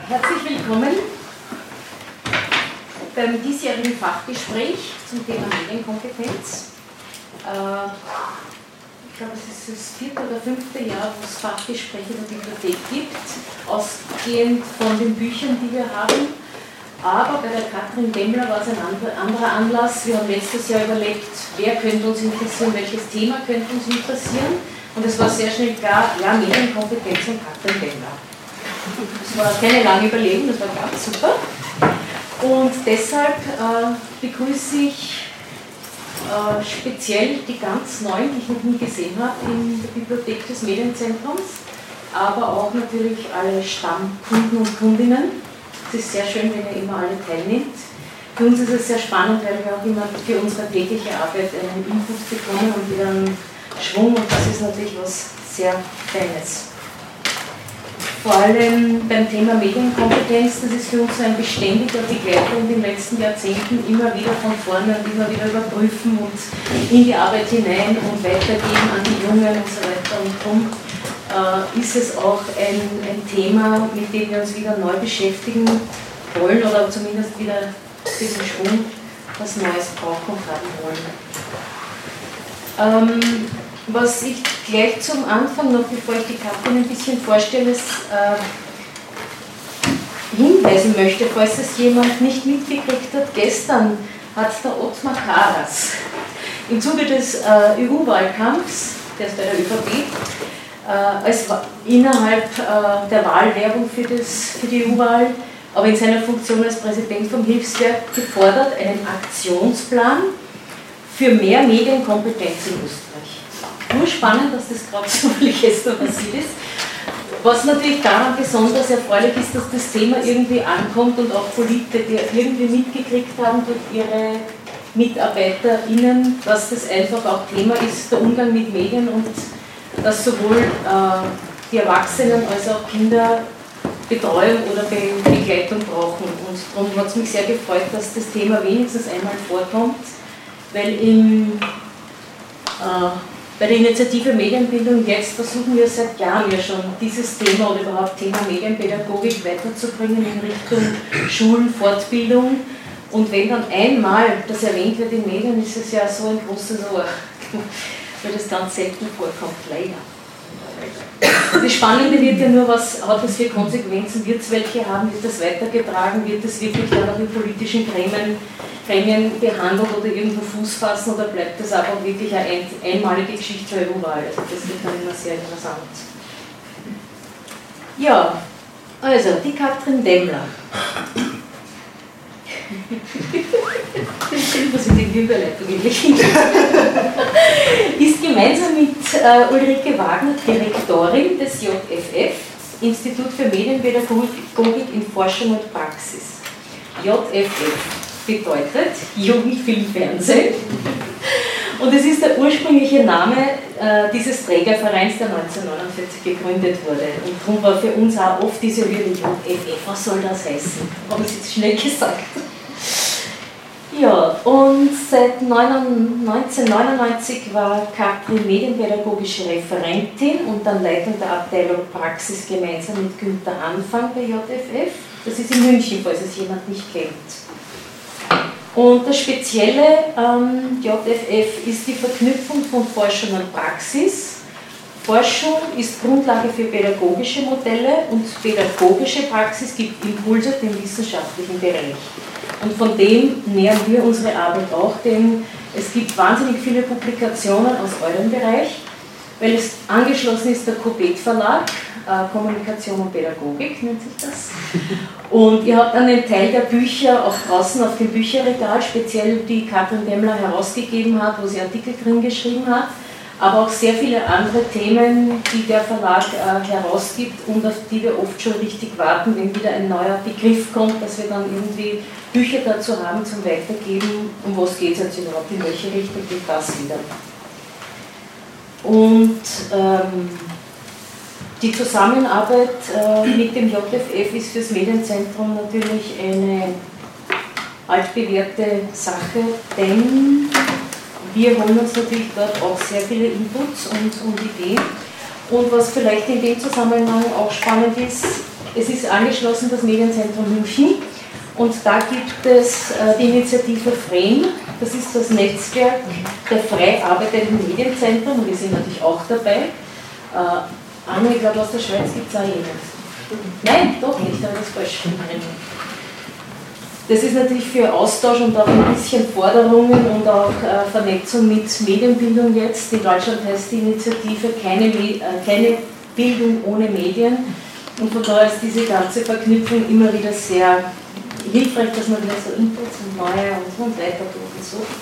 Herzlich willkommen beim diesjährigen Fachgespräch zum Thema Medienkompetenz. Ich glaube, es ist das 4. oder 5. Jahr, wo es Fachgespräche in der Bibliothek gibt, ausgehend von den Büchern, die wir haben. Aber bei der Katrin Demmler war es ein anderer Anlass. Wir haben letztes Jahr überlegt, wer könnte uns interessieren, welches Thema könnte uns interessieren. Und es war sehr schnell klar, ja, Medienkompetenz und Katrin Demmler. Das war keine lange Überlegung, das war ganz super. Und deshalb begrüße ich speziell die ganz neuen, die ich noch nie gesehen habe, in der Bibliothek des Medienzentrums, aber auch natürlich alle Stammkunden und Kundinnen. Es ist sehr schön, wenn ihr immer alle teilnimmt. Für uns ist es sehr spannend, weil wir auch immer für unsere tägliche Arbeit einen Input bekommen und wieder einen Schwung, und das ist natürlich was sehr Feines. Vor allem beim Thema Medienkompetenz, das ist für uns so ein beständiger Begleiter in den letzten Jahrzehnten, immer wieder von vorne und immer wieder überprüfen und in die Arbeit hinein und weitergeben an die Jungen und so weiter. Und darum ist es auch ein Thema, mit dem wir uns wieder neu beschäftigen wollen oder zumindest wieder diesen Schwung, was Neues brauchen und haben wollen. Was ich gleich zum Anfang noch, bevor ich die Katrin ein bisschen vorstelle, hinweisen möchte, falls es jemand nicht mitgekriegt hat, gestern hat der Ottmar Karas im Zuge des EU-Wahlkampfs, der ist bei der ÖVP, innerhalb der Wahlwerbung für die EU-Wahl, aber in seiner Funktion als Präsident vom Hilfswerk gefordert, einen Aktionsplan für mehr Medienkompetenz in Österreich. Nur spannend, dass das gerade zufällig gestern passiert ist. Was natürlich daran besonders erfreulich ist, dass das Thema irgendwie ankommt und auch Politiker irgendwie mitgekriegt haben durch ihre MitarbeiterInnen, dass das einfach auch Thema ist, der Umgang mit Medien, und dass sowohl die Erwachsenen als auch Kinder Betreuung oder Begleitung brauchen. Und darum hat es mich sehr gefreut, dass das Thema wenigstens einmal vorkommt, weil bei der Initiative Medienbildung jetzt versuchen wir seit Jahren ja schon, dieses Thema oder überhaupt Thema Medienpädagogik weiterzubringen in Richtung Schulen, Fortbildung. Und wenn dann einmal das erwähnt wird in Medien, ist es ja so ein großes Ohr, weil das ganz selten vorkommt, leider. Das Spannende wird ja nur, was hat das für Konsequenzen, wird es welche haben, wird das weitergetragen, wird es wirklich dann auch in politischen Gremien behandelt oder irgendwo Fuß fassen, oder bleibt das aber wirklich eine einmalige Geschichte für überall? Also das wird dann immer sehr interessant. Ja, also die Katrin Demmler. Was in den Überleitungen ist gemeinsam mit Ulrike Wagner Direktorin des JFF, Institut für Medienpädagogik in Forschung und Praxis. JFF bedeutet Jugendfilmfernsehen. Und es ist der ursprüngliche Name dieses Trägervereins, der 1949 gegründet wurde. Und darum war für uns auch oft diese Hürde, JFF, was soll das heißen? Habe ich jetzt schnell gesagt. Ja, und seit 1999 war Katrin medienpädagogische Referentin und dann Leitung der Abteilung Praxis gemeinsam mit Günther Anfang bei JFF. Das ist in München, falls es jemand nicht kennt. Und das spezielle JFF ist die Verknüpfung von Forschung und Praxis. Forschung ist Grundlage für pädagogische Modelle und pädagogische Praxis gibt Impulse dem wissenschaftlichen Bereich. Und von dem nähern wir unsere Arbeit auch, denn es gibt wahnsinnig viele Publikationen aus eurem Bereich, weil es angeschlossen ist der Kopet Verlag, Kommunikation und Pädagogik nennt sich das. Und ihr habt einen Teil der Bücher auch draußen auf dem Bücherregal, speziell die Katrin Demmler herausgegeben hat, wo sie Artikel drin geschrieben hat, aber auch sehr viele andere Themen, die der Verlag herausgibt und auf die wir oft schon richtig warten, wenn wieder ein neuer Begriff kommt, dass wir dann irgendwie Bücher dazu haben zum Weitergeben, um was geht es jetzt überhaupt, in welche Richtung geht das wieder. Und die Zusammenarbeit mit dem JFF ist fürs Medienzentrum natürlich eine altbewährte Sache, denn wir holen uns natürlich dort auch sehr viele Inputs und Ideen. Und was vielleicht in dem Zusammenhang auch spannend ist, es ist angeschlossen das Medienzentrum München und da gibt es die Initiative FRAME, das ist das Netzwerk der frei arbeitenden Medienzentren und wir sind natürlich auch dabei. Anne, ich glaube aus der Schweiz gibt es auch jemanden. Nein, doch nicht, aber das ist falsch. Das ist natürlich für Austausch und auch ein bisschen Forderungen und auch Vernetzung mit Medienbildung jetzt. In Deutschland heißt die Initiative keine Bildung ohne Medien. Und von daher ist diese ganze Verknüpfung immer wieder sehr hilfreich, dass man wieder so Inputs und neue und weiter tut und so.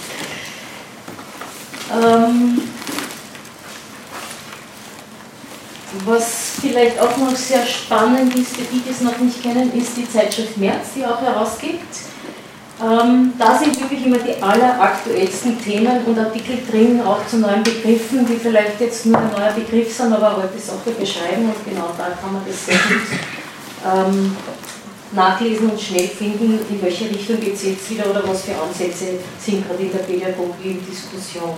Was vielleicht auch noch sehr spannend ist, für die, die es noch nicht kennen, ist die Zeitschrift März, die auch herausgibt. Da sind wirklich immer die alleraktuellsten Themen und Artikel drin, auch zu neuen Begriffen, die vielleicht jetzt nur ein neuer Begriff sind, aber auch die Sache beschreiben und genau da kann man das sehr gut nachlesen und schnell finden, in welche Richtung geht es jetzt wieder oder was für Ansätze sind gerade in der Pädagogik in Diskussion.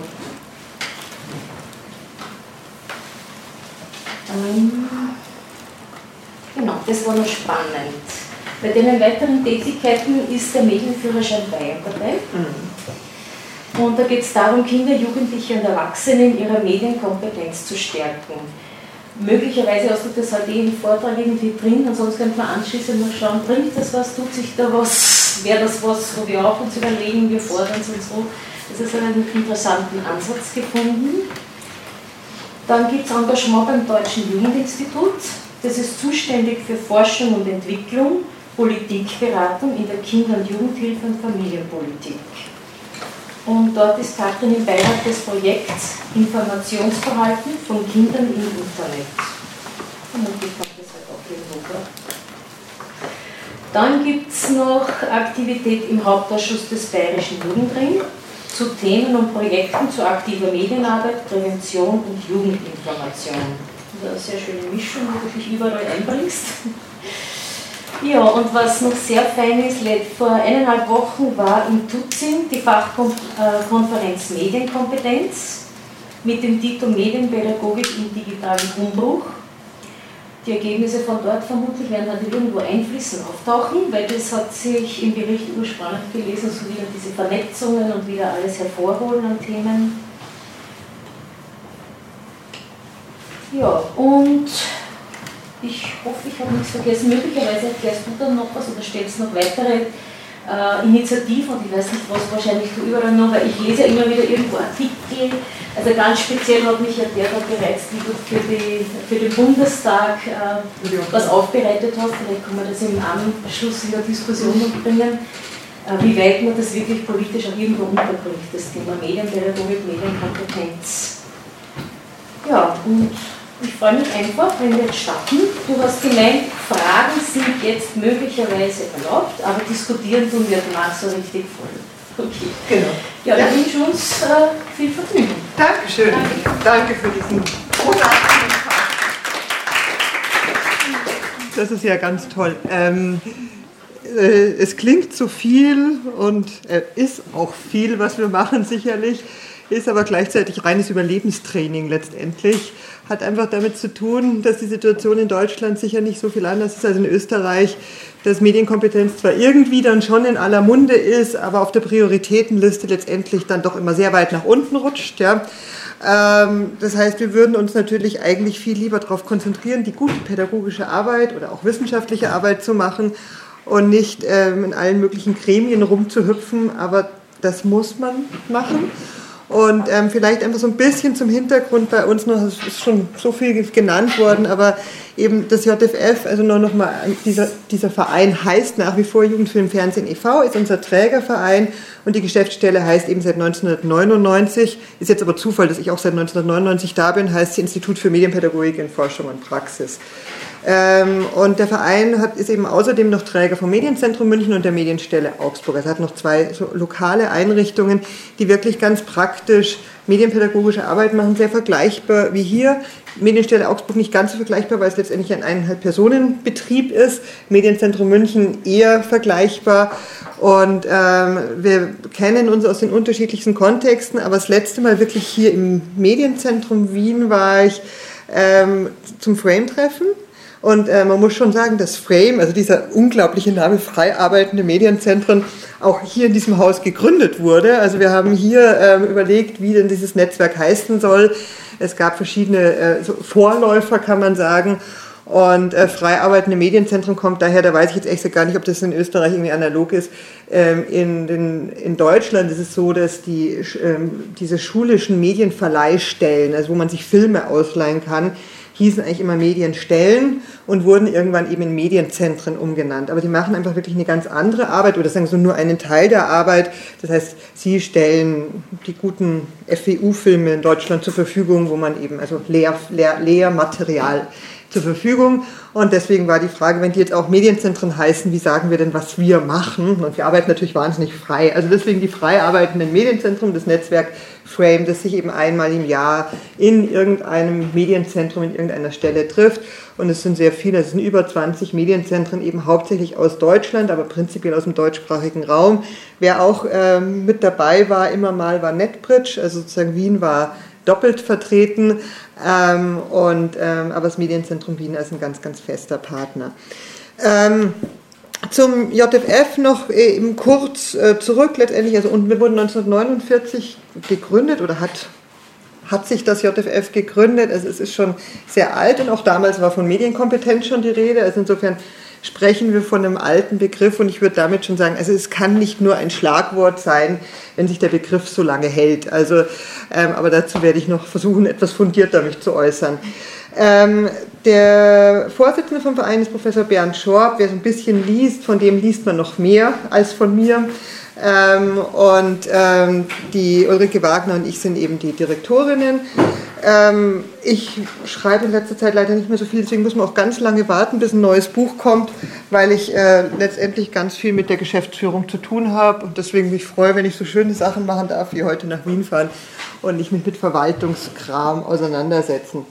Genau, das war noch spannend. Bei den weiteren Tätigkeiten ist der Medienführerschein Bayern dabei. Und da geht es darum, Kinder, Jugendliche und Erwachsene in ihrer Medienkompetenz zu stärken. Möglicherweise hast du das halt im Vortrag irgendwie drin und sonst könnte man anschließend noch schauen, bringt das was, tut sich da was, wäre das was, wo wir auch uns überlegen, wir fordern es und so. Das ist einen interessanten Ansatz gefunden. Dann gibt es Engagement beim Deutschen Jugendinstitut. Das ist zuständig für Forschung und Entwicklung, Politikberatung in der Kinder- und Jugendhilfe und Familienpolitik. Und dort ist Katrin im Beirat des Projekts Informationsverhalten von Kindern im Internet. Und ich habe das halt auch irgendwo vor. Dann gibt es noch Aktivität im Hauptausschuss des Bayerischen Jugendring zu Themen und Projekten zur aktiver Medienarbeit, Prävention und Jugendinformation. Also eine sehr schöne Mischung, die du dich überall einbringst. Ja, und was noch sehr fein ist, vor 1,5 Wochen war in Tutzing die Fachkonferenz Medienkompetenz mit dem Titel Medienpädagogik im digitalen Umbruch. Die Ergebnisse von dort vermutlich werden dann irgendwo einfließen, auftauchen, weil das hat sich im Bericht urspannend gelesen, so wieder diese Vernetzungen und wieder alles hervorholen an Themen. Ja, und ich hoffe, ich habe nichts vergessen. Möglicherweise erklärst du dann noch was oder stellst noch weitere Initiativen und ich weiß nicht was, wahrscheinlich du überall noch, weil ich lese ja immer wieder irgendwo Artikel. Also ganz speziell hat mich ja der da gereizt, wie du für den Bundestag was aufbereitet hast. Vielleicht kann man das im Anschluss in der Diskussion noch bringen, wie weit man das wirklich politisch auch irgendwo unterbringt, das Thema Medienpädagogik, Medienkompetenz. Ja, und ich freue mich einfach, wenn wir jetzt starten. Du hast gemeint, Fragen sind jetzt möglicherweise erlaubt, aber diskutieren tun wir danach so richtig voll. Okay. Genau. Ja, ich wünsche uns viel Vergnügen. Dankeschön. Danke für diesen großartigen Tag. Das ist ja ganz toll. Es klingt zu viel und ist auch viel, was wir machen, sicherlich. Ist aber gleichzeitig reines Überlebenstraining letztendlich. Hat einfach damit zu tun, dass die Situation in Deutschland sicher nicht so viel anders ist als in Österreich, dass Medienkompetenz zwar irgendwie dann schon in aller Munde ist, aber auf der Prioritätenliste letztendlich dann doch immer sehr weit nach unten rutscht. Ja. Das heißt, wir würden uns natürlich eigentlich viel lieber darauf konzentrieren, die gute pädagogische Arbeit oder auch wissenschaftliche Arbeit zu machen und nicht in allen möglichen Gremien rumzuhüpfen, aber das muss man machen. Und vielleicht einfach so ein bisschen zum Hintergrund bei uns noch, es ist schon so viel genannt worden, aber eben das JFF, also nur noch mal, dieser Verein heißt nach wie vor Jugendfilm Fernsehen e.V., ist unser Trägerverein und die Geschäftsstelle heißt eben seit 1999, ist jetzt aber Zufall, dass ich auch seit 1999 da bin, heißt sie Institut für Medienpädagogik in Forschung und Praxis. Und der Verein ist eben außerdem noch Träger vom Medienzentrum München und der Medienstelle Augsburg. Also hat noch 2 so lokale Einrichtungen, die wirklich ganz praktisch medienpädagogische Arbeit machen, sehr vergleichbar wie hier. Medienstelle Augsburg nicht ganz so vergleichbar, weil es letztendlich ein 1,5-Personen-Betrieb ist. Medienzentrum München eher vergleichbar. Und wir kennen uns aus den unterschiedlichsten Kontexten, aber das letzte Mal wirklich hier im Medienzentrum Wien war ich zum Frame-Treffen. Und man muss schon sagen, dass Frame, also dieser unglaubliche Name frei arbeitende Medienzentren, auch hier in diesem Haus gegründet wurde. Also wir haben hier überlegt, wie denn dieses Netzwerk heißen soll. Es gab verschiedene Vorläufer, kann man sagen. Und frei arbeitende Medienzentren kommt daher, da weiß ich jetzt echt gar nicht, ob das in Österreich irgendwie analog ist. In Deutschland ist es so, dass diese schulischen Medienverleihstellen, also wo man sich Filme ausleihen kann, hießen eigentlich immer Medienstellen und wurden irgendwann eben in Medienzentren umgenannt. Aber die machen einfach wirklich eine ganz andere Arbeit oder sagen so nur einen Teil der Arbeit. Das heißt, sie stellen die guten FWU-Filme in Deutschland zur Verfügung, wo man eben, also Lehrmaterial zur Verfügung. Und deswegen war die Frage, wenn die jetzt auch Medienzentren heißen, wie sagen wir denn, was wir machen? Und wir arbeiten natürlich wahnsinnig frei. Also deswegen die frei arbeitenden Medienzentren, das Netzwerk Frame, das sich eben einmal im Jahr in irgendeinem Medienzentrum, in irgendeiner Stelle trifft. Und es sind sehr viele, es sind über 20 Medienzentren, eben hauptsächlich aus Deutschland, aber prinzipiell aus dem deutschsprachigen Raum. Wer auch mit dabei war, immer mal, war NetBridge, also sozusagen Wien war doppelt vertreten, aber das Medienzentrum Wien ist ein ganz, ganz fester Partner. Zum JFF noch eben kurz zurück letztendlich, also und wir wurden 1949 gegründet oder hat sich das JFF gegründet, also es ist schon sehr alt und auch damals war von Medienkompetenz schon die Rede, also insofern sprechen wir von einem alten Begriff und ich würde damit schon sagen, also es kann nicht nur ein Schlagwort sein, wenn sich der Begriff so lange hält. Also, aber dazu werde ich noch versuchen, etwas fundierter mich zu äußern. Der Vorsitzende vom Verein ist Professor Bernd Schorb. Wer so ein bisschen liest, von dem liest man noch mehr als von mir. Die Ulrike Wagner und ich sind eben die Direktorinnen. Ich schreibe in letzter Zeit leider nicht mehr so viel, deswegen muss man auch ganz lange warten, bis ein neues Buch kommt, weil ich letztendlich ganz viel mit der Geschäftsführung zu tun habe und deswegen mich freue, wenn ich so schöne Sachen machen darf, wie heute nach Wien fahren und nicht mich mit Verwaltungskram auseinandersetzen.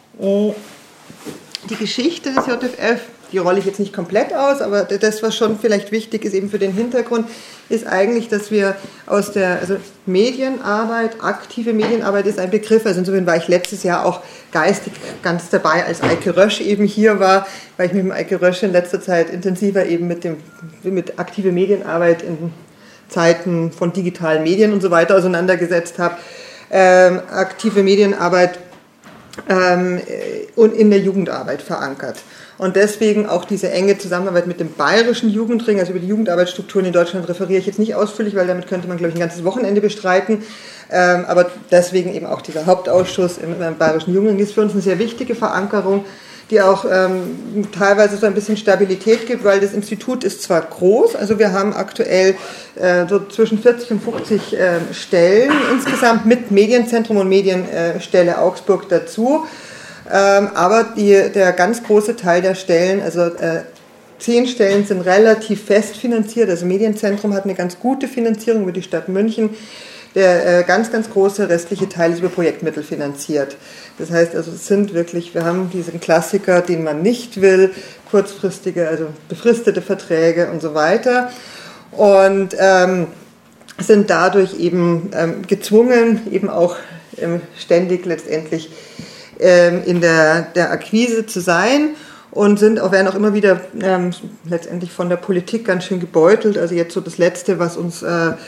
Die Geschichte des JFF, die rolle ich jetzt nicht komplett aus, aber das, was schon vielleicht wichtig ist, eben für den Hintergrund, ist eigentlich, dass wir also Medienarbeit, aktive Medienarbeit ist ein Begriff, also insofern war ich letztes Jahr auch geistig ganz dabei, als Eike Rösch eben hier war, weil ich mich mit Eike Rösch in letzter Zeit intensiver eben mit aktive Medienarbeit in Zeiten von digitalen Medien und so weiter auseinandergesetzt habe. Aktive Medienarbeit und in der Jugendarbeit verankert. Und deswegen auch diese enge Zusammenarbeit mit dem Bayerischen Jugendring, also über die Jugendarbeitsstrukturen in Deutschland referiere ich jetzt nicht ausführlich, weil damit könnte man, glaube ich, ein ganzes Wochenende bestreiten. Aber deswegen eben auch dieser Hauptausschuss im Bayerischen Jugendring ist für uns eine sehr wichtige Verankerung, die auch teilweise so ein bisschen Stabilität gibt, weil das Institut ist zwar groß, also wir haben aktuell so zwischen 40 und 50 Stellen insgesamt mit Medienzentrum und Medienstelle Augsburg dazu, aber der ganz große Teil der Stellen, also 10 Stellen sind relativ fest finanziert, also Medienzentrum hat eine ganz gute Finanzierung über die Stadt München. Der ganz, ganz große restliche Teil ist über Projektmittel finanziert. Das heißt also, wir haben diesen Klassiker, den man nicht will, kurzfristige, also befristete Verträge und so weiter und sind dadurch eben gezwungen, eben auch ständig letztendlich in der Akquise zu sein und werden auch immer wieder letztendlich von der Politik ganz schön gebeutelt. Also jetzt so das Letzte, was uns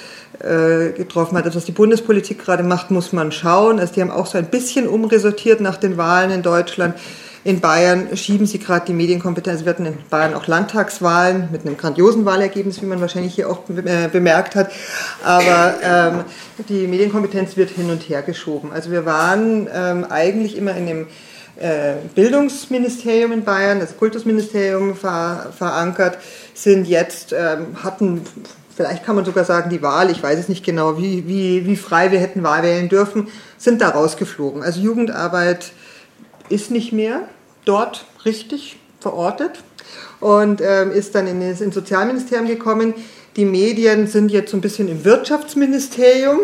getroffen hat, also was die Bundespolitik gerade macht, muss man schauen. Also die haben auch so ein bisschen umresortiert nach den Wahlen in Deutschland. In Bayern schieben sie gerade die Medienkompetenz. Wir hatten in Bayern auch Landtagswahlen mit einem grandiosen Wahlergebnis, wie man wahrscheinlich hier auch bemerkt hat. Aber die Medienkompetenz wird hin und her geschoben. Also wir waren eigentlich immer in dem Bildungsministerium in Bayern, das Kultusministerium verankert, sind jetzt, vielleicht kann man sogar sagen, die Wahl, ich weiß es nicht genau, wie frei wir hätten Wahl wählen dürfen, sind da rausgeflogen. Also Jugendarbeit ist nicht mehr dort richtig verortet und ist dann ins Sozialministerium gekommen. Die Medien sind jetzt so ein bisschen im Wirtschaftsministerium.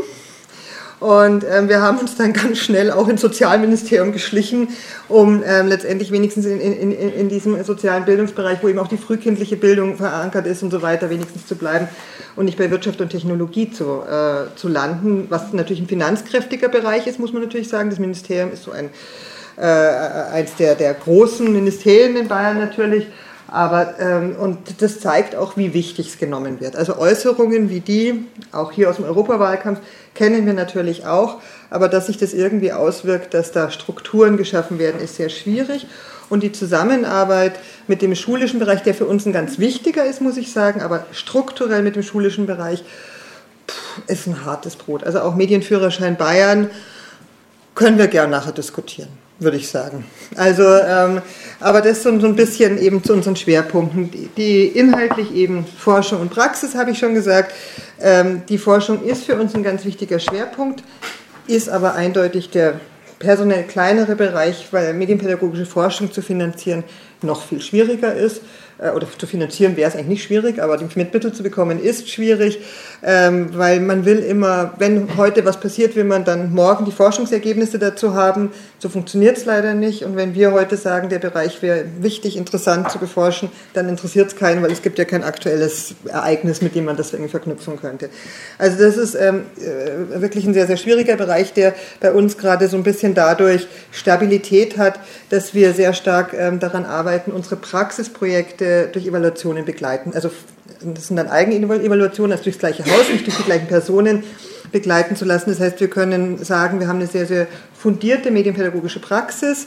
Und wir haben uns dann ganz schnell auch ins Sozialministerium geschlichen, um letztendlich wenigstens in diesem sozialen Bildungsbereich, wo eben auch die frühkindliche Bildung verankert ist und so weiter, wenigstens zu bleiben und nicht bei Wirtschaft und Technologie zu landen, was natürlich ein finanzkräftiger Bereich ist, muss man natürlich sagen. Das Ministerium ist so ein eins der großen Ministerien in Bayern natürlich. Aber, und das zeigt auch, wie wichtig es genommen wird. Also Äußerungen wie die, auch hier aus dem Europawahlkampf, kennen wir natürlich auch. Aber dass sich das irgendwie auswirkt, dass da Strukturen geschaffen werden, ist sehr schwierig. Und die Zusammenarbeit mit dem schulischen Bereich, der für uns ein ganz wichtiger ist, muss ich sagen, aber strukturell mit dem schulischen Bereich, ist ein hartes Brot. Also auch Medienführerschein Bayern können wir gern nachher diskutieren, würde ich sagen. Also, aber das so ein bisschen eben zu unseren Schwerpunkten. Die inhaltlich eben Forschung und Praxis, habe ich schon gesagt. Die Forschung ist für uns ein ganz wichtiger Schwerpunkt, ist aber eindeutig der personell kleinere Bereich, weil medienpädagogische Forschung zu finanzieren noch viel schwieriger ist. Oder zu finanzieren wäre es eigentlich nicht schwierig, aber die Mittel zu bekommen ist schwierig, weil man will immer, wenn heute was passiert, will man dann morgen die Forschungsergebnisse dazu haben. So funktioniert es leider nicht. Und wenn wir heute sagen, der Bereich wäre wichtig, interessant zu beforschen, dann interessiert es keinen, weil es gibt ja kein aktuelles Ereignis, mit dem man das irgendwie verknüpfen könnte. Also das ist wirklich ein sehr, sehr schwieriger Bereich, der bei uns gerade so ein bisschen dadurch Stabilität hat, dass wir sehr stark daran arbeiten, unsere Praxisprojekte durch Evaluationen begleiten. Also das sind dann Eigenevaluationen, also durchs gleiche Haus, nicht durch die gleichen Personen begleiten zu lassen. Das heißt, wir können sagen, wir haben eine sehr, sehr fundierte medienpädagogische Praxis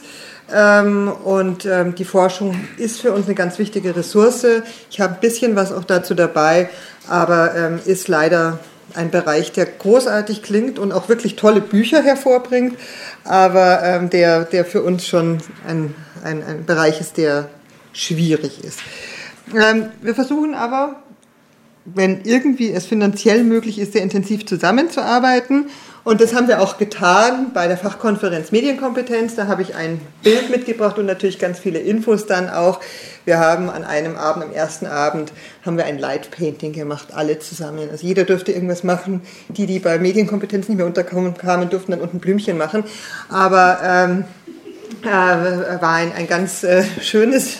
und die Forschung ist für uns eine ganz wichtige Ressource. Ich habe ein bisschen was auch dazu dabei, aber ist leider ein Bereich, der großartig klingt und auch wirklich tolle Bücher hervorbringt, aber der für uns schon ein Bereich ist, der schwierig ist. Wir versuchen aber, wenn irgendwie es finanziell möglich ist, sehr intensiv zusammenzuarbeiten. Und das haben wir auch getan bei der Fachkonferenz Medienkompetenz. Da habe ich ein Bild mitgebracht und natürlich ganz viele Infos dann auch. Wir haben an einem Abend, am ersten Abend, haben wir ein Light Painting gemacht, alle zusammen. Also jeder durfte irgendwas machen. Die bei Medienkompetenz nicht mehr unterkamen, durften dann unten Blümchen machen. Aber war ein ganz schönes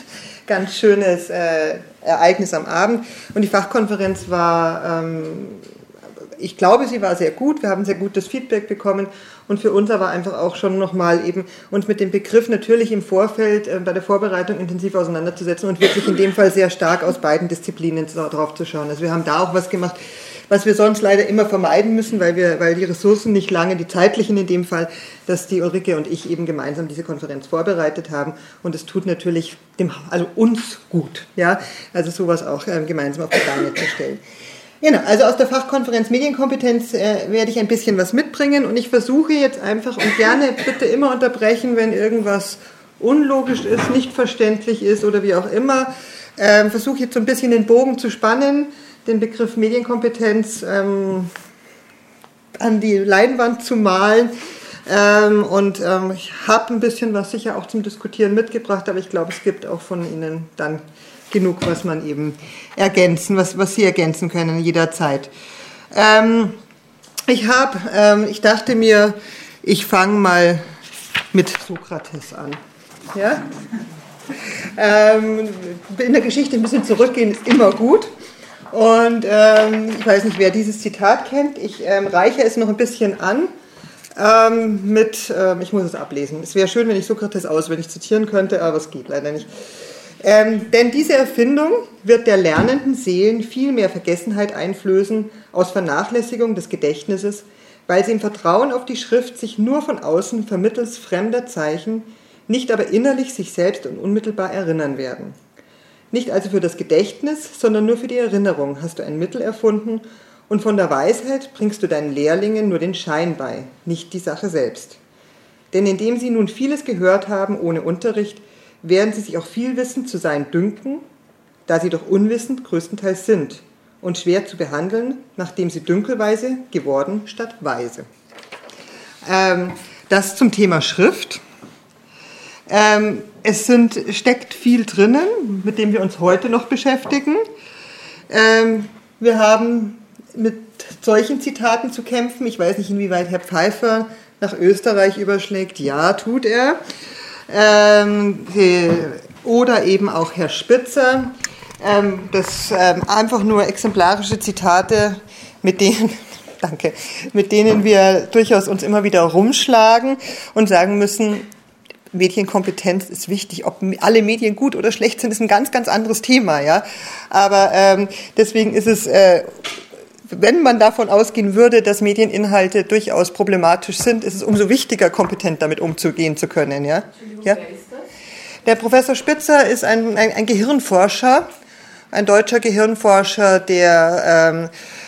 Ereignis am Abend. Und die Fachkonferenz war, ich glaube, sie war sehr gut. Wir haben sehr gutes Feedback bekommen. Und für uns aber einfach auch schon nochmal eben uns mit dem Begriff natürlich im Vorfeld bei der Vorbereitung intensiv auseinanderzusetzen und wirklich in dem Fall sehr stark aus beiden Disziplinen drauf zu schauen. Also wir haben da auch was gemacht, was wir sonst leider immer vermeiden müssen, weil die Ressourcen nicht lange, die zeitlichen in dem Fall, dass die Ulrike und ich eben gemeinsam diese Konferenz vorbereitet haben. Und es tut natürlich uns gut, ja, also sowas auch gemeinsam auf die Beine zu stellen. Genau, also aus der Fachkonferenz Medienkompetenz werde ich ein bisschen was mitbringen und ich versuche jetzt einfach, und gerne bitte immer unterbrechen, wenn irgendwas unlogisch ist, nicht verständlich ist oder wie auch immer, versuche jetzt so ein bisschen den Bogen zu spannen, den Begriff Medienkompetenz an die Leinwand zu malen. Ich habe ein bisschen was sicher auch zum Diskutieren mitgebracht, aber ich glaube, es gibt auch von Ihnen dann genug, was man eben ergänzen, was Sie ergänzen können jederzeit. Ich dachte mir, ich fange mal mit Sokrates an. Ja? In der Geschichte ein bisschen zurückgehen ist immer gut. Und ich weiß nicht, wer dieses Zitat kennt. Ich reiche es noch ein bisschen an ich muss es ablesen. Es wäre schön, wenn ich Sokrates auswendig zitieren könnte, aber es geht leider nicht. Denn diese Erfindung wird der lernenden Seelen viel mehr Vergessenheit einflößen aus Vernachlässigung des Gedächtnisses, weil sie im Vertrauen auf die Schrift sich nur von außen vermittels fremder Zeichen, nicht aber innerlich sich selbst und unmittelbar erinnern werden. Nicht also für das Gedächtnis, sondern nur für die Erinnerung hast du ein Mittel erfunden und von der Weisheit bringst du deinen Lehrlingen nur den Schein bei, nicht die Sache selbst. Denn indem sie nun vieles gehört haben ohne Unterricht, werden sie sich auch viel wissend zu sein dünken, da sie doch unwissend größtenteils sind und schwer zu behandeln, nachdem sie dünkelweise geworden statt weise. Das zum Thema Schrift. Es steckt viel drinnen, mit dem wir uns heute noch beschäftigen. Wir haben mit solchen Zitaten zu kämpfen. Ich weiß nicht, inwieweit Herr Pfeiffer nach Österreich überschlägt. Ja, tut er. Oder eben auch Herr Spitzer. Das einfach nur exemplarische Zitate, mit denen wir durchaus uns immer wieder rumschlagen und sagen müssen, Medienkompetenz ist wichtig. Ob alle Medien gut oder schlecht sind, ist ein ganz, ganz anderes Thema, ja. Aber deswegen ist es, wenn man davon ausgehen würde, dass Medieninhalte durchaus problematisch sind, ist es umso wichtiger, kompetent damit umzugehen zu können, ja. Ja? Wer ist das? Der Professor Spitzer ist ein Gehirnforscher, ein deutscher Gehirnforscher, der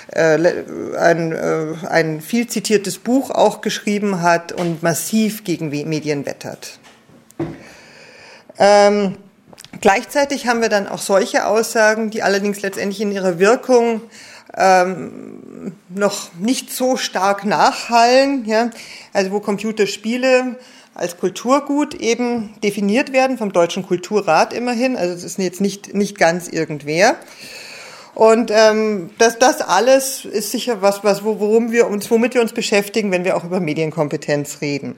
ein viel zitiertes Buch auch geschrieben hat und massiv gegen Medien wettert. Gleichzeitig haben wir dann auch solche Aussagen, die allerdings letztendlich in ihrer Wirkung noch nicht so stark nachhallen, ja? Also wo Computerspiele als Kulturgut eben definiert werden, vom Deutschen Kulturrat immerhin, also es ist jetzt nicht ganz irgendwer. Und das alles ist sicher womit wir uns beschäftigen, wenn wir auch über Medienkompetenz reden.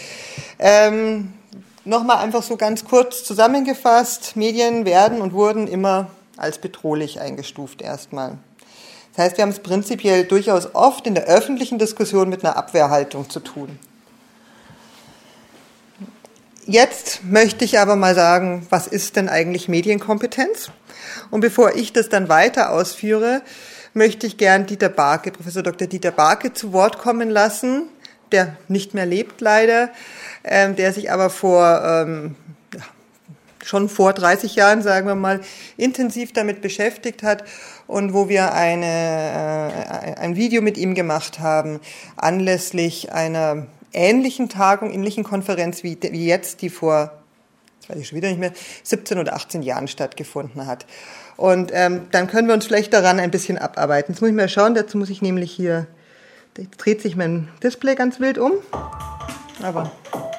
Nochmal einfach so ganz kurz zusammengefasst, Medien werden und wurden immer als bedrohlich eingestuft erstmal. Das heißt, wir haben es prinzipiell durchaus oft in der öffentlichen Diskussion mit einer Abwehrhaltung zu tun. Jetzt möchte ich aber mal sagen, was ist denn eigentlich Medienkompetenz? Und bevor ich das dann weiter ausführe, möchte ich gern Professor Dr. Dieter Barke zu Wort kommen lassen, der nicht mehr lebt leider, der sich aber schon vor 30 Jahren, sagen wir mal, intensiv damit beschäftigt hat und wo wir ein Video mit ihm gemacht haben, anlässlich einer ähnlichen Tagung, ähnlichen Konferenz wie jetzt, die vor, das weiß ich schon wieder nicht mehr, 17 oder 18 Jahren stattgefunden hat. Und dann können wir uns vielleicht daran ein bisschen abarbeiten. Jetzt muss ich mal schauen, dazu muss ich nämlich hier, jetzt dreht sich mein Display ganz wild um. Aber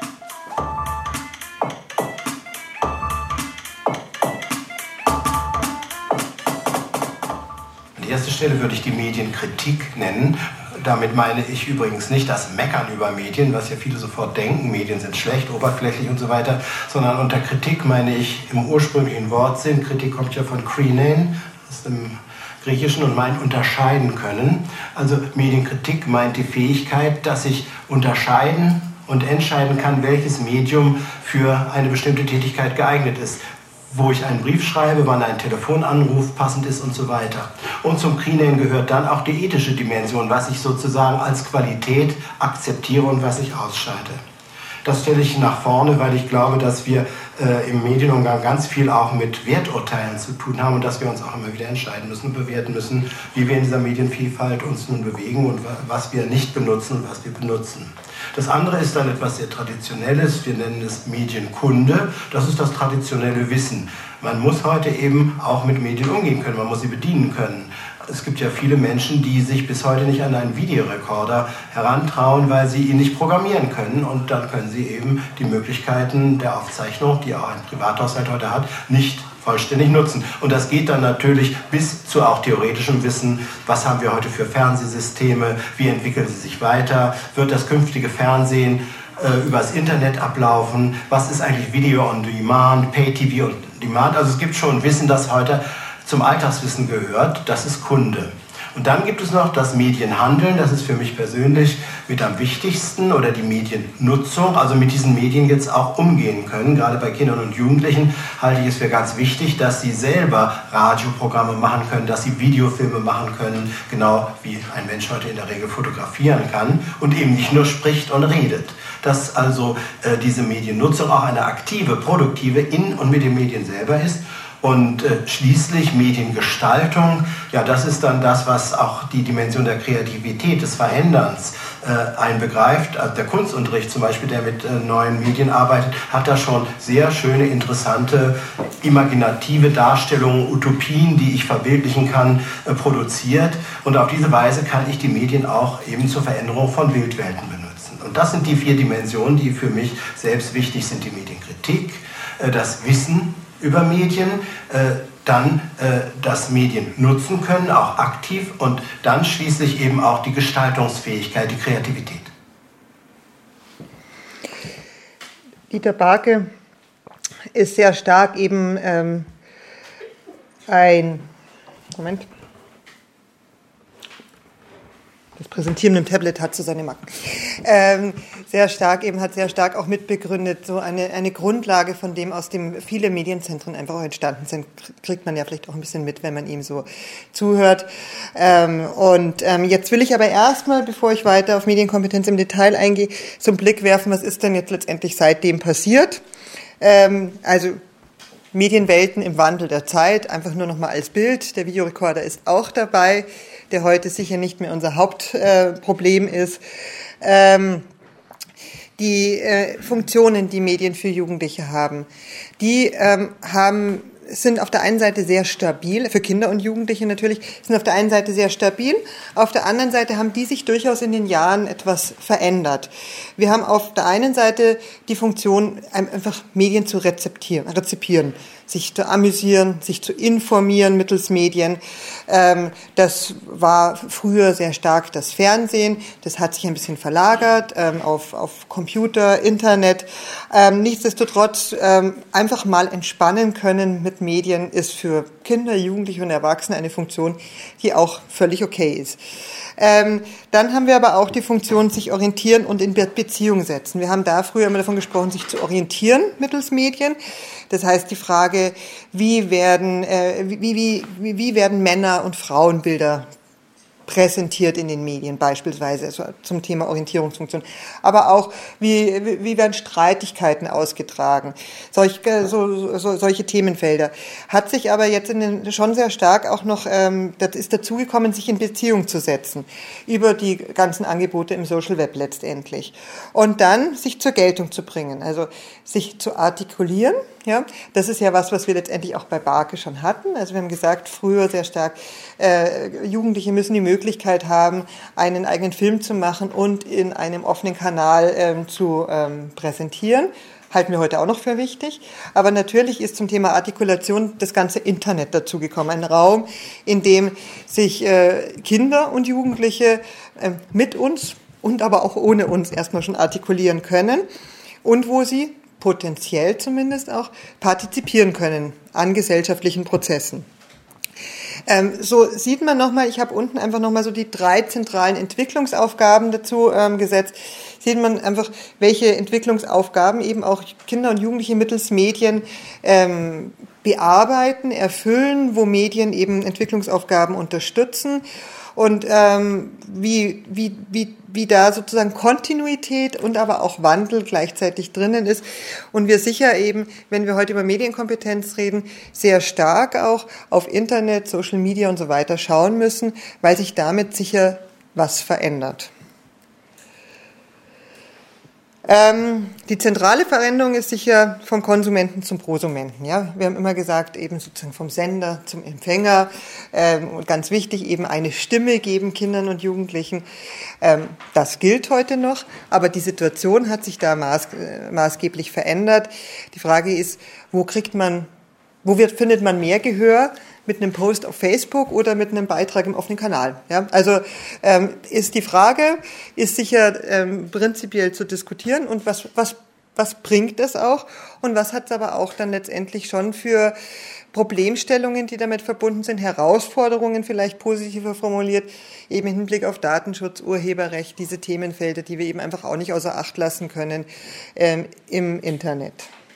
an erster Stelle würde ich die Medienkritik nennen. Damit meine ich übrigens nicht das Meckern über Medien, was ja viele sofort denken, Medien sind schlecht, oberflächlich und so weiter, sondern unter Kritik meine ich im ursprünglichen Wortsinn, Kritik kommt ja von krinein, aus dem Griechischen, und meint unterscheiden können. Also Medienkritik meint die Fähigkeit, dass ich unterscheiden und entscheiden kann, welches Medium für eine bestimmte Tätigkeit geeignet ist. Wo ich einen Brief schreibe, wann ein Telefonanruf passend ist und so weiter. Und zum krinein gehört dann auch die ethische Dimension, was ich sozusagen als Qualität akzeptiere und was ich ausschalte. Das stelle ich nach vorne, weil ich glaube, dass wir im Medienumgang ganz viel auch mit Werturteilen zu tun haben und dass wir uns auch immer wieder entscheiden müssen, bewerten müssen, wie wir in dieser Medienvielfalt uns nun bewegen und was wir nicht benutzen und was wir benutzen. Das andere ist dann etwas sehr Traditionelles, wir nennen es Medienkunde, das ist das traditionelle Wissen. Man muss heute eben auch mit Medien umgehen können, man muss sie bedienen können. Es gibt ja viele Menschen, die sich bis heute nicht an einen Videorekorder herantrauen, weil sie ihn nicht programmieren können. Und dann können sie eben die Möglichkeiten der Aufzeichnung, die auch ein Privathaushalt heute hat, nicht vollständig nutzen. Und das geht dann natürlich bis zu auch theoretischem Wissen. Was haben wir heute für Fernsehsysteme? Wie entwickeln sie sich weiter? Wird das künftige Fernsehen übers Internet ablaufen? Was ist eigentlich Video on Demand, Pay-TV on Demand? Also es gibt schon Wissen, das heute zum Alltagswissen gehört, das ist Kunde. Und dann gibt es noch das Medienhandeln, das ist für mich persönlich mit am wichtigsten, oder die Mediennutzung, also mit diesen Medien jetzt auch umgehen können. Gerade bei Kindern und Jugendlichen halte ich es für ganz wichtig, dass sie selber Radioprogramme machen können, dass sie Videofilme machen können, genau wie ein Mensch heute in der Regel fotografieren kann und eben nicht nur spricht und redet. Dass also diese Mediennutzung auch eine aktive, produktive in und mit den Medien selber ist. Und schließlich Mediengestaltung, ja, das ist dann das, was auch die Dimension der Kreativität, des Veränderns einbegreift. Also der Kunstunterricht zum Beispiel, der mit neuen Medien arbeitet, hat da schon sehr schöne, interessante, imaginative Darstellungen, Utopien, die ich verbildlichen kann, produziert. Und auf diese Weise kann ich die Medien auch eben zur Veränderung von Bildwelten benutzen. Und das sind die 4 Dimensionen, die für mich selbst wichtig sind. Die Medienkritik, das Wissen über Medien, dann das Medien nutzen können, auch aktiv, und dann schließlich eben auch die Gestaltungsfähigkeit, die Kreativität. Dieter Barke ist sehr stark eben das Präsentieren mit dem Tablet hat so seine Macken, sehr stark auch mitbegründet, so eine Grundlage, von dem aus dem viele Medienzentren einfach auch entstanden sind, kriegt man ja vielleicht auch ein bisschen mit, wenn man ihm so zuhört. Jetzt will ich aber erstmal, bevor ich weiter auf Medienkompetenz im Detail eingehe, so einen Blick werfen, was ist denn jetzt letztendlich seitdem passiert? Medienwelten im Wandel der Zeit, einfach nur nochmal als Bild. Der Videorekorder ist auch dabei, der heute sicher nicht mehr unser Hauptproblem ist. Die Funktionen, die Medien für Jugendliche haben, sind auf der einen Seite sehr stabil, für Kinder und Jugendliche natürlich, sind auf der einen Seite sehr stabil, auf der anderen Seite haben die sich durchaus in den Jahren etwas verändert. Wir haben auf der einen Seite die Funktion, einfach Medien zu rezipieren, sich zu amüsieren, sich zu informieren mittels Medien. Das war früher sehr stark das Fernsehen, das hat sich ein bisschen verlagert auf Computer, Internet. Nichtsdestotrotz einfach mal entspannen können mit Medien ist für Kinder, Jugendliche und Erwachsene eine Funktion, die auch völlig okay ist. Dann haben wir aber auch die Funktion, sich orientieren und in Beziehung setzen. Wir haben da früher immer davon gesprochen, sich zu orientieren mittels Medien. Das heißt, die Frage, wie werden Männer- und Frauenbilder präsentiert in den Medien beispielsweise, also zum Thema Orientierungsfunktion. Aber auch, wie werden Streitigkeiten ausgetragen, solche Themenfelder. Hat sich aber jetzt schon sehr stark auch noch, das ist dazugekommen, sich in Beziehung zu setzen, über die ganzen Angebote im Social Web letztendlich. Und dann sich zur Geltung zu bringen, also sich zu artikulieren. Ja, das ist ja was wir letztendlich auch bei Barke schon hatten. Also wir haben gesagt, früher sehr stark, Jugendliche müssen die Möglichkeit haben, einen eigenen Film zu machen und in einem offenen Kanal zu präsentieren. Halten wir heute auch noch für wichtig. Aber natürlich ist zum Thema Artikulation das ganze Internet dazugekommen. Ein Raum, in dem sich Kinder und Jugendliche mit uns und aber auch ohne uns erstmal schon artikulieren können und wo sie potenziell zumindest auch partizipieren können an gesellschaftlichen Prozessen. So sieht man nochmal, ich habe unten einfach nochmal so die 3 zentralen Entwicklungsaufgaben dazu gesetzt, sieht man einfach, welche Entwicklungsaufgaben eben auch Kinder und Jugendliche mittels Medien bearbeiten, erfüllen, wo Medien eben Entwicklungsaufgaben unterstützen. Und wie da sozusagen Kontinuität und aber auch Wandel gleichzeitig drinnen ist. Und wir sicher eben, wenn wir heute über Medienkompetenz reden, sehr stark auch auf Internet, Social Media und so weiter schauen müssen, weil sich damit sicher was verändert. Die zentrale Veränderung ist sicher vom Konsumenten zum Prosumenten. Ja, wir haben immer gesagt, eben sozusagen vom Sender zum Empfänger. Und ganz wichtig, eben eine Stimme geben Kindern und Jugendlichen. Das gilt heute noch, aber die Situation hat sich da maßgeblich verändert. Die Frage ist, findet man mehr Gehör? Mit einem Post auf Facebook oder mit einem Beitrag im offenen Kanal. Ja, also ist die Frage, ist sicher prinzipiell zu diskutieren und was bringt es auch und was hat es aber auch dann letztendlich schon für Problemstellungen, die damit verbunden sind, Herausforderungen vielleicht positiver formuliert, eben im Hinblick auf Datenschutz, Urheberrecht, diese Themenfelder, die wir eben einfach auch nicht außer Acht lassen können im Internet.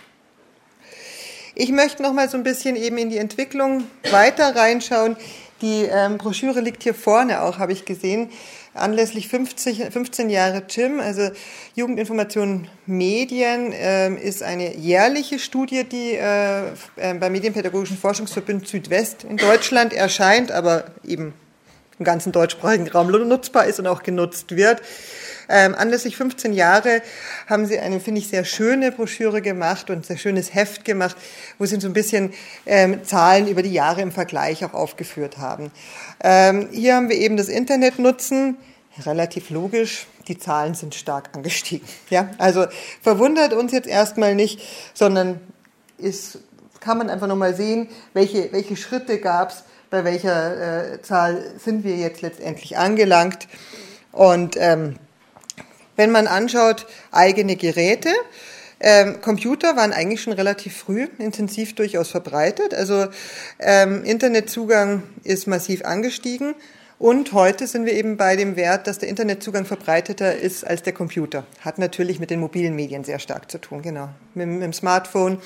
Ich möchte noch mal so ein bisschen eben in die Entwicklung weiter reinschauen. Die Broschüre liegt hier vorne auch, habe ich gesehen, anlässlich 15 Jahre JIM, also Jugendinformation Medien, ist eine jährliche Studie, die beim Medienpädagogischen Forschungsverbund Südwest in Deutschland erscheint, aber eben im ganzen deutschsprachigen Raum nutzbar ist und auch genutzt wird. Anlässlich 15 Jahre haben sie eine, finde ich, sehr schöne Broschüre gemacht und ein sehr schönes Heft gemacht, wo sie so ein bisschen Zahlen über die Jahre im Vergleich auch aufgeführt haben. Hier haben wir eben das Internetnutzen, relativ logisch, die Zahlen sind stark angestiegen. Ja, also verwundert uns jetzt erstmal nicht, sondern kann man einfach nochmal sehen, welche Schritte gab es, bei welcher Zahl sind wir jetzt letztendlich angelangt. Und wenn man anschaut, eigene Geräte, Computer waren eigentlich schon relativ früh intensiv durchaus verbreitet. Also Internetzugang ist massiv angestiegen Und heute sind wir eben bei dem Wert, dass der Internetzugang verbreiteter ist als der Computer. Hat natürlich mit den mobilen Medien sehr stark zu tun, genau. Mit dem Smartphone,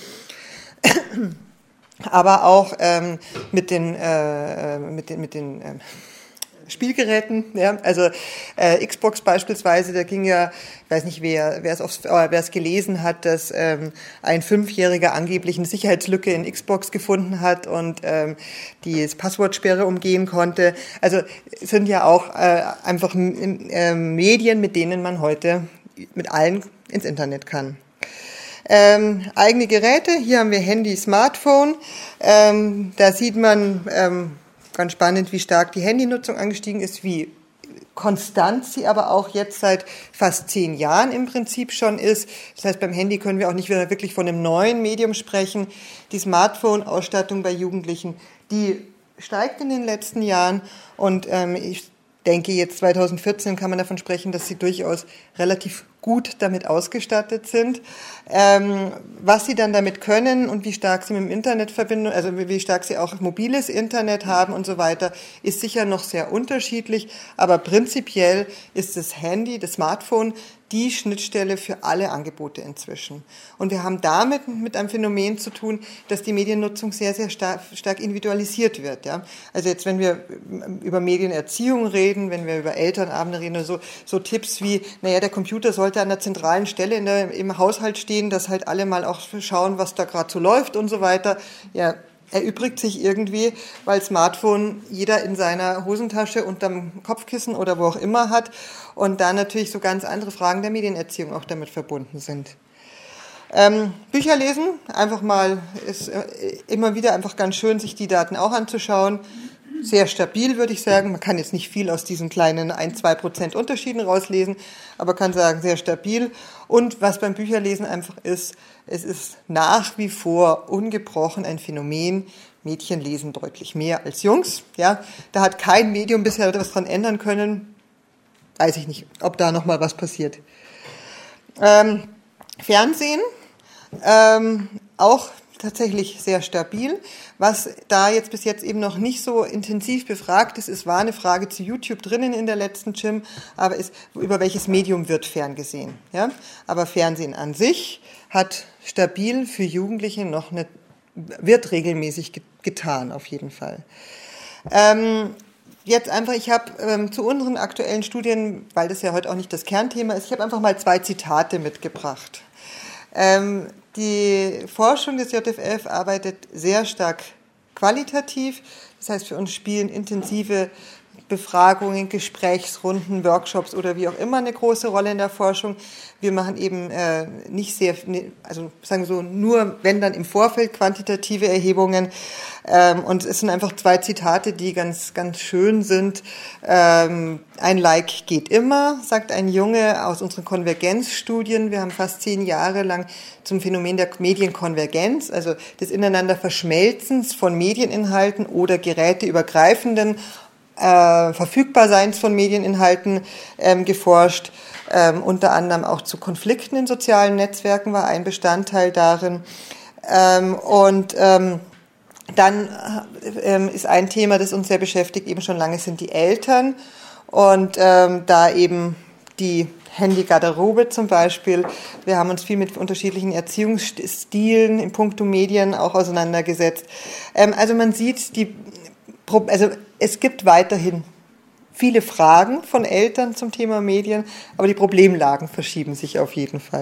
aber auch mit den Spielgeräten, ja, also Xbox beispielsweise, da ging ja, ich weiß nicht, wer es gelesen hat, dass ein 5-Jähriger angeblich eine Sicherheitslücke in Xbox gefunden hat und die Passwortsperre umgehen konnte. Also es sind ja auch einfach Medien, mit denen man heute mit allen ins Internet kann. Eigene Geräte, hier haben wir Handy, Smartphone, da sieht man ganz spannend, wie stark die Handynutzung angestiegen ist, wie konstant sie aber auch jetzt seit fast 10 Jahren im Prinzip schon ist. Das heißt, beim Handy können wir auch nicht wieder wirklich von einem neuen Medium sprechen. Die Smartphone-Ausstattung bei Jugendlichen, die steigt in den letzten Jahren und ich denke, jetzt 2014 kann man davon sprechen, dass sie durchaus relativ gut damit ausgestattet sind. Was sie dann damit können und wie stark sie mit dem Internet verbinden, also wie stark sie auch mobiles Internet haben und so weiter, ist sicher noch sehr unterschiedlich. Aber prinzipiell ist das Handy, das Smartphone, die Schnittstelle für alle Angebote inzwischen. Und wir haben damit mit einem Phänomen zu tun, dass die Mediennutzung sehr, sehr stark individualisiert wird. Ja? Also jetzt, wenn wir über Medienerziehung reden, wenn wir über Elternabende reden oder so Tipps wie, der Computer sollte an der zentralen Stelle im Haushalt stehen, dass halt alle mal auch schauen, was da gerade so läuft und so weiter. Ja, erübrigt sich irgendwie, weil Smartphone jeder in seiner Hosentasche unterm Kopfkissen oder wo auch immer hat und da natürlich so ganz andere Fragen der Medienerziehung auch damit verbunden sind. Bücher lesen, einfach mal, ist immer wieder einfach ganz schön, sich die Daten auch anzuschauen. Sehr stabil, würde ich sagen. Man kann jetzt nicht viel aus diesen kleinen 1-2% Unterschieden rauslesen, aber kann sagen, sehr stabil. Und was beim Bücherlesen einfach ist, es ist nach wie vor ungebrochen ein Phänomen. Mädchen lesen deutlich mehr als Jungs. Ja, da hat kein Medium bisher etwas dran ändern können. Weiß ich nicht, ob da noch mal was passiert. Fernsehen, auch tatsächlich sehr stabil. Was da jetzt bis jetzt eben noch nicht so intensiv befragt ist, war eine Frage zu YouTube drinnen in der letzten Gym, aber ist, über welches Medium wird ferngesehen? Ja? Aber Fernsehen an sich hat stabil für Jugendliche wird regelmäßig getan, auf jeden Fall. Jetzt einfach, ich habe zu unseren aktuellen Studien, weil das ja heute auch nicht das Kernthema ist, ich habe einfach mal 2 Zitate mitgebracht. Die Forschung des JFF arbeitet sehr stark qualitativ. Das heißt, für uns spielen intensive Befragungen, Gesprächsrunden, Workshops oder wie auch immer eine große Rolle in der Forschung. Wir machen eben nicht sehr, also sagen wir so, nur wenn dann im Vorfeld quantitative Erhebungen. Und es sind einfach 2 Zitate, die ganz, ganz schön sind. Ein Like geht immer, sagt ein Junge aus unseren Konvergenzstudien. Wir haben fast 10 Jahre lang zum Phänomen der Medienkonvergenz, also des ineinander Verschmelzens von Medieninhalten oder geräteübergreifenden Verfügbarseins von Medieninhalten geforscht. Unter anderem auch zu Konflikten in sozialen Netzwerken war ein Bestandteil darin. Dann ist ein Thema, das uns sehr beschäftigt, eben schon lange, sind die Eltern. Und da eben die Handy-Garderobe zum Beispiel. Wir haben uns viel mit unterschiedlichen Erziehungsstilen in puncto Medien auch auseinandergesetzt. Also man sieht, es gibt weiterhin viele Fragen von Eltern zum Thema Medien, aber die Problemlagen verschieben sich auf jeden Fall.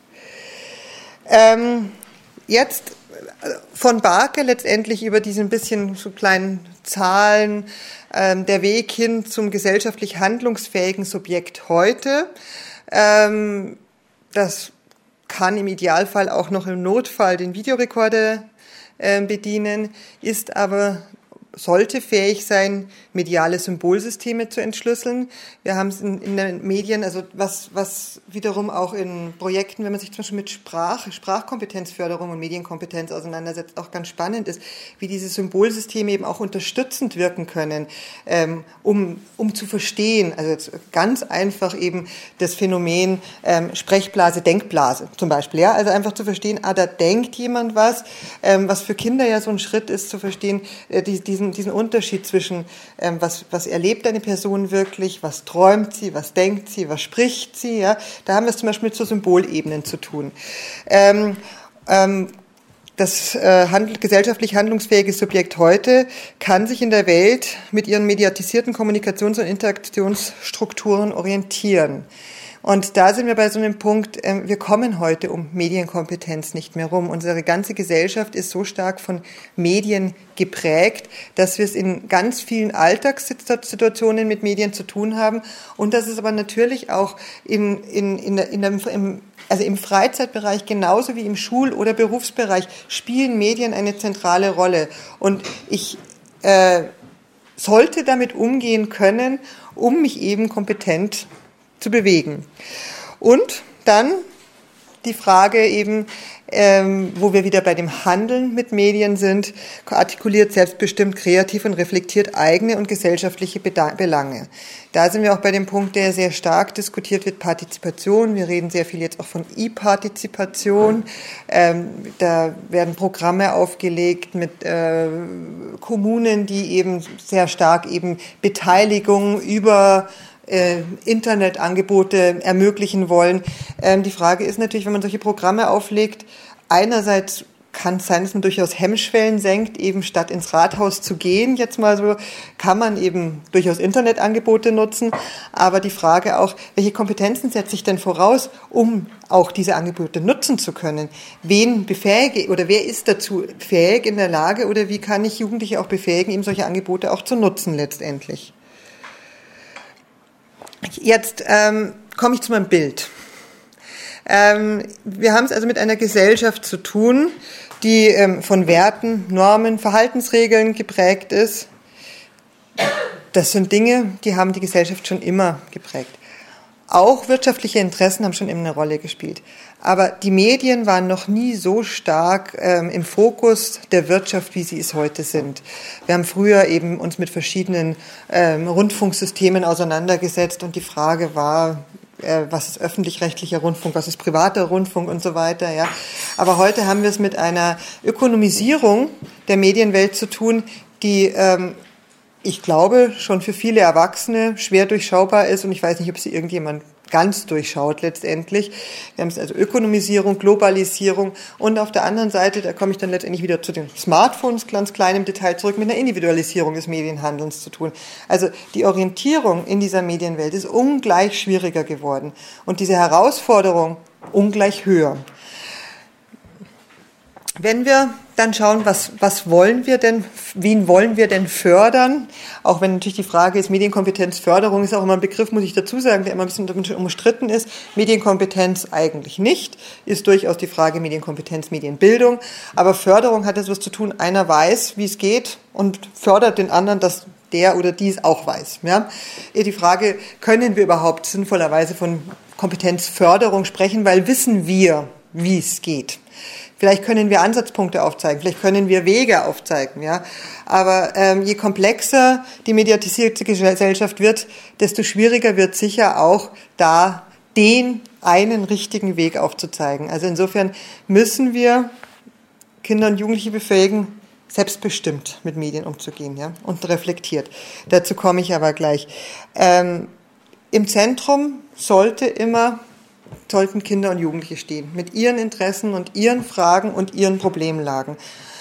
Jetzt von Barke letztendlich über diese ein bisschen so kleinen Zahlen, der Weg hin zum gesellschaftlich handlungsfähigen Subjekt heute. Das kann im Idealfall auch noch im Notfall den Videorekorder bedienen, sollte fähig sein, mediale Symbolsysteme zu entschlüsseln. Wir haben es in den Medien, also was wiederum auch in Projekten, wenn man sich zum Beispiel mit Sprachkompetenzförderung und Medienkompetenz auseinandersetzt, auch ganz spannend ist, wie diese Symbolsysteme eben auch unterstützend wirken können, um zu verstehen, also jetzt ganz einfach eben das Phänomen Sprechblase, Denkblase zum Beispiel, ja, also einfach zu verstehen, da denkt jemand was für Kinder ja so ein Schritt ist, zu verstehen, diesen diesen Unterschied zwischen, was erlebt eine Person wirklich, was träumt sie, was denkt sie, was spricht sie, ja, da haben wir es zum Beispiel mit so Symbolebenen zu tun. Das gesellschaftlich handlungsfähige Subjekt heute kann sich in der Welt mit ihren mediatisierten Kommunikations- und Interaktionsstrukturen orientieren. Und da sind wir bei so einem Punkt, wir kommen heute um Medienkompetenz nicht mehr rum. Unsere ganze Gesellschaft ist so stark von Medien geprägt, dass wir es in ganz vielen Alltagssituationen mit Medien zu tun haben und dass es aber natürlich auch im Freizeitbereich genauso wie im Schul- oder Berufsbereich spielen Medien eine zentrale Rolle. Und ich sollte damit umgehen können, um mich eben kompetent zu bewegen. Und dann die Frage eben, wo wir wieder bei dem Handeln mit Medien sind, artikuliert, selbstbestimmt, kreativ und reflektiert eigene und gesellschaftliche Belange. Da sind wir auch bei dem Punkt, der sehr stark diskutiert wird, Partizipation. Wir reden sehr viel jetzt auch von E-Partizipation. Da werden Programme aufgelegt mit Kommunen, die eben sehr stark eben Beteiligung über Internetangebote ermöglichen wollen. Die Frage ist natürlich, wenn man solche Programme auflegt, einerseits kann es sein, dass man durchaus Hemmschwellen senkt, eben statt ins Rathaus zu gehen, jetzt mal so, kann man eben durchaus Internetangebote nutzen, aber die Frage auch, welche Kompetenzen setze ich denn voraus, um auch diese Angebote nutzen zu können? Wen befähige oder wer ist dazu fähig in der Lage oder wie kann ich Jugendliche auch befähigen, eben solche Angebote auch zu nutzen letztendlich? Jetzt komme ich zu meinem Bild. Wir haben es also mit einer Gesellschaft zu tun, die von Werten, Normen, Verhaltensregeln geprägt ist. Das sind Dinge, die haben die Gesellschaft schon immer geprägt. Auch wirtschaftliche Interessen haben schon immer eine Rolle gespielt. Aber die Medien waren noch nie so stark im Fokus der Wirtschaft, wie sie es heute sind. Wir haben früher eben uns mit verschiedenen Rundfunksystemen auseinandergesetzt und die Frage war, was ist öffentlich-rechtlicher Rundfunk, was ist privater Rundfunk und so weiter. Ja. Aber heute haben wir es mit einer Ökonomisierung der Medienwelt zu tun, die ich glaube, schon für viele Erwachsene schwer durchschaubar ist und ich weiß nicht, ob sie irgendjemand ganz durchschaut letztendlich. Wir haben es also Ökonomisierung, Globalisierung und auf der anderen Seite, da komme ich dann letztendlich wieder zu den Smartphones, ganz klein im Detail zurück, mit einer Individualisierung des Medienhandelns zu tun. Also die Orientierung in dieser Medienwelt ist ungleich schwieriger geworden und diese Herausforderung ungleich höher. Wenn wir dann schauen, was wollen wir denn, wen wollen wir denn fördern? Auch wenn natürlich die Frage ist, Medienkompetenzförderung ist auch immer ein Begriff, muss ich dazu sagen, der immer ein bisschen umstritten ist. Medienkompetenz eigentlich nicht, ist durchaus die Frage Medienkompetenz, Medienbildung. Aber Förderung hat etwas zu tun, einer weiß, wie es geht und fördert den anderen, dass der oder die es auch weiß. Ja? Die Frage, können wir überhaupt sinnvollerweise von Kompetenzförderung sprechen, weil wissen wir, wie es geht. Vielleicht können wir Ansatzpunkte aufzeigen, vielleicht können wir Wege aufzeigen, ja. Aber je komplexer die mediatisierte Gesellschaft wird, desto schwieriger wird sicher auch da den einen richtigen Weg aufzuzeigen. Also insofern müssen wir Kinder und Jugendliche befähigen, selbstbestimmt mit Medien umzugehen, ja, und reflektiert. Dazu komme ich aber gleich. Im Zentrum sollten Kinder und Jugendliche stehen, mit ihren Interessen und ihren Fragen und ihren Problemlagen.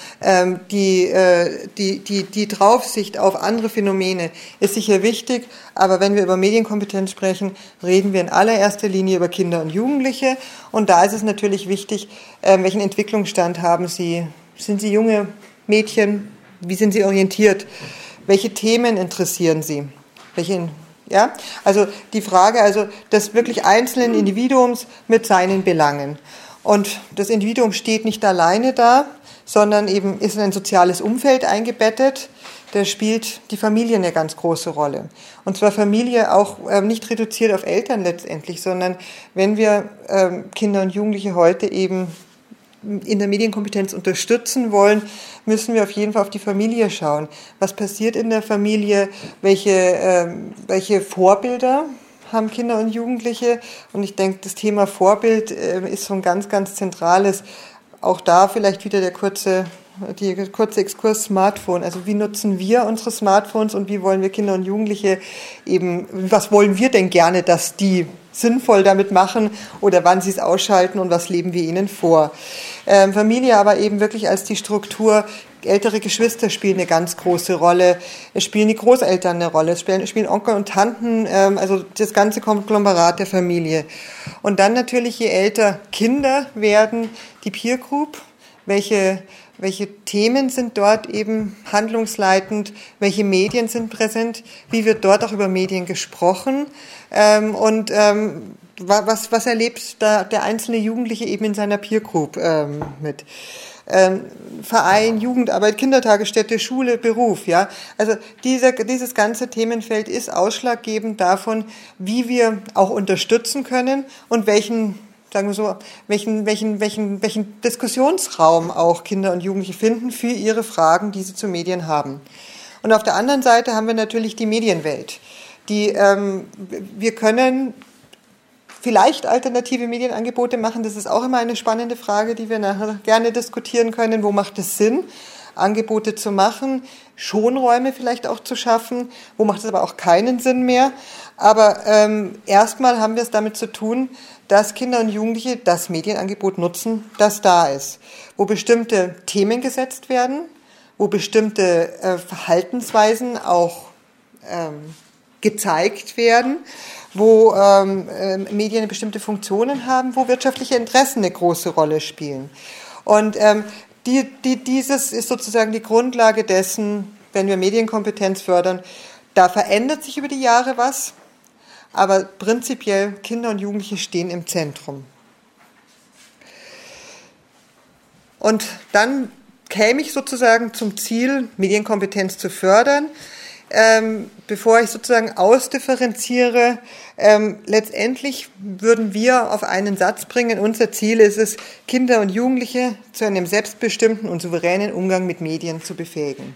Die Draufsicht auf andere Phänomene ist sicher wichtig, aber wenn wir über Medienkompetenz sprechen, reden wir in allererster Linie über Kinder und Jugendliche. Und da ist es natürlich wichtig, welchen Entwicklungsstand haben sie? Sind sie junge Mädchen? Wie sind sie orientiert? Welche Themen interessieren sie? Ja, also die Frage des wirklich einzelnen Individuums mit seinen Belangen. Und das Individuum steht nicht alleine da, sondern eben ist in ein soziales Umfeld eingebettet. Da spielt die Familie eine ganz große Rolle. Und zwar Familie auch nicht reduziert auf Eltern letztendlich, sondern wenn wir Kinder und Jugendliche heute eben in der Medienkompetenz unterstützen wollen, müssen wir auf jeden Fall auf die Familie schauen. Was passiert in der Familie? Welche Vorbilder haben Kinder und Jugendliche? Und ich denke, das Thema Vorbild ist so ein ganz, ganz zentrales. Auch da vielleicht wieder der kurze die kurze Exkurs Smartphone. Also wie nutzen wir unsere Smartphones und wie wollen wir Kinder und Jugendliche eben, was wollen wir denn gerne, dass die sinnvoll damit machen oder wann sie es ausschalten und was leben wir ihnen vor. Familie aber eben wirklich als die Struktur. Ältere Geschwister spielen eine ganz große Rolle, es spielen die Großeltern eine Rolle, es spielen Onkel und Tanten, also das ganze Konglomerat der Familie. Und dann natürlich, je älter Kinder werden, die Peer Group, welche Themen sind dort eben handlungsleitend, welche Medien sind präsent, wie wird dort auch über Medien gesprochen und was erlebt da der einzelne Jugendliche eben in seiner Peer Group mit. Verein, Jugendarbeit, Kindertagesstätte, Schule, Beruf, ja. Also dieses ganze Themenfeld ist ausschlaggebend davon, wie wir auch unterstützen können und welchen Diskussionsraum auch Kinder und Jugendliche finden für ihre Fragen, die sie zu Medien haben. Und auf der anderen Seite haben wir natürlich die Medienwelt. Wir können vielleicht alternative Medienangebote machen, das ist auch immer eine spannende Frage, die wir nachher gerne diskutieren können. Wo macht es Sinn, Angebote zu machen, Schonräume vielleicht auch zu schaffen? Wo macht es aber auch keinen Sinn mehr? Aber erstmal haben wir es damit zu tun, dass Kinder und Jugendliche das Medienangebot nutzen, das da ist. Wo bestimmte Themen gesetzt werden, wo bestimmte Verhaltensweisen auch gezeigt werden, wo Medien bestimmte Funktionen haben, wo wirtschaftliche Interessen eine große Rolle spielen. Und dieses ist sozusagen die Grundlage dessen, wenn wir Medienkompetenz fördern. Da verändert sich über die Jahre was, aber prinzipiell Kinder und Jugendliche stehen im Zentrum. Und dann käme ich sozusagen zum Ziel, Medienkompetenz zu fördern. Bevor ich sozusagen ausdifferenziere, letztendlich würden wir auf einen Satz bringen, unser Ziel ist es, Kinder und Jugendliche zu einem selbstbestimmten und souveränen Umgang mit Medien zu befähigen.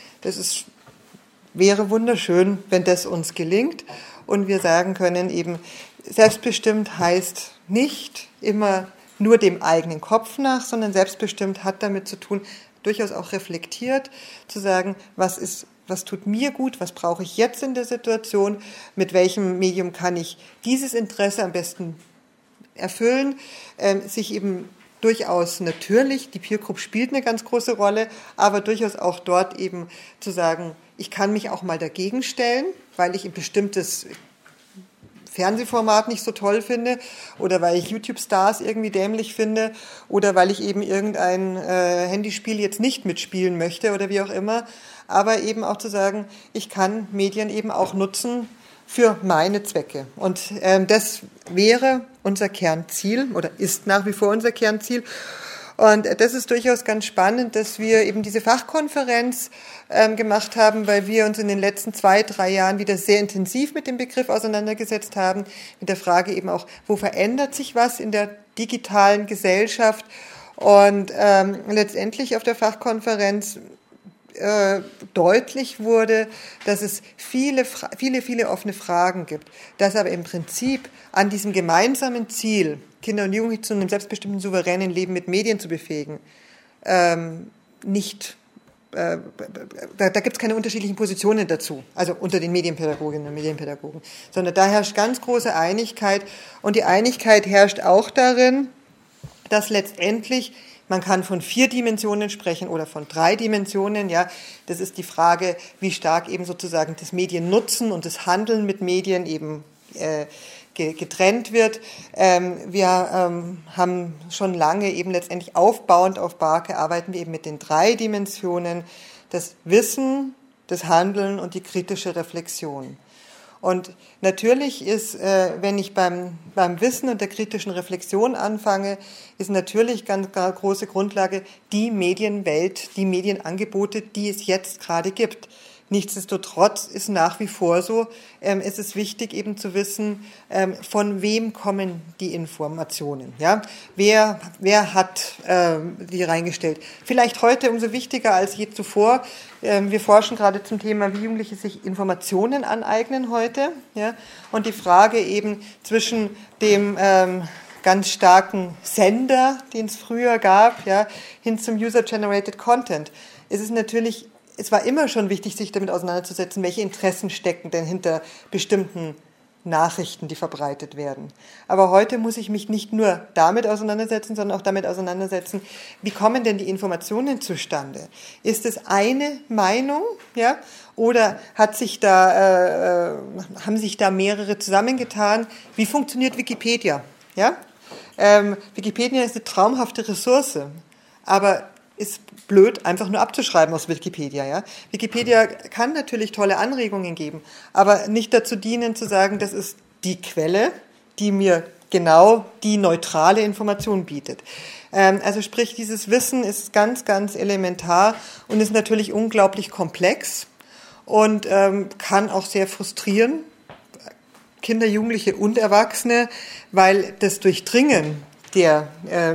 Wäre wunderschön, wenn das uns gelingt und wir sagen können, eben selbstbestimmt heißt nicht immer nur dem eigenen Kopf nach, sondern selbstbestimmt hat damit zu tun, durchaus auch reflektiert, zu sagen, was tut mir gut, was brauche ich jetzt in der Situation, mit welchem Medium kann ich dieses Interesse am besten erfüllen, sich eben durchaus natürlich, die Peer Group spielt eine ganz große Rolle, aber durchaus auch dort eben zu sagen, ich kann mich auch mal dagegen stellen, weil ich ein bestimmtes Fernsehformat nicht so toll finde oder weil ich YouTube-Stars irgendwie dämlich finde oder weil ich eben irgendein Handyspiel jetzt nicht mitspielen möchte oder wie auch immer. Aber eben auch zu sagen, ich kann Medien eben auch nutzen für meine Zwecke. Und das wäre unser Kernziel oder ist nach wie vor unser Kernziel. Und das ist durchaus ganz spannend, dass wir eben diese Fachkonferenz gemacht haben, weil wir uns in den letzten 2-3 Jahren wieder sehr intensiv mit dem Begriff auseinandergesetzt haben, mit der Frage eben auch, wo verändert sich was in der digitalen Gesellschaft? Und letztendlich auf der Fachkonferenz deutlich wurde, dass es viele offene Fragen gibt, dass aber im Prinzip an diesem gemeinsamen Ziel, Kinder und Jugendliche zu einem selbstbestimmten, souveränen Leben mit Medien zu befähigen, da gibt es keine unterschiedlichen Positionen dazu, also unter den Medienpädagoginnen und Medienpädagogen, sondern da herrscht ganz große Einigkeit und die Einigkeit herrscht auch darin, dass letztendlich man kann von 4 Dimensionen sprechen oder von 3 Dimensionen, ja. Das ist die Frage, wie stark eben sozusagen das Mediennutzen und das Handeln mit Medien eben getrennt wird. Wir haben schon lange eben letztendlich aufbauend auf Barke arbeiten wir eben mit den 3 Dimensionen, das Wissen, das Handeln und die kritische Reflexion. Und natürlich ist, wenn ich beim Wissen und der kritischen Reflexion anfange, ist natürlich ganz große Grundlage die Medienwelt, die Medienangebote, die es jetzt gerade gibt. Nichtsdestotrotz ist nach wie vor so, es ist wichtig eben zu wissen, von wem kommen die Informationen. Ja? Wer hat die reingestellt? Vielleicht heute umso wichtiger als je zuvor. Wir forschen gerade zum Thema, wie Jugendliche sich Informationen aneignen heute. Ja? Und die Frage eben zwischen dem ganz starken Sender, den es früher gab, ja, hin zum User-Generated Content. Es war immer schon wichtig, sich damit auseinanderzusetzen, welche Interessen stecken denn hinter bestimmten Nachrichten, die verbreitet werden. Aber heute muss ich mich nicht nur damit auseinandersetzen, sondern auch damit auseinandersetzen, wie kommen denn die Informationen zustande? Ist es eine Meinung, ja, oder haben sich da mehrere zusammengetan? Wie funktioniert Wikipedia? Ja? Wikipedia ist eine traumhafte Ressource, aber ist blöd, einfach nur abzuschreiben aus Wikipedia. Ja? Wikipedia kann natürlich tolle Anregungen geben, aber nicht dazu dienen, zu sagen, das ist die Quelle, die mir genau die neutrale Information bietet. Also sprich, dieses Wissen ist ganz, ganz elementar und ist natürlich unglaublich komplex und kann auch sehr frustrieren, Kinder, Jugendliche und Erwachsene, weil das Durchdringen der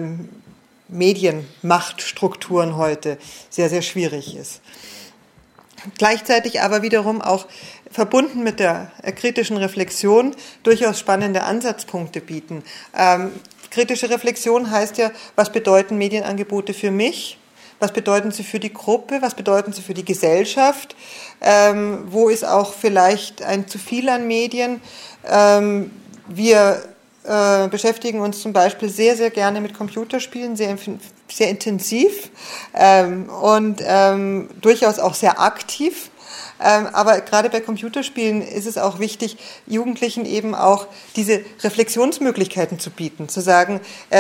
Medienmachtstrukturen heute sehr, sehr schwierig ist. Gleichzeitig aber wiederum auch verbunden mit der kritischen Reflexion durchaus spannende Ansatzpunkte bieten. Kritische Reflexion heißt ja, was bedeuten Medienangebote für mich? Was bedeuten sie für die Gruppe? Was bedeuten sie für die Gesellschaft? Wo ist auch vielleicht ein zu viel an Medien? Wir beschäftigen uns zum Beispiel sehr, sehr gerne mit Computerspielen, sehr intensiv und durchaus auch sehr aktiv. Aber gerade bei Computerspielen ist es auch wichtig, Jugendlichen eben auch diese Reflexionsmöglichkeiten zu bieten, zu sagen,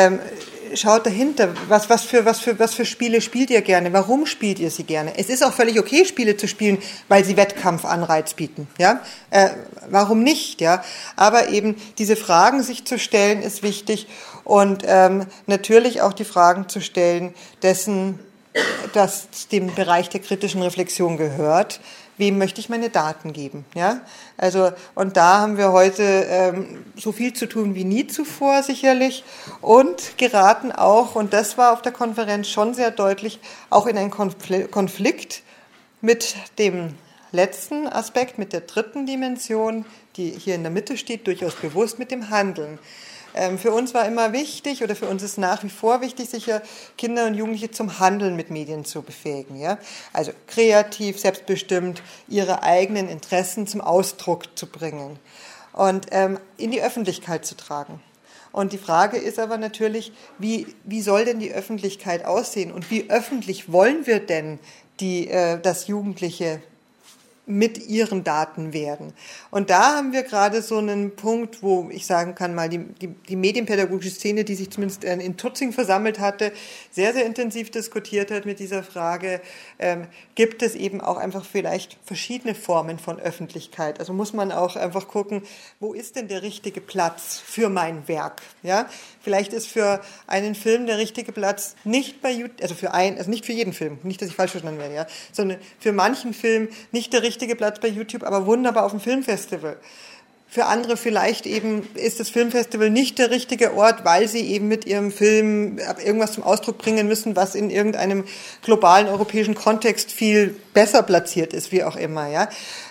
schaut dahinter, was für Spiele spielt ihr gerne, warum spielt ihr sie gerne? Es ist auch völlig okay, Spiele zu spielen, weil sie Wettkampfanreiz bieten, ja? Warum nicht, ja? Aber eben diese Fragen sich zu stellen, ist wichtig und natürlich auch die Fragen zu stellen dessen, das dem Bereich der kritischen Reflexion gehört. Wem möchte ich meine Daten geben? Ja? Also, und da haben wir heute so viel zu tun wie nie zuvor sicherlich und geraten auch, und das war auf der Konferenz schon sehr deutlich, auch in einen Konflikt mit dem letzten Aspekt, mit der dritten Dimension, die hier in der Mitte steht, durchaus bewusst mit dem Handeln. Für uns war immer wichtig, oder für uns ist nach wie vor wichtig, sicher Kinder und Jugendliche zum Handeln mit Medien zu befähigen. Ja? Also kreativ, selbstbestimmt ihre eigenen Interessen zum Ausdruck zu bringen und in die Öffentlichkeit zu tragen. Und die Frage ist aber natürlich, wie soll denn die Öffentlichkeit aussehen und wie öffentlich wollen wir denn dass Jugendliche mit ihren Daten werden. Und da haben wir gerade so einen Punkt, wo ich sagen kann, mal die medienpädagogische Szene, die sich zumindest in Tutzing versammelt hatte, sehr, sehr intensiv diskutiert hat mit dieser Frage, gibt es eben auch einfach vielleicht verschiedene Formen von Öffentlichkeit. Also muss man auch einfach gucken, wo ist denn der richtige Platz für mein Werk? Ja? Vielleicht ist für einen Film der richtige Platz nicht bei YouTube, also nicht für jeden Film, nicht, dass ich falsch verstanden werde, ja, sondern für manchen Film nicht der richtige Platz bei YouTube, aber wunderbar auf dem Filmfestival. Für andere vielleicht eben ist das Filmfestival nicht der richtige Ort, weil sie eben mit ihrem Film irgendwas zum Ausdruck bringen müssen, was in irgendeinem globalen europäischen Kontext viel besser platziert ist, wie auch immer, ja.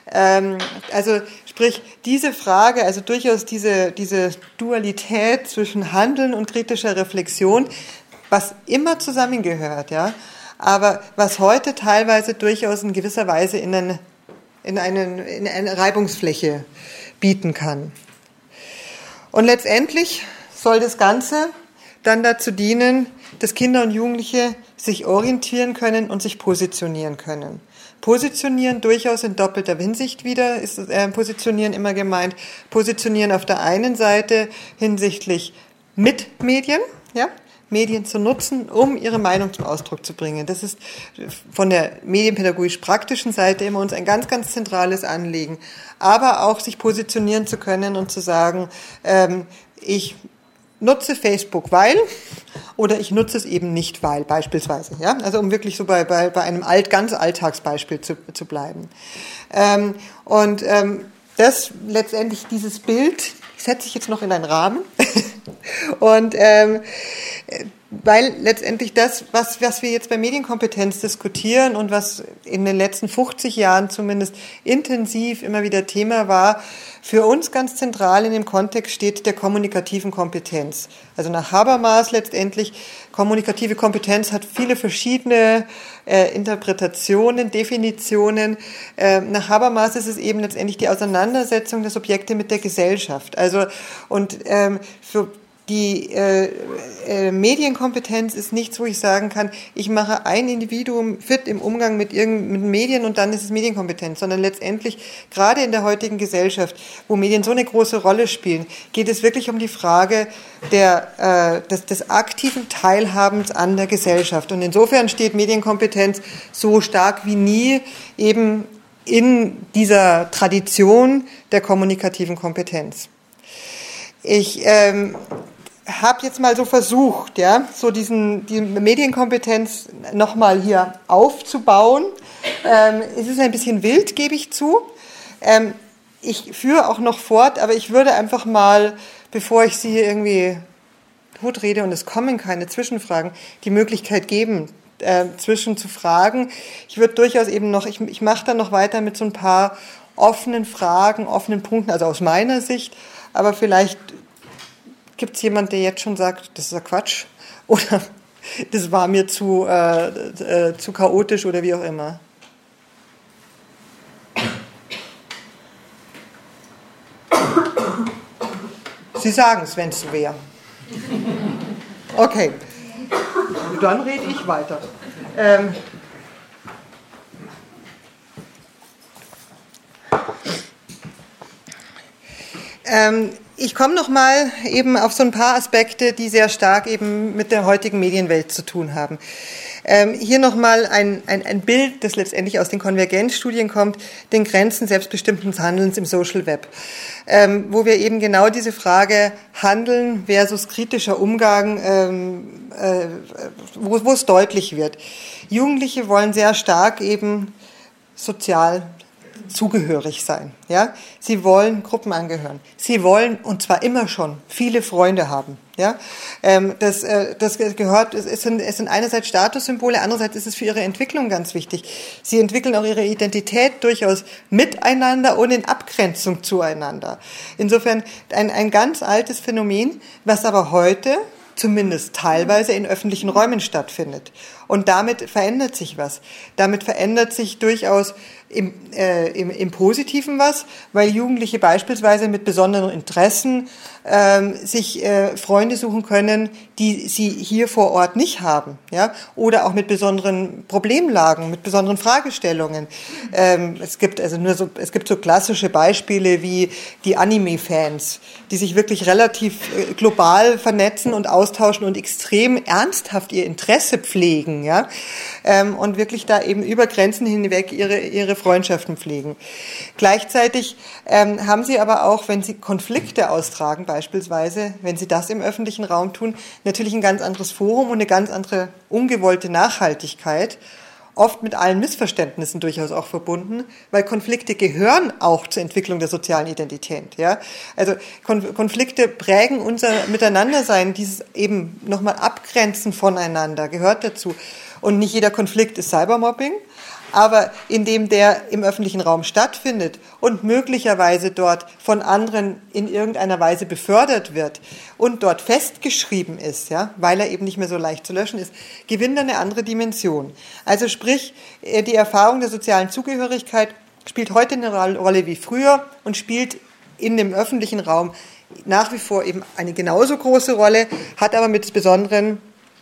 Also sprich, diese Frage, also durchaus diese Dualität zwischen Handeln und kritischer Reflexion, was immer zusammengehört, ja, aber was heute teilweise durchaus in gewisser Weise in eine Reibungsfläche bieten kann. Und letztendlich soll das Ganze dann dazu dienen, dass Kinder und Jugendliche sich orientieren können und sich positionieren können. Positionieren durchaus in doppelter Hinsicht wieder, ist Positionieren immer gemeint. Positionieren auf der einen Seite hinsichtlich mit Medien, ja, Medien zu nutzen, um ihre Meinung zum Ausdruck zu bringen. Das ist von der medienpädagogisch-praktischen Seite immer uns ein ganz, ganz zentrales Anliegen. Aber auch sich positionieren zu können und zu sagen, ich nutze Facebook, weil, oder ich nutze es eben nicht, weil, beispielsweise. Ja? Also um wirklich so bei einem ganz Alltagsbeispiel zu bleiben. Das letztendlich, dieses Bild, setze ich jetzt noch in einen Rahmen. Und weil letztendlich das, was wir jetzt bei Medienkompetenz diskutieren und was in den letzten 50 Jahren zumindest intensiv immer wieder Thema war, für uns ganz zentral in dem Kontext steht der kommunikativen Kompetenz. Also nach Habermas letztendlich, kommunikative Kompetenz hat viele verschiedene Interpretationen, Definitionen. Nach Habermas ist es eben letztendlich die Auseinandersetzung der Subjekte mit der Gesellschaft. Also für die Medienkompetenz ist nichts, wo ich sagen kann, ich mache ein Individuum fit im Umgang mit Medien und dann ist es Medienkompetenz, sondern letztendlich, gerade in der heutigen Gesellschaft, wo Medien so eine große Rolle spielen, geht es wirklich um die Frage des aktiven Teilhabens an der Gesellschaft. Und insofern steht Medienkompetenz so stark wie nie eben in dieser Tradition der kommunikativen Kompetenz. Ich habe jetzt mal so versucht, ja, so die Medienkompetenz nochmal hier aufzubauen. Es ist ein bisschen wild, gebe ich zu. Ich führe auch noch fort, aber ich würde einfach mal, bevor ich Sie hier irgendwie totrede und es kommen keine Zwischenfragen, die Möglichkeit geben, zwischen zu fragen. Ich würde durchaus eben noch, ich mache dann noch weiter mit so ein paar offenen Fragen, offenen Punkten, also aus meiner Sicht, aber vielleicht gibt es jemanden, der jetzt schon sagt, das ist ja Quatsch oder das war mir zu chaotisch oder wie auch immer. Sie sagen es, wenn es so wäre. Okay, dann rede ich weiter. Ich komme noch mal eben auf so ein paar Aspekte, die sehr stark eben mit der heutigen Medienwelt zu tun haben. Hier nochmal ein Bild, das letztendlich aus den Konvergenzstudien kommt, den Grenzen selbstbestimmten Handelns im Social Web, wo wir eben genau diese Frage Handeln versus kritischer Umgang, wo es deutlich wird. Jugendliche wollen sehr stark eben sozial zugehörig sein, ja. Sie wollen Gruppen angehören. Sie wollen, und zwar immer schon, viele Freunde haben, ja. Das gehört, es sind einerseits Statussymbole, andererseits ist es für ihre Entwicklung ganz wichtig. Sie entwickeln auch ihre Identität durchaus miteinander und in Abgrenzung zueinander. Insofern ein ganz altes Phänomen, was aber heute zumindest teilweise in öffentlichen Räumen stattfindet. Und damit verändert sich was. Damit verändert sich durchaus im Positiven was, weil Jugendliche beispielsweise mit besonderen Interessen sich Freunde suchen können, die sie hier vor Ort nicht haben, ja, oder auch mit besonderen Problemlagen, mit besonderen Fragestellungen. Es gibt so klassische Beispiele wie die Anime-Fans, die sich wirklich relativ global vernetzen und austauschen und extrem ernsthaft ihr Interesse pflegen, ja, und wirklich da eben über Grenzen hinweg ihre Freundschaften pflegen. Gleichzeitig haben sie aber auch, wenn sie Konflikte austragen, beispielsweise, wenn sie das im öffentlichen Raum tun, natürlich ein ganz anderes Forum und eine ganz andere ungewollte Nachhaltigkeit, oft mit allen Missverständnissen durchaus auch verbunden, weil Konflikte gehören auch zur Entwicklung der sozialen Identität. Ja? Also Konflikte prägen unser Miteinandersein, dieses eben nochmal Abgrenzen voneinander gehört dazu. Und nicht jeder Konflikt ist Cybermobbing, aber indem der im öffentlichen Raum stattfindet und möglicherweise dort von anderen in irgendeiner Weise befördert wird und dort festgeschrieben ist, ja, weil er eben nicht mehr so leicht zu löschen ist, gewinnt er eine andere Dimension. Also sprich, die Erfahrung der sozialen Zugehörigkeit spielt heute eine Rolle wie früher und spielt in dem öffentlichen Raum nach wie vor eben eine genauso große Rolle, hat aber mit besonderen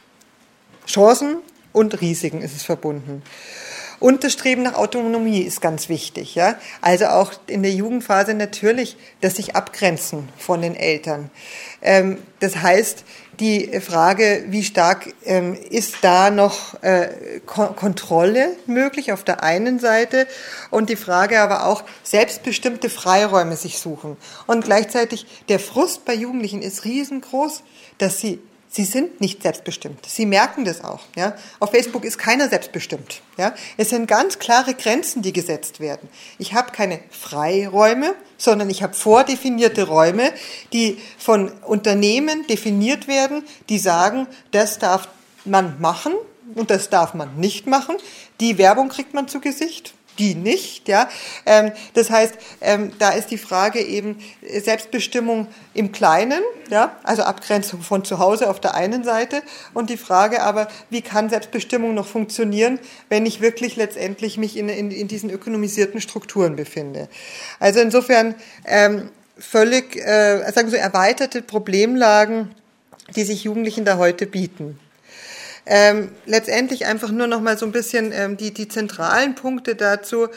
Chancen und Risiken ist es verbunden. Und das Streben nach Autonomie ist ganz wichtig, ja. Also auch in der Jugendphase natürlich, das sich abgrenzen von den Eltern. Das heißt, die Frage, wie stark ist da noch Kontrolle möglich auf der einen Seite und die Frage aber auch selbstbestimmte Freiräume sich suchen. Und gleichzeitig der Frust bei Jugendlichen ist riesengroß, dass sie Sie sind nicht selbstbestimmt. Sie merken das auch. Ja? Auf Facebook ist keiner selbstbestimmt. Ja? Es sind ganz klare Grenzen, die gesetzt werden. Ich habe keine Freiräume, sondern ich habe vordefinierte Räume, die von Unternehmen definiert werden, die sagen, das darf man machen und das darf man nicht machen. Die Werbung kriegt man zu Gesicht. Die nicht, ja. Das heißt, da ist die Frage eben Selbstbestimmung im Kleinen, ja, also Abgrenzung von zu Hause auf der einen Seite und die Frage aber, wie kann Selbstbestimmung noch funktionieren, wenn ich wirklich letztendlich mich in diesen ökonomisierten Strukturen befinde. Also insofern völlig, sagen wir so, erweiterte Problemlagen, die sich Jugendlichen da heute bieten. Letztendlich einfach nur noch mal so ein bisschen die zentralen Punkte dazu,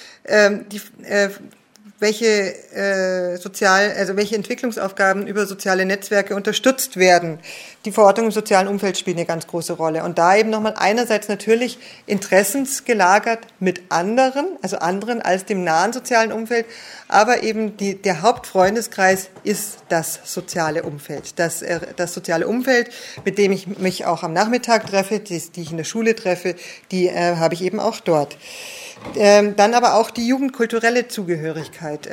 welche welche Entwicklungsaufgaben über soziale Netzwerke unterstützt werden. Die Verortung im sozialen Umfeld spielt eine ganz große Rolle. Und da eben nochmal einerseits natürlich interessensgelagert mit anderen, also anderen als dem nahen sozialen Umfeld, aber eben der Hauptfreundeskreis ist das soziale Umfeld. Das soziale Umfeld, mit dem ich mich auch am Nachmittag treffe, die ich in der Schule treffe, die habe ich eben auch dort. Dann aber auch die jugendkulturelle Zugehörigkeit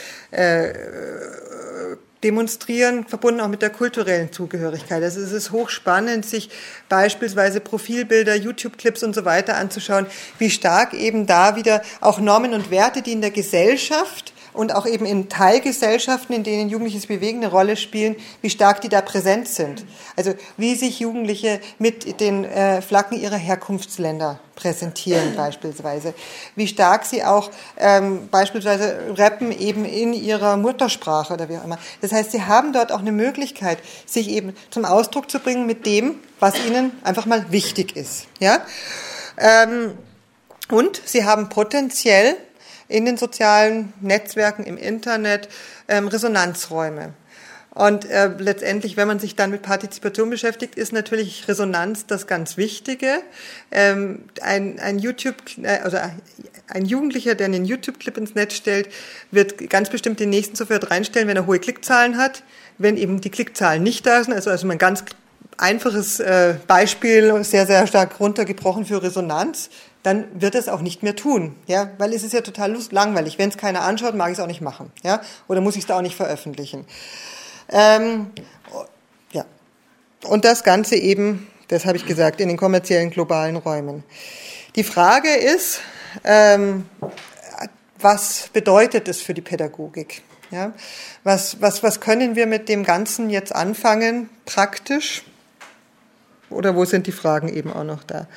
demonstrieren, verbunden auch mit der kulturellen Zugehörigkeit. Also es ist hochspannend, sich beispielsweise Profilbilder, YouTube-Clips und so weiter anzuschauen, wie stark eben da wieder auch Normen und Werte, die in der Gesellschaft und auch eben in Teilgesellschaften, in denen Jugendliches Bewegen eine Rolle spielen, wie stark die da präsent sind. Also wie sich Jugendliche mit den Flaggen ihrer Herkunftsländer präsentieren beispielsweise. Wie stark sie auch beispielsweise rappen eben in ihrer Muttersprache oder wie auch immer. Das heißt, sie haben dort auch eine Möglichkeit, sich eben zum Ausdruck zu bringen mit dem, was ihnen einfach mal wichtig ist. Ja? Und sie haben potenziell in den sozialen Netzwerken, im Internet, Resonanzräume. Und letztendlich, wenn man sich dann mit Partizipation beschäftigt, ist natürlich Resonanz das ganz Wichtige. Ein Jugendlicher, der einen YouTube-Clip ins Netz stellt, wird ganz bestimmt den nächsten sofort reinstellen, wenn er hohe Klickzahlen hat. Wenn eben die Klickzahlen nicht da sind, also ein ganz einfaches Beispiel, sehr, sehr stark runtergebrochen für Resonanz, dann wird es auch nicht mehr tun, ja, weil es ist ja total langweilig. Wenn es keiner anschaut, mag ich es auch nicht machen, ja, oder muss ich es da auch nicht veröffentlichen. Ja, und das Ganze eben, das habe ich gesagt, in den kommerziellen globalen Räumen. Die Frage ist, was bedeutet es für die Pädagogik? Ja, was können wir mit dem Ganzen jetzt anfangen, praktisch? Oder wo sind die Fragen eben auch noch da?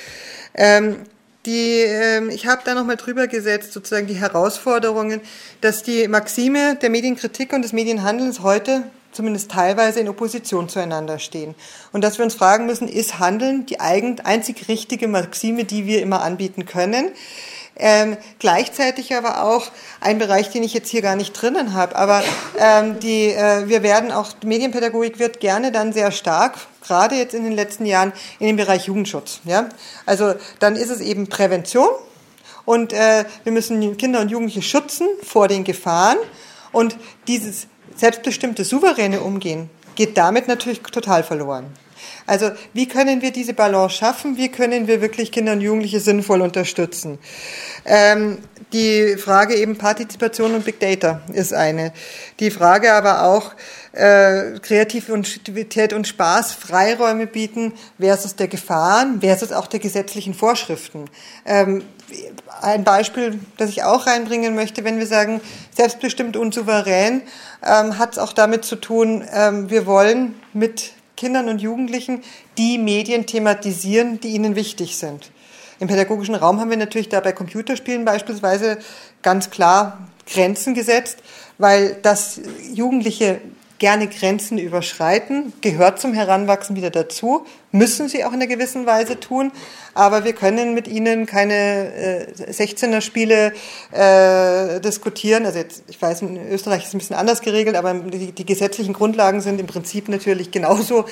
Ich habe da nochmal drüber gesetzt, sozusagen die Herausforderungen, dass die Maxime der Medienkritik und des Medienhandelns heute zumindest teilweise in Opposition zueinander stehen. Und dass wir uns fragen müssen, ist Handeln die einzig richtige Maxime, die wir immer anbieten können? Gleichzeitig aber auch ein Bereich, den ich jetzt hier gar nicht drinnen habe, aber die Medienpädagogik wird gerne dann sehr stark, gerade jetzt in den letzten Jahren, in den Bereich Jugendschutz. Ja? Also dann ist es eben Prävention und wir müssen Kinder und Jugendliche schützen vor den Gefahren und dieses selbstbestimmte, souveräne Umgehen geht damit natürlich total verloren. Also wie können wir diese Balance schaffen? Wie können wir wirklich Kinder und Jugendliche sinnvoll unterstützen? Die Frage eben Partizipation und Big Data ist eine. Die Frage aber auch Kreativität und Spaß, Freiräume bieten versus der Gefahren, versus auch der gesetzlichen Vorschriften. Ein Beispiel, das ich auch reinbringen möchte, wenn wir sagen, selbstbestimmt und souverän, hat es auch damit zu tun, wir wollen mit Kindern und Jugendlichen die Medien thematisieren, die ihnen wichtig sind. Im pädagogischen Raum haben wir natürlich da bei Computerspielen beispielsweise ganz klar Grenzen gesetzt, weil das Jugendliche gerne Grenzen überschreiten, gehört zum Heranwachsen wieder dazu, müssen sie auch in einer gewissen Weise tun, aber wir können mit ihnen keine 16er-Spiele diskutieren. Also jetzt, ich weiß, in Österreich ist es ein bisschen anders geregelt, aber die gesetzlichen Grundlagen sind im Prinzip natürlich genauso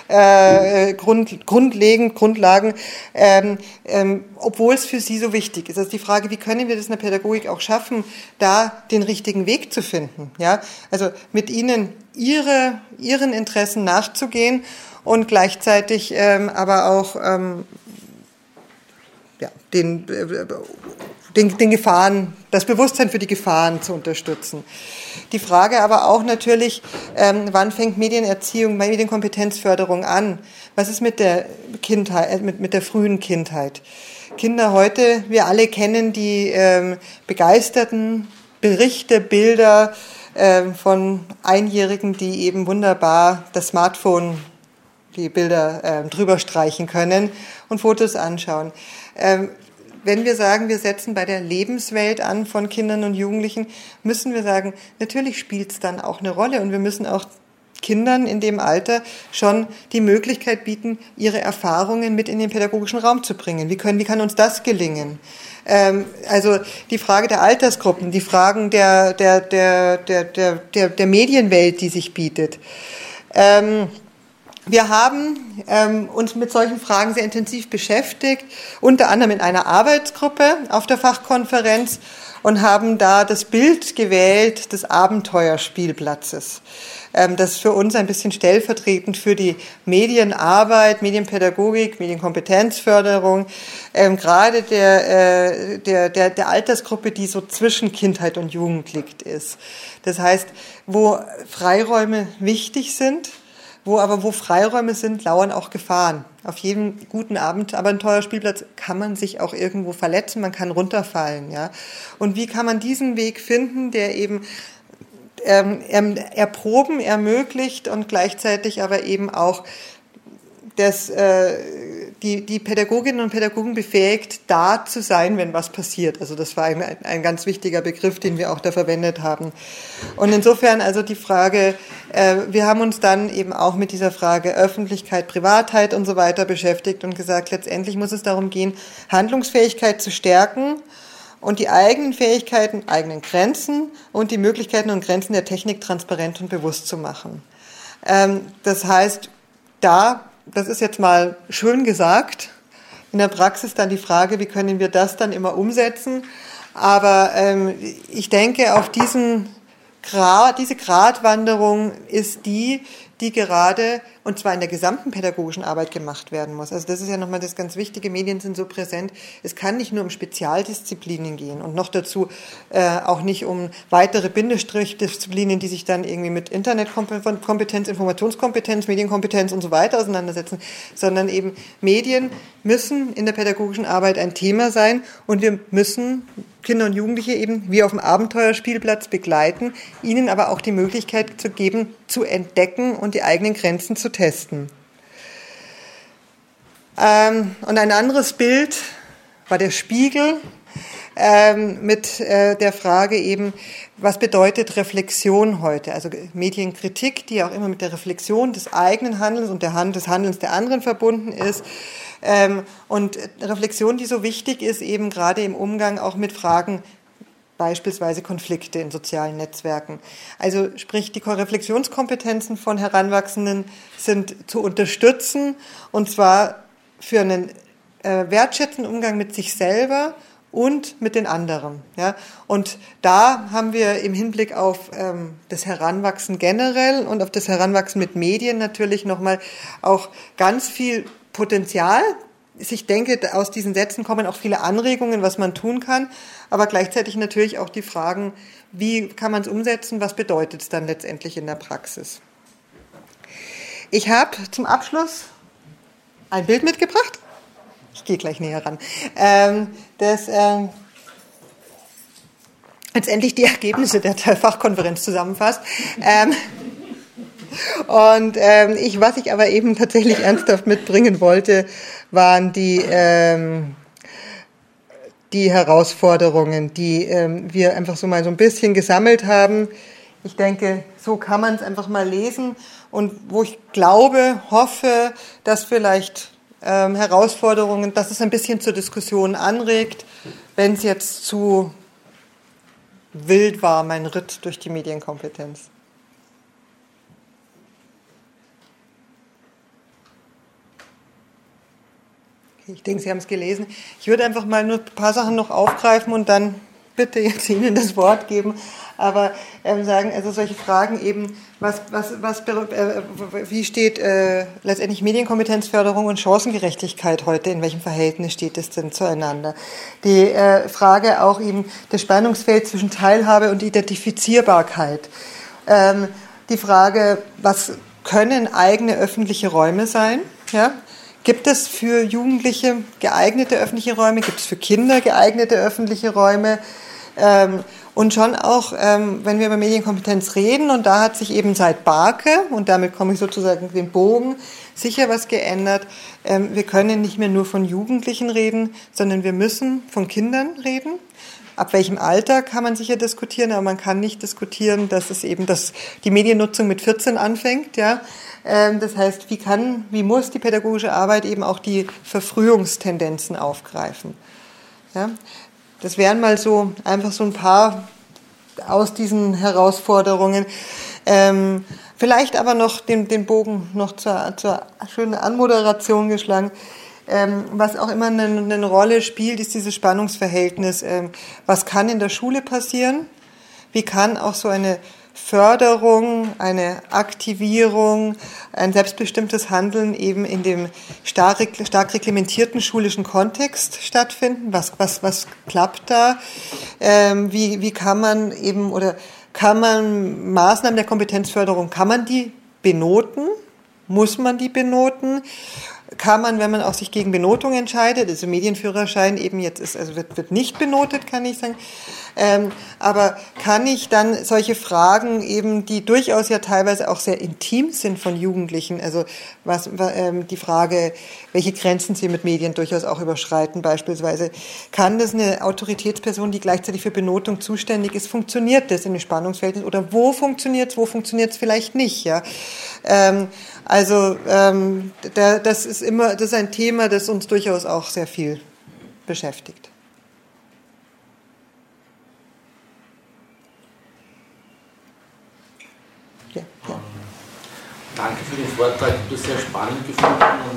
Grundlagen, obwohl es für sie so wichtig ist. Also die Frage, wie können wir das in der Pädagogik auch schaffen, da den richtigen Weg zu finden? Ja, also mit ihnen ihren Interessen nachzugehen und gleichzeitig aber auch den Gefahren, das Bewusstsein für die Gefahren zu unterstützen. Die Frage aber auch natürlich, wann fängt Medienerziehung, Medienkompetenzförderung an? Was ist mit der Kindheit, mit der frühen Kindheit? Kinder heute, wir alle kennen die begeisterten Berichte, Bilder von Einjährigen, die eben wunderbar das Smartphone, die Bilder drüber streichen können und Fotos anschauen. Wenn wir sagen, wir setzen bei der Lebenswelt an von Kindern und Jugendlichen, müssen wir sagen, natürlich spielt es dann auch eine Rolle und wir müssen auch Kindern in dem Alter schon die Möglichkeit bieten, ihre Erfahrungen mit in den pädagogischen Raum zu bringen. Wie kann uns das gelingen? Also die Frage der Altersgruppen, die Fragen der Medienwelt, die sich bietet. Wir haben uns mit solchen Fragen sehr intensiv beschäftigt, unter anderem in einer Arbeitsgruppe auf der Fachkonferenz und haben da das Bild gewählt des Abenteuerspielplatzes. Das ist für uns ein bisschen stellvertretend für die Medienarbeit, Medienpädagogik, Medienkompetenzförderung, gerade der Altersgruppe, die so zwischen Kindheit und Jugend liegt, ist. Das heißt, wo Freiräume wichtig sind, wo Freiräume sind, lauern auch Gefahren. Auf jedem guten Abenteuerspielplatz kann man sich auch irgendwo verletzen, man kann runterfallen, ja. Und wie kann man diesen Weg finden, der eben Erproben ermöglicht und gleichzeitig aber eben auch die Pädagoginnen und Pädagogen befähigt, da zu sein, wenn was passiert. Also das war ein ganz wichtiger Begriff, den wir auch da verwendet haben. Und insofern also die Frage, wir haben uns dann eben auch mit dieser Frage Öffentlichkeit, Privatheit und so weiter beschäftigt und gesagt, letztendlich muss es darum gehen, Handlungsfähigkeit zu stärken und die eigenen Fähigkeiten, eigenen Grenzen und die Möglichkeiten und Grenzen der Technik transparent und bewusst zu machen. Das heißt, das ist jetzt mal schön gesagt, in der Praxis dann die Frage, wie können wir das dann immer umsetzen. Aber ich denke, auf diese Gratwanderung ist die gerade, und zwar in der gesamten pädagogischen Arbeit gemacht werden muss. Also das ist ja nochmal das ganz Wichtige, Medien sind so präsent. Es kann nicht nur um Spezialdisziplinen gehen und noch dazu auch nicht um weitere Bindestrichdisziplinen, die sich dann irgendwie mit Internetkompetenz, Informationskompetenz, Medienkompetenz und so weiter auseinandersetzen, sondern eben Medien müssen in der pädagogischen Arbeit ein Thema sein und wir müssen Kinder und Jugendliche eben wie auf dem Abenteuerspielplatz begleiten, ihnen aber auch die Möglichkeit zu geben, zu entdecken und die eigenen Grenzen zu testen. Und ein anderes Bild war der Spiegel mit der Frage eben, was bedeutet Reflexion heute? Also Medienkritik, die auch immer mit der Reflexion des eigenen Handelns und des Handelns der anderen verbunden ist. Und Reflexion, die so wichtig ist, eben gerade im Umgang auch mit Fragen, beispielsweise Konflikte in sozialen Netzwerken. Also sprich, die Reflexionskompetenzen von Heranwachsenden sind zu unterstützen, und zwar für einen wertschätzenden Umgang mit sich selber und mit den anderen. Ja? Und da haben wir im Hinblick auf das Heranwachsen generell und auf das Heranwachsen mit Medien natürlich nochmal auch ganz viel Potenzial. Ich denke, aus diesen Sätzen kommen auch viele Anregungen, was man tun kann, aber gleichzeitig natürlich auch die Fragen, wie kann man es umsetzen, was bedeutet es dann letztendlich in der Praxis. Ich habe zum Abschluss ein Bild mitgebracht. Ich gehe gleich näher ran. Das letztendlich die Ergebnisse der Fachkonferenz zusammenfasst. Und was ich aber eben tatsächlich ernsthaft mitbringen wollte, waren die Herausforderungen, die wir einfach so mal so ein bisschen gesammelt haben. Ich denke, so kann man es einfach mal lesen und wo ich glaube, hoffe, dass vielleicht Herausforderungen, dass es ein bisschen zur Diskussion anregt, wenn es jetzt zu wild war, mein Ritt durch die Medienkompetenz. Ich denke, Sie haben es gelesen. Ich würde einfach mal nur ein paar Sachen noch aufgreifen und dann bitte jetzt Ihnen das Wort geben, aber sagen, also solche Fragen eben, wie steht letztendlich Medienkompetenzförderung und Chancengerechtigkeit heute, in welchem Verhältnis steht es denn zueinander? Die Frage auch eben das Spannungsfeld zwischen Teilhabe und Identifizierbarkeit. Die Frage, was können eigene öffentliche Räume sein? Ja? Gibt es für Jugendliche geeignete öffentliche Räume? Gibt es für Kinder geeignete öffentliche Räume? Und schon auch, wenn wir über Medienkompetenz reden, und da hat sich eben seit Barke, und damit komme ich sozusagen den Bogen, sicher was geändert. Wir können nicht mehr nur von Jugendlichen reden, sondern wir müssen von Kindern reden. Ab welchem Alter kann man sicher diskutieren, aber man kann nicht diskutieren, dass es eben die Mediennutzung mit 14 anfängt. Ja? Das heißt, wie muss die pädagogische Arbeit eben auch die Verfrühungstendenzen aufgreifen? Ja? Das wären mal so einfach so ein paar aus diesen Herausforderungen. Vielleicht aber noch den Bogen noch zur schönen Anmoderation geschlagen. Was auch immer eine Rolle spielt, ist dieses Spannungsverhältnis. Was kann in der Schule passieren? Wie kann auch so eine Förderung, eine Aktivierung, ein selbstbestimmtes Handeln eben in dem stark reglementierten schulischen Kontext stattfinden? Was klappt da? Wie kann man eben, oder kann man Maßnahmen der Kompetenzförderung, kann man die benoten? Muss man die benoten? Kann man, wenn man auch sich gegen Benotung entscheidet, also Medienführerschein eben jetzt ist, also wird nicht benotet, kann ich sagen, aber kann ich dann solche Fragen eben, die durchaus ja teilweise auch sehr intim sind von Jugendlichen, also die Frage, welche Grenzen sie mit Medien durchaus auch überschreiten beispielsweise, kann das eine Autoritätsperson, die gleichzeitig für Benotung zuständig ist, funktioniert das in dem Spannungsverhältnis oder wo funktioniert es vielleicht nicht, ja? Das ist ein Thema, das uns durchaus auch sehr viel beschäftigt. Ja. Danke für den Vortrag, ich habe das sehr spannend gefunden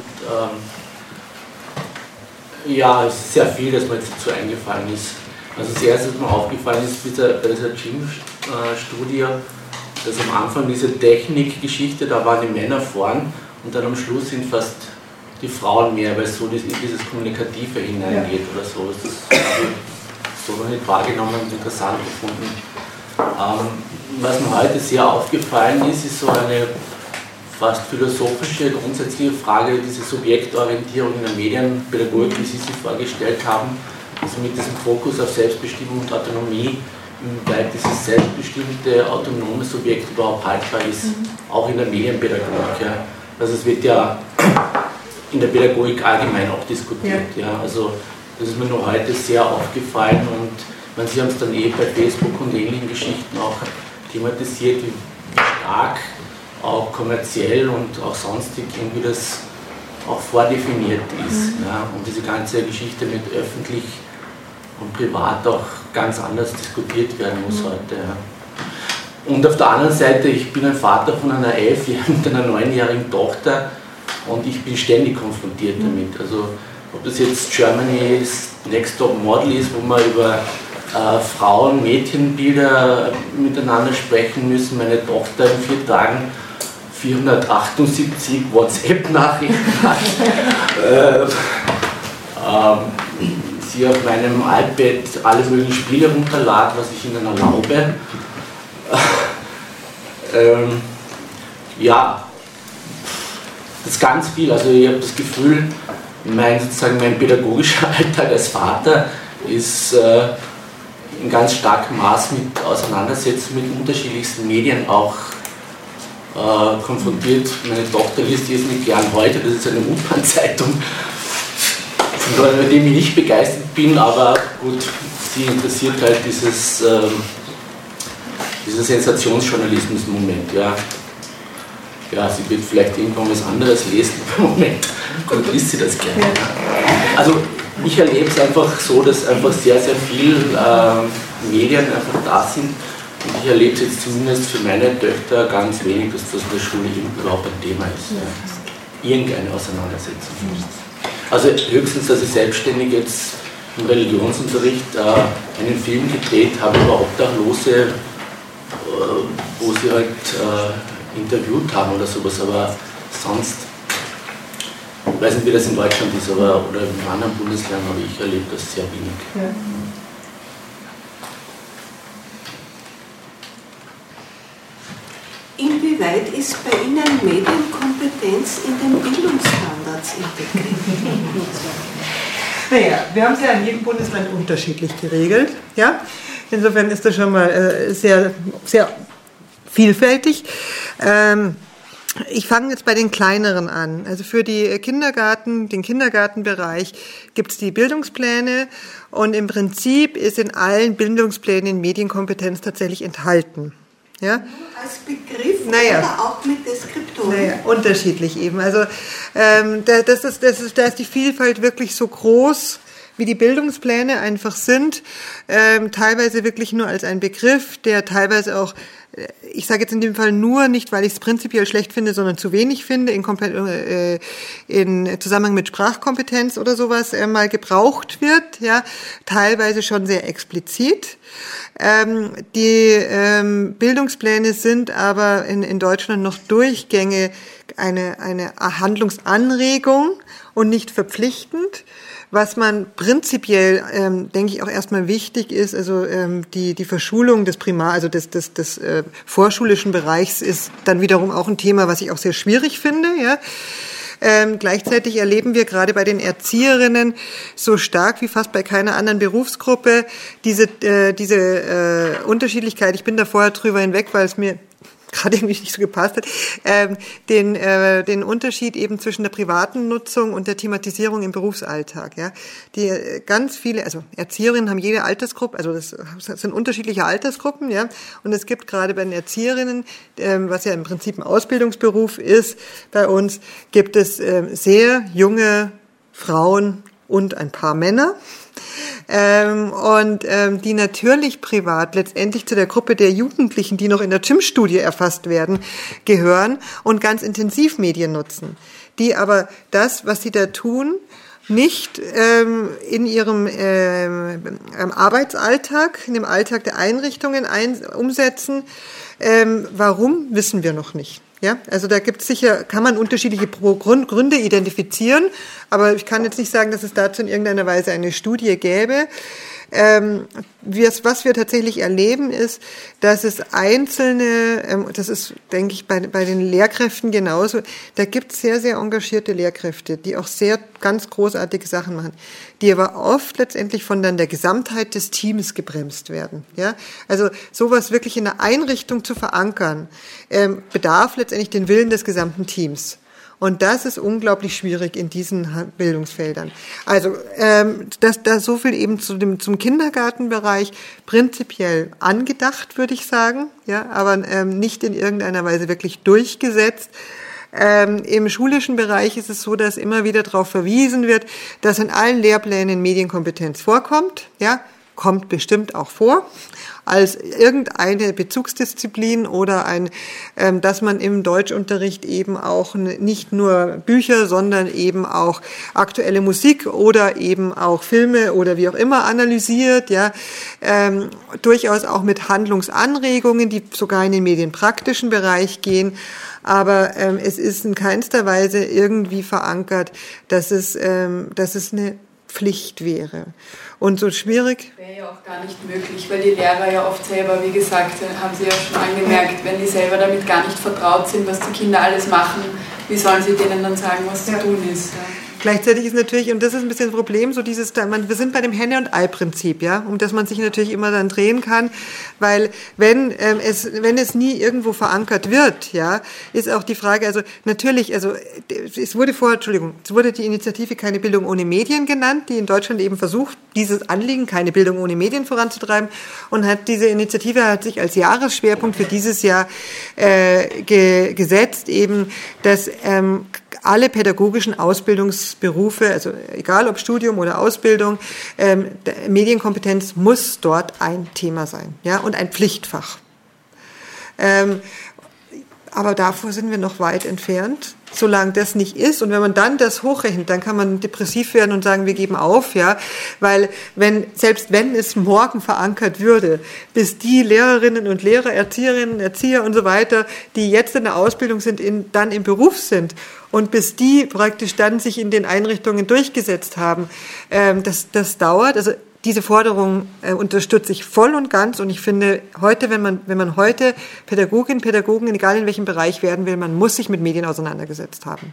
und es ist sehr viel, das mir jetzt dazu eingefallen ist. Also das erste, was mir aufgefallen ist bei dieser Jim-Studie, dass am Anfang diese Technikgeschichte, da waren die Männer vorn und dann am Schluss sind fast die Frauen mehr, weil es so in dieses Kommunikative hineingeht oder so. Das habe ich so noch nicht wahrgenommen und interessant gefunden. Was mir heute sehr aufgefallen ist, ist so eine fast philosophische, grundsätzliche Frage, diese Subjektorientierung in der Medienpädagogik, wie Sie sie vorgestellt haben, also mit diesem Fokus auf Selbstbestimmung und Autonomie, inwieweit dieses selbstbestimmte, autonome Subjekt überhaupt haltbar ist, auch in der Medienpädagogik. Ja. Also es wird ja in der Pädagogik allgemein auch diskutiert. Ja. Also das ist mir nur heute sehr aufgefallen und Sie haben es dann bei Facebook und ähnlichen Geschichten auch thematisiert, wie stark auch kommerziell und auch sonstig irgendwie das auch vordefiniert ist. Ja. Und diese ganze Geschichte mit öffentlich und privat auch ganz anders diskutiert werden muss heute. Ja. Und auf der anderen Seite, ich bin ein Vater von einer 11-jährigen und einer 9-jährigen Tochter und ich bin ständig konfrontiert damit. Also ob das jetzt Germany's Next Top Model ist, wo wir über Frauen-, Mädchenbilder miteinander sprechen müssen. Meine Tochter in 4 Tagen 478 WhatsApp-Nachrichten hat. Sie auf meinem iPad alle möglichen Spiele runterladen, was ich ihnen erlaube. Das ist ganz viel. Also ich habe das Gefühl, mein pädagogischer Alltag als Vater ist in ganz starkem Maß mit Auseinandersetzungen mit unterschiedlichsten Medien auch konfrontiert. Meine Tochter liest mit gern heute, das ist eine U-Bahn-Zeitung, von dem ich nicht begeistert bin, aber gut, sie interessiert halt dieser Sensationsjournalismus im Moment. Ja, sie wird vielleicht irgendwann was anderes lesen, im Moment liest sie das gerne. Also ich erlebe es einfach so, dass einfach sehr, sehr viel Medien einfach da sind und ich erlebe es jetzt zumindest für meine Töchter ganz wenig, dass das in der Schule überhaupt ein Thema ist. Ja. Irgendeine Auseinandersetzung. Also höchstens, dass ich selbstständig jetzt im Religionsunterricht einen Film gedreht haben über Obdachlose, wo sie halt interviewt haben oder sowas, aber sonst, ich weiß nicht, wie das in Deutschland ist, aber oder in anderen Bundesländern habe ich erlebt, das sehr wenig. Ja. Inwieweit ist bei Ihnen Medienkompetenz in den Bildungsstandards integriert? Naja, wir haben es ja in jedem Bundesland unterschiedlich geregelt. Ja? Insofern ist das schon mal sehr, sehr vielfältig. Ich fange jetzt bei den kleineren an. Also für den Kindergartenbereich gibt es die Bildungspläne und im Prinzip ist in allen Bildungsplänen Medienkompetenz tatsächlich enthalten. Ja? Als Begriff oder auch mit Deskriptoren? Naja, unterschiedlich eben. Also da ist die Vielfalt wirklich so groß, wie die Bildungspläne einfach sind, teilweise wirklich nur als ein Begriff, der teilweise auch, ich sage jetzt in dem Fall nur, nicht weil ich es prinzipiell schlecht finde, sondern zu wenig finde, in Zusammenhang mit Sprachkompetenz oder sowas mal gebraucht wird, ja, teilweise schon sehr explizit. Die Bildungspläne sind aber in Deutschland noch durchgängig eine Handlungsanregung und nicht verpflichtend. Was man prinzipiell, denke ich, auch erstmal wichtig ist, also die Verschulung des des vorschulischen Bereichs ist dann wiederum auch ein Thema, was ich auch sehr schwierig finde, ja. Gleichzeitig erleben wir gerade bei den Erzieherinnen so stark wie fast bei keiner anderen Berufsgruppe diese Unterschiedlichkeit. Ich bin da vorher drüber hinweg, weil es mir gerade irgendwie nicht so gepasst hat, den Unterschied eben zwischen der privaten Nutzung und der Thematisierung im Berufsalltag. Ja, die ganz viele, also Erzieherinnen haben jede Altersgruppe, also das sind unterschiedliche Altersgruppen, ja, und es gibt gerade bei den Erzieherinnen, was ja im Prinzip ein Ausbildungsberuf ist, bei uns gibt es sehr junge Frauen und ein paar Männer. Die natürlich privat letztendlich zu der Gruppe der Jugendlichen, die noch in der Gym-Studie erfasst werden, gehören und ganz intensiv Medien nutzen, die aber das, was sie da tun, nicht in ihrem Arbeitsalltag, in dem Alltag der Einrichtungen umsetzen. Warum, wissen wir noch nicht. Ja, also da gibt es sicher, kann man unterschiedliche Gründe identifizieren, aber ich kann jetzt nicht sagen, dass es dazu in irgendeiner Weise eine Studie gäbe. Was wir tatsächlich erleben, ist, dass es einzelne, das ist, denke ich, bei den Lehrkräften genauso, da gibt es sehr, sehr engagierte Lehrkräfte, die auch sehr ganz großartige Sachen machen, die aber oft letztendlich von dann der Gesamtheit des Teams gebremst werden. Ja? Also sowas wirklich in der Einrichtung zu verankern, bedarf letztendlich den Willen des gesamten Teams. Und das ist unglaublich schwierig in diesen Bildungsfeldern. Also dass so viel eben zum Kindergartenbereich prinzipiell angedacht, würde ich sagen, ja, aber nicht in irgendeiner Weise wirklich durchgesetzt. Im schulischen Bereich ist es so, dass immer wieder darauf verwiesen wird, dass in allen Lehrplänen Medienkompetenz vorkommt, ja, kommt bestimmt auch vor, als irgendeine Bezugsdisziplin oder dass man im Deutschunterricht eben auch nicht nur Bücher, sondern eben auch aktuelle Musik oder eben auch Filme oder wie auch immer analysiert, ja, durchaus auch mit Handlungsanregungen, die sogar in den medienpraktischen Bereich gehen. Aber es ist in keinster Weise irgendwie verankert, dass es eine Pflicht wäre. Und so schwierig. Wäre ja auch gar nicht möglich, weil die Lehrer ja oft selber, wie gesagt, haben Sie ja schon angemerkt, wenn die selber damit gar nicht vertraut sind, was die Kinder alles machen, wie sollen sie denen dann sagen, was zu tun ist? Ja. Gleichzeitig ist natürlich, und das ist ein bisschen das Problem, so wir sind bei dem Henne- und Ei-Prinzip, ja, um das man sich natürlich immer dann drehen kann, weil wenn es nie irgendwo verankert wird, ja, ist auch die Frage, also natürlich, es wurde die Initiative Keine Bildung ohne Medien genannt, die in Deutschland eben versucht, dieses Anliegen, keine Bildung ohne Medien voranzutreiben, und diese Initiative hat sich als Jahresschwerpunkt für dieses Jahr gesetzt, eben, dass alle pädagogischen Ausbildungsberufe, also egal ob Studium oder Ausbildung, Medienkompetenz muss dort ein Thema sein, ja, und ein Pflichtfach. Aber davor sind wir noch weit entfernt, solange das nicht ist. Und wenn man dann das hochrechnet, dann kann man depressiv werden und sagen, wir geben auf, ja. Weil selbst wenn es morgen verankert würde, bis die Lehrerinnen und Lehrer, Erzieherinnen, Erzieher und so weiter, die jetzt in der Ausbildung sind, dann im Beruf sind und bis die praktisch dann sich in den Einrichtungen durchgesetzt haben, das dauert. Also diese Forderung unterstütze ich voll und ganz, und ich finde heute, wenn man heute Pädagogen, egal in welchem Bereich werden will, man muss sich mit Medien auseinandergesetzt haben.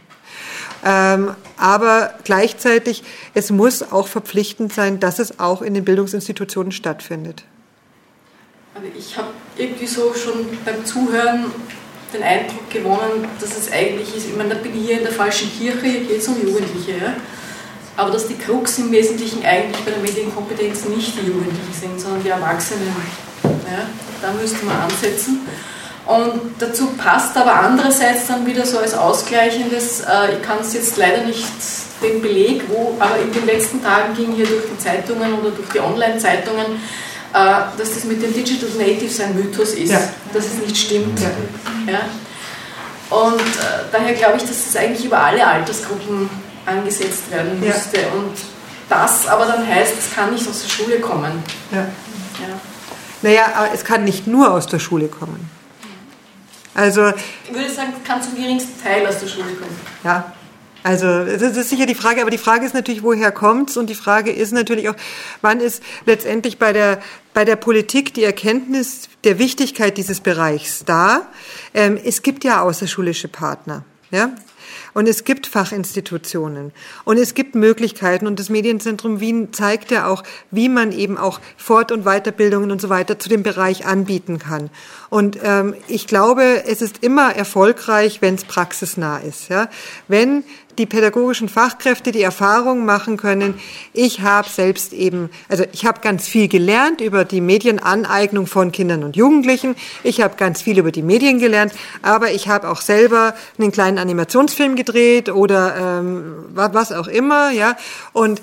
Aber gleichzeitig, es muss auch verpflichtend sein, dass es auch in den Bildungsinstitutionen stattfindet. Aber ich habe irgendwie so schon beim Zuhören den Eindruck gewonnen, dass es eigentlich ist, ich meine, da bin ich hier in der falschen Kirche, hier geht es um Jugendliche, ja? Aber dass die Krux im Wesentlichen eigentlich bei der Medienkompetenz nicht die Jugendlichen sind, sondern die Erwachsenen. Ja, da müsste man ansetzen. Und dazu passt aber andererseits dann wieder so als Ausgleichendes, ich kann es jetzt leider nicht den Beleg, aber in den letzten Tagen ging hier durch die Zeitungen oder durch die Online-Zeitungen, dass das mit den Digital Natives ein Mythos ist, dass es nicht stimmt. Ja. Und daher glaube ich, dass es eigentlich über alle Altersgruppen angesetzt werden müsste. Ja. Und das aber dann heißt, es kann nicht aus der Schule kommen. Ja. Naja, aber es kann nicht nur aus der Schule kommen. Also, ich würde sagen, es kann zum geringsten Teil aus der Schule kommen. Ja. Also das ist sicher die Frage, aber die Frage ist natürlich, woher kommt's? Und die Frage ist natürlich auch, wann ist letztendlich bei der Politik die Erkenntnis der Wichtigkeit dieses Bereichs da? Es gibt ja außerschulische Partner, ja. Und es gibt Fachinstitutionen und es gibt Möglichkeiten, und das Medienzentrum Wien zeigt ja auch, wie man eben auch Fort- und Weiterbildungen und so weiter zu dem Bereich anbieten kann. Und ich glaube, es ist immer erfolgreich, wenn es praxisnah ist. Ja? Wenn die pädagogischen Fachkräfte die Erfahrung machen können, ich habe selbst eben, also ich habe ganz viel gelernt über die Medienaneignung von Kindern und Jugendlichen, ich habe ganz viel über die Medien gelernt, aber ich habe auch selber einen kleinen Animationsfilm gedreht oder was auch immer, ja, und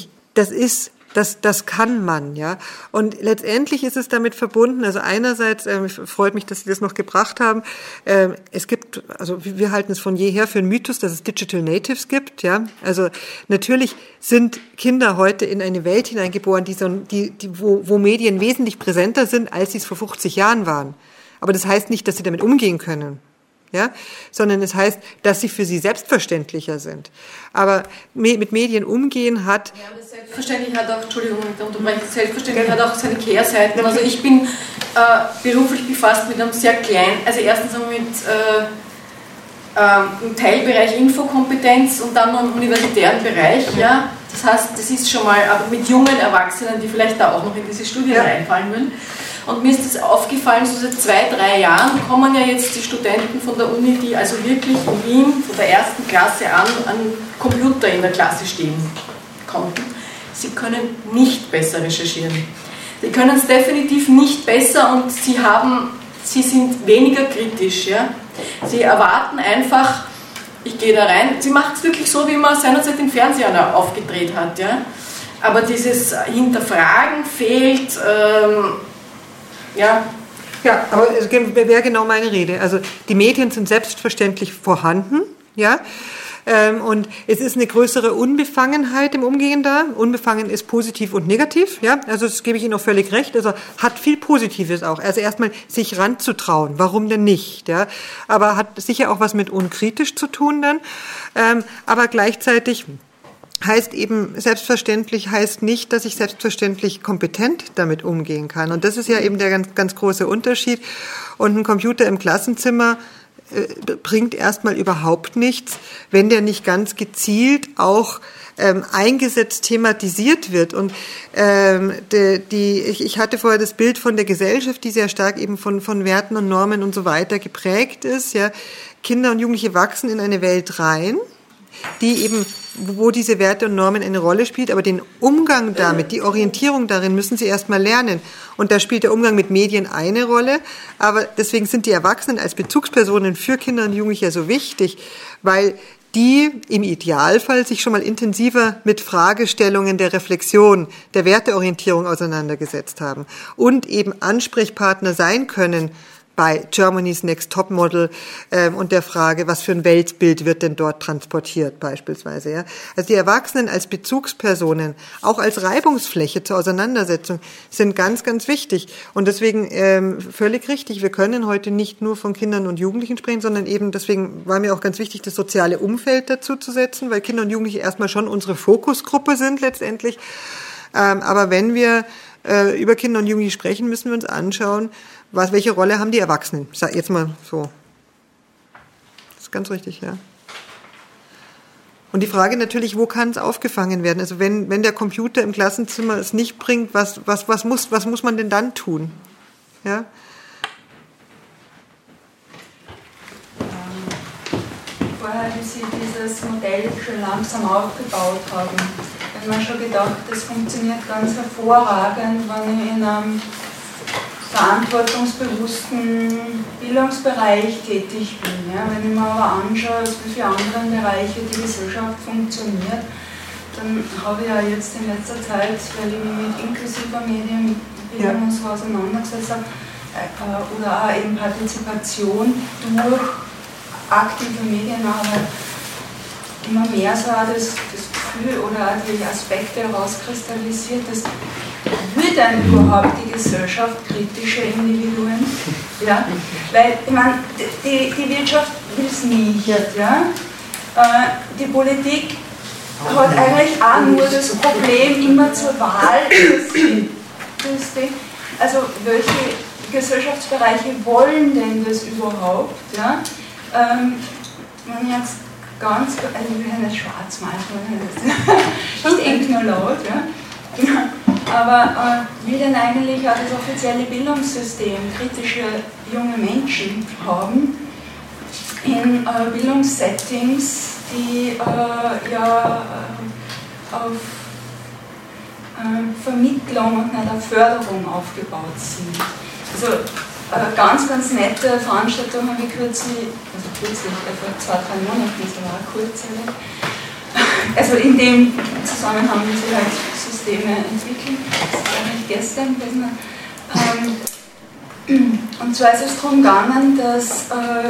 das kann man, ja. Und letztendlich ist es damit verbunden, also einerseits, freut mich, dass Sie das noch gebracht haben, es gibt, also wir halten es von jeher für einen Mythos, dass es Digital Natives gibt, ja. Also natürlich sind Kinder heute in eine Welt hineingeboren, wo Medien wesentlich präsenter sind, als sie es vor 50 Jahren waren. Aber das heißt nicht, dass sie damit umgehen können. Ja, sondern es heißt, dass sie für sie selbstverständlicher sind. Aber mit Medien umgehen hat... Ja, das selbstverständlich hat auch, Entschuldigung, da unterbreche ich, selbstverständlich hat auch seine Kehrseiten. Also ich bin beruflich befasst mit einem sehr kleinen, also erstens mit im Teilbereich Infokompetenz und dann noch im universitären Bereich. Ja. Das heißt, das ist schon mal, aber mit jungen Erwachsenen, die vielleicht da auch noch in diese Studie reinfallen würden. Und mir ist das aufgefallen, so seit 2-3 Jahren kommen ja jetzt die Studenten von der Uni, die also wirklich in Wien von der ersten Klasse an Computer in der Klasse stehen konnten. Sie können nicht besser recherchieren. Sie können es definitiv nicht besser und sie sind weniger kritisch. Ja? Sie erwarten einfach, ich gehe da rein, sie macht es wirklich so, wie man seinerzeit den Fernseher aufgedreht hat. Ja? Aber dieses Hinterfragen fehlt... Ja, aber es wäre genau meine Rede. Also die Medien sind selbstverständlich vorhanden, ja, und es ist eine größere Unbefangenheit im Umgehen da. Unbefangen ist positiv und negativ, ja, also das gebe ich Ihnen auch völlig recht. Also hat viel Positives auch. Also erstmal sich ranzutrauen, warum denn nicht, ja, aber hat sicher auch was mit unkritisch zu tun dann, aber gleichzeitig heißt eben, selbstverständlich heißt nicht, dass ich selbstverständlich kompetent damit umgehen kann. Und das ist ja eben der ganz, ganz große Unterschied. Und ein Computer im Klassenzimmer bringt erstmal überhaupt nichts, wenn der nicht ganz gezielt auch eingesetzt, thematisiert wird. Und ich hatte vorher das Bild von der Gesellschaft, die sehr stark eben von Werten und Normen und so weiter geprägt ist. Ja, Kinder und Jugendliche wachsen in eine Welt rein, die eben, wo diese Werte und Normen eine Rolle spielt, aber den Umgang damit, die Orientierung darin müssen sie erstmal lernen. Und da spielt der Umgang mit Medien eine Rolle, aber deswegen sind die Erwachsenen als Bezugspersonen für Kinder und Jugendliche so wichtig, weil die im Idealfall sich schon mal intensiver mit Fragestellungen der Reflexion, der Werteorientierung auseinandergesetzt haben und eben Ansprechpartner sein können bei Germany's Next Topmodel und der Frage, was für ein Weltbild wird denn dort transportiert beispielsweise. Ja? Also die Erwachsenen als Bezugspersonen, auch als Reibungsfläche zur Auseinandersetzung, sind ganz, ganz wichtig. Und deswegen völlig richtig, wir können heute nicht nur von Kindern und Jugendlichen sprechen, sondern eben, deswegen war mir auch ganz wichtig, das soziale Umfeld dazu zu setzen, weil Kinder und Jugendliche erstmal schon unsere Fokusgruppe sind letztendlich. Aber wenn wir über Kinder und Jugendliche sprechen, müssen wir uns anschauen, welche Rolle haben die Erwachsenen? Jetzt mal so. Das ist ganz richtig, ja. Und die Frage natürlich, wo kann es aufgefangen werden? Also wenn der Computer im Klassenzimmer es nicht bringt, was muss man denn dann tun? Ja? Vorher, wie Sie dieses Modell schon langsam aufgebaut haben, habe ich mir schon gedacht, das funktioniert ganz hervorragend, wenn ich in einem verantwortungsbewussten Bildungsbereich tätig bin. Ja. Wenn ich mir aber anschaue, aus wie vielen anderen Bereichen die Gesellschaft funktioniert, dann habe ich ja jetzt in letzter Zeit, weil ich mich mit inklusiver Medienbildung und so auseinandergesetzt habe, oder auch eben Partizipation durch aktive Medienarbeit, immer mehr so auch das Gefühl oder auch die Aspekte herauskristallisiert, dass will denn überhaupt die Gesellschaft kritische Individuen? Ja? Weil, ich meine, die Wirtschaft will es nicht. Ja? Die Politik hat eigentlich auch nur das Problem immer zur Wahl, also welche Gesellschaftsbereiche wollen denn das überhaupt? Ja? Wenn ich jetzt ganz, also ich will ja nicht schwarz malen, ich denke nur laut, ja? Aber will denn eigentlich auch das offizielle Bildungssystem kritische junge Menschen haben in Bildungssettings, die ja auf Vermittlung und nicht auf Förderung aufgebaut sind. Also ganz, ganz nette Veranstaltung habe ich kürzlich, vor 2-3 Monaten, das war auch kurz, also in dem Zusammenhang, wie sie halt Systeme entwickeln, das war nicht gestern gewesen. Und zwar ist es darum gegangen, dass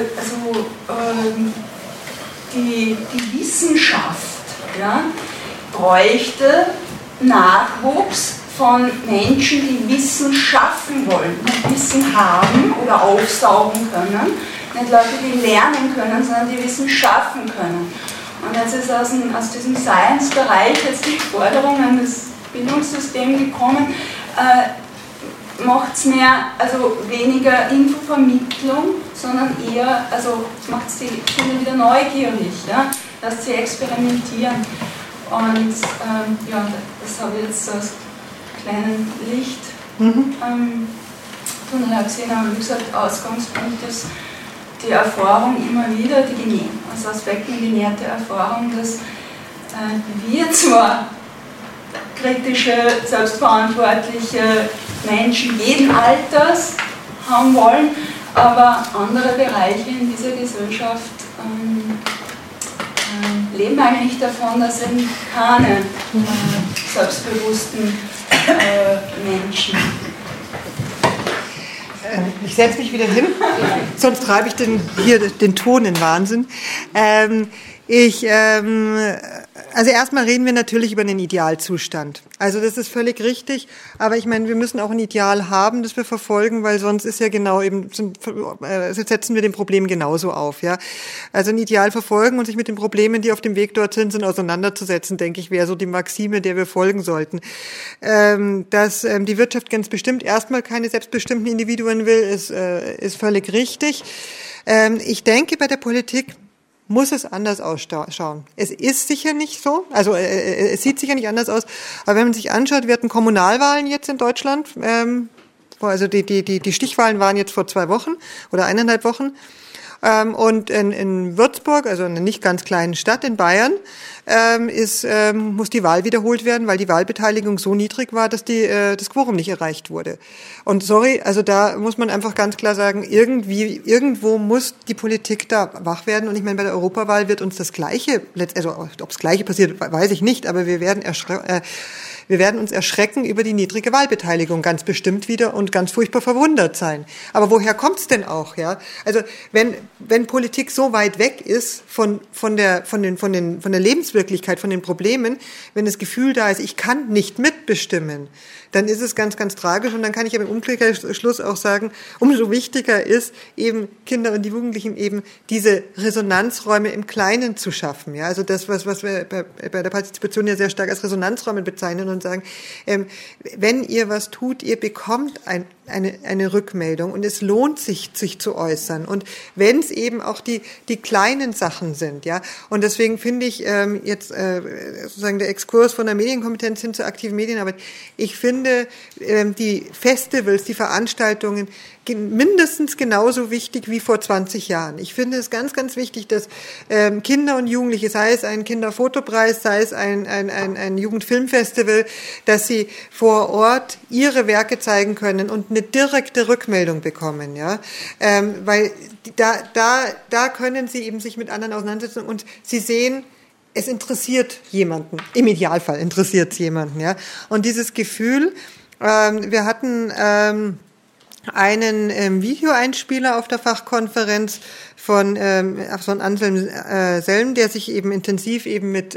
die Wissenschaft bräuchte Nachwuchs von Menschen, die Wissen schaffen wollen, nicht Wissen haben oder aufsaugen können, nicht Leute, die lernen können, sondern die Wissen schaffen können. Und jetzt ist aus diesem Science-Bereich jetzt die Forderung an das Bildungssystem gekommen, macht es weniger Infovermittlung, sondern eher, macht es die Kinder wieder neugierig, ja, dass sie experimentieren. Und das habe ich jetzt als kleinen Licht Tunnel gesehen, aber wie gesagt, Ausgangspunkt ist die Erfahrung immer wieder, aus Aspekten genährte Erfahrung, dass wir zwar kritische, selbstverantwortliche Menschen jeden Alters haben wollen, aber andere Bereiche in dieser Gesellschaft leben eigentlich davon, dass eben keine selbstbewussten Menschen. Ich setze mich wieder hin, sonst treibe ich den Ton in Wahnsinn. Also erstmal reden wir natürlich über einen Idealzustand. Also das ist völlig richtig, aber ich meine, wir müssen auch ein Ideal haben, das wir verfolgen, weil sonst ist ja genau setzen wir dem Problem genauso auf, ja. Also ein Ideal verfolgen und sich mit den Problemen, die auf dem Weg dorthin sind, auseinanderzusetzen, denke ich, wäre so die Maxime, der wir folgen sollten. Dass die Wirtschaft ganz bestimmt erstmal keine selbstbestimmten Individuen will, ist völlig richtig. Ich denke, bei der Politik muss es anders ausschauen. Es ist sicher nicht so, also es sieht sicher nicht anders aus, aber wenn man sich anschaut, wir hatten Kommunalwahlen jetzt in Deutschland, also die Stichwahlen waren jetzt vor 2 Wochen oder 1,5 Wochen, und in Würzburg, also einer nicht ganz kleinen Stadt in Bayern, muss die Wahl wiederholt werden, weil die Wahlbeteiligung so niedrig war, dass das Quorum nicht erreicht wurde. Und sorry, also da muss man einfach ganz klar sagen, irgendwo muss die Politik da wach werden. Und ich meine, bei der Europawahl wird uns das Gleiche, also ob das Gleiche passiert, weiß ich nicht, aber wir werden Wir werden uns erschrecken über die niedrige Wahlbeteiligung, ganz bestimmt wieder, und ganz furchtbar verwundert sein. Aber woher kommt's denn auch, ja? Also, wenn Politik so weit weg ist von der Lebenswirklichkeit, von den Problemen, wenn das Gefühl da ist, ich kann nicht mitbestimmen, dann ist es ganz, ganz tragisch. Und dann kann ich aber im Umkehrschluss auch sagen, umso wichtiger ist eben Kinder und die Jugendlichen eben diese Resonanzräume im Kleinen zu schaffen. Ja, also das, was wir bei der Partizipation ja sehr stark als Resonanzräume bezeichnen und sagen, wenn ihr was tut, ihr bekommt eine Rückmeldung und es lohnt sich zu äußern. Und wenn es eben auch die kleinen Sachen sind, ja. Und deswegen finde ich jetzt sozusagen der Exkurs von der Medienkompetenz hin zur aktiven Medienarbeit, ich finde die Festivals, die Veranstaltungen mindestens genauso wichtig wie vor 20 Jahren. Ich finde es ganz, ganz wichtig, dass Kinder und Jugendliche, sei es ein Kinderfotopreis, sei es ein Jugendfilmfestival, dass sie vor Ort ihre Werke zeigen können und eine direkte Rückmeldung bekommen, ja, weil da können sie eben sich mit anderen auseinandersetzen und sie sehen, es interessiert jemanden. Im Idealfall interessiert es jemanden, ja. Und dieses Gefühl, wir hatten einen Videoeinspieler auf der Fachkonferenz von Anselm Selm, der sich eben intensiv eben mit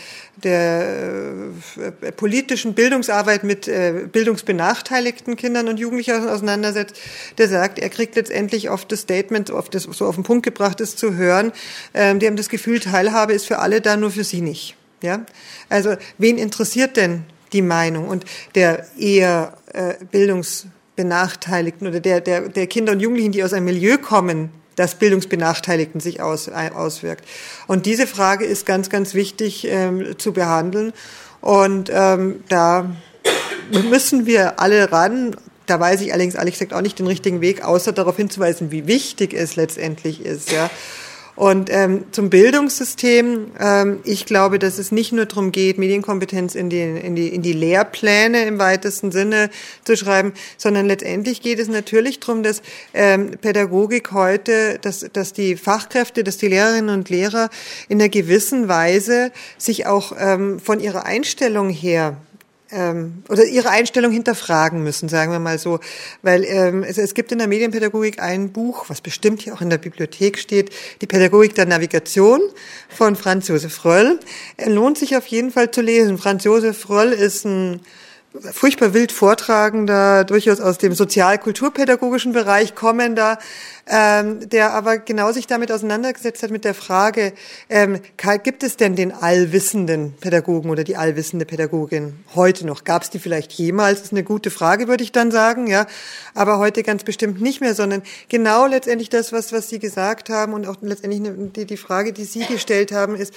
der politischen Bildungsarbeit mit bildungsbenachteiligten Kindern und Jugendlichen auseinandersetzt, der sagt, er kriegt letztendlich oft das Statement, oft das so auf den Punkt gebracht ist, zu hören, die haben das Gefühl, Teilhabe ist für alle da, nur für sie nicht. Ja? Also, wen interessiert denn die Meinung? Und der eher Bildungsbenachteiligten oder der Kinder und Jugendlichen, die aus einem Milieu kommen, das Bildungsbenachteiligten sich auswirkt. Und diese Frage ist ganz, ganz wichtig zu behandeln. Und da müssen wir alle ran. Da weiß ich allerdings ehrlich gesagt auch nicht den richtigen Weg, außer darauf hinzuweisen, wie wichtig es letztendlich ist. Ja. Und zum Bildungssystem, ich glaube, dass es nicht nur darum geht, Medienkompetenz in die Lehrpläne im weitesten Sinne zu schreiben, sondern letztendlich geht es natürlich darum, dass Pädagogik heute, dass die Fachkräfte, dass die Lehrerinnen und Lehrer in einer gewissen Weise sich auch von ihrer Einstellung her oder ihre Einstellung hinterfragen müssen, sagen wir mal so. Weil es gibt in der Medienpädagogik ein Buch, was bestimmt hier auch in der Bibliothek steht, die Pädagogik der Navigation von Franz Josef Röll. Lohnt sich auf jeden Fall zu lesen. Franz Josef Röll ist ein furchtbar wild Vortragender, durchaus aus dem sozial-kulturpädagogischen Bereich kommender, der aber genau sich damit auseinandergesetzt hat mit der Frage, gibt es denn den allwissenden Pädagogen oder die allwissende Pädagogin heute noch? Gab es die vielleicht jemals? Das ist eine gute Frage, würde ich dann sagen, ja. Aber heute ganz bestimmt nicht mehr, sondern genau letztendlich das, was Sie gesagt haben und auch letztendlich die Frage, die Sie gestellt haben, ist,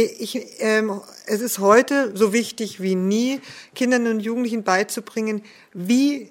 es ist heute so wichtig wie nie, Kindern und Jugendlichen beizubringen, wie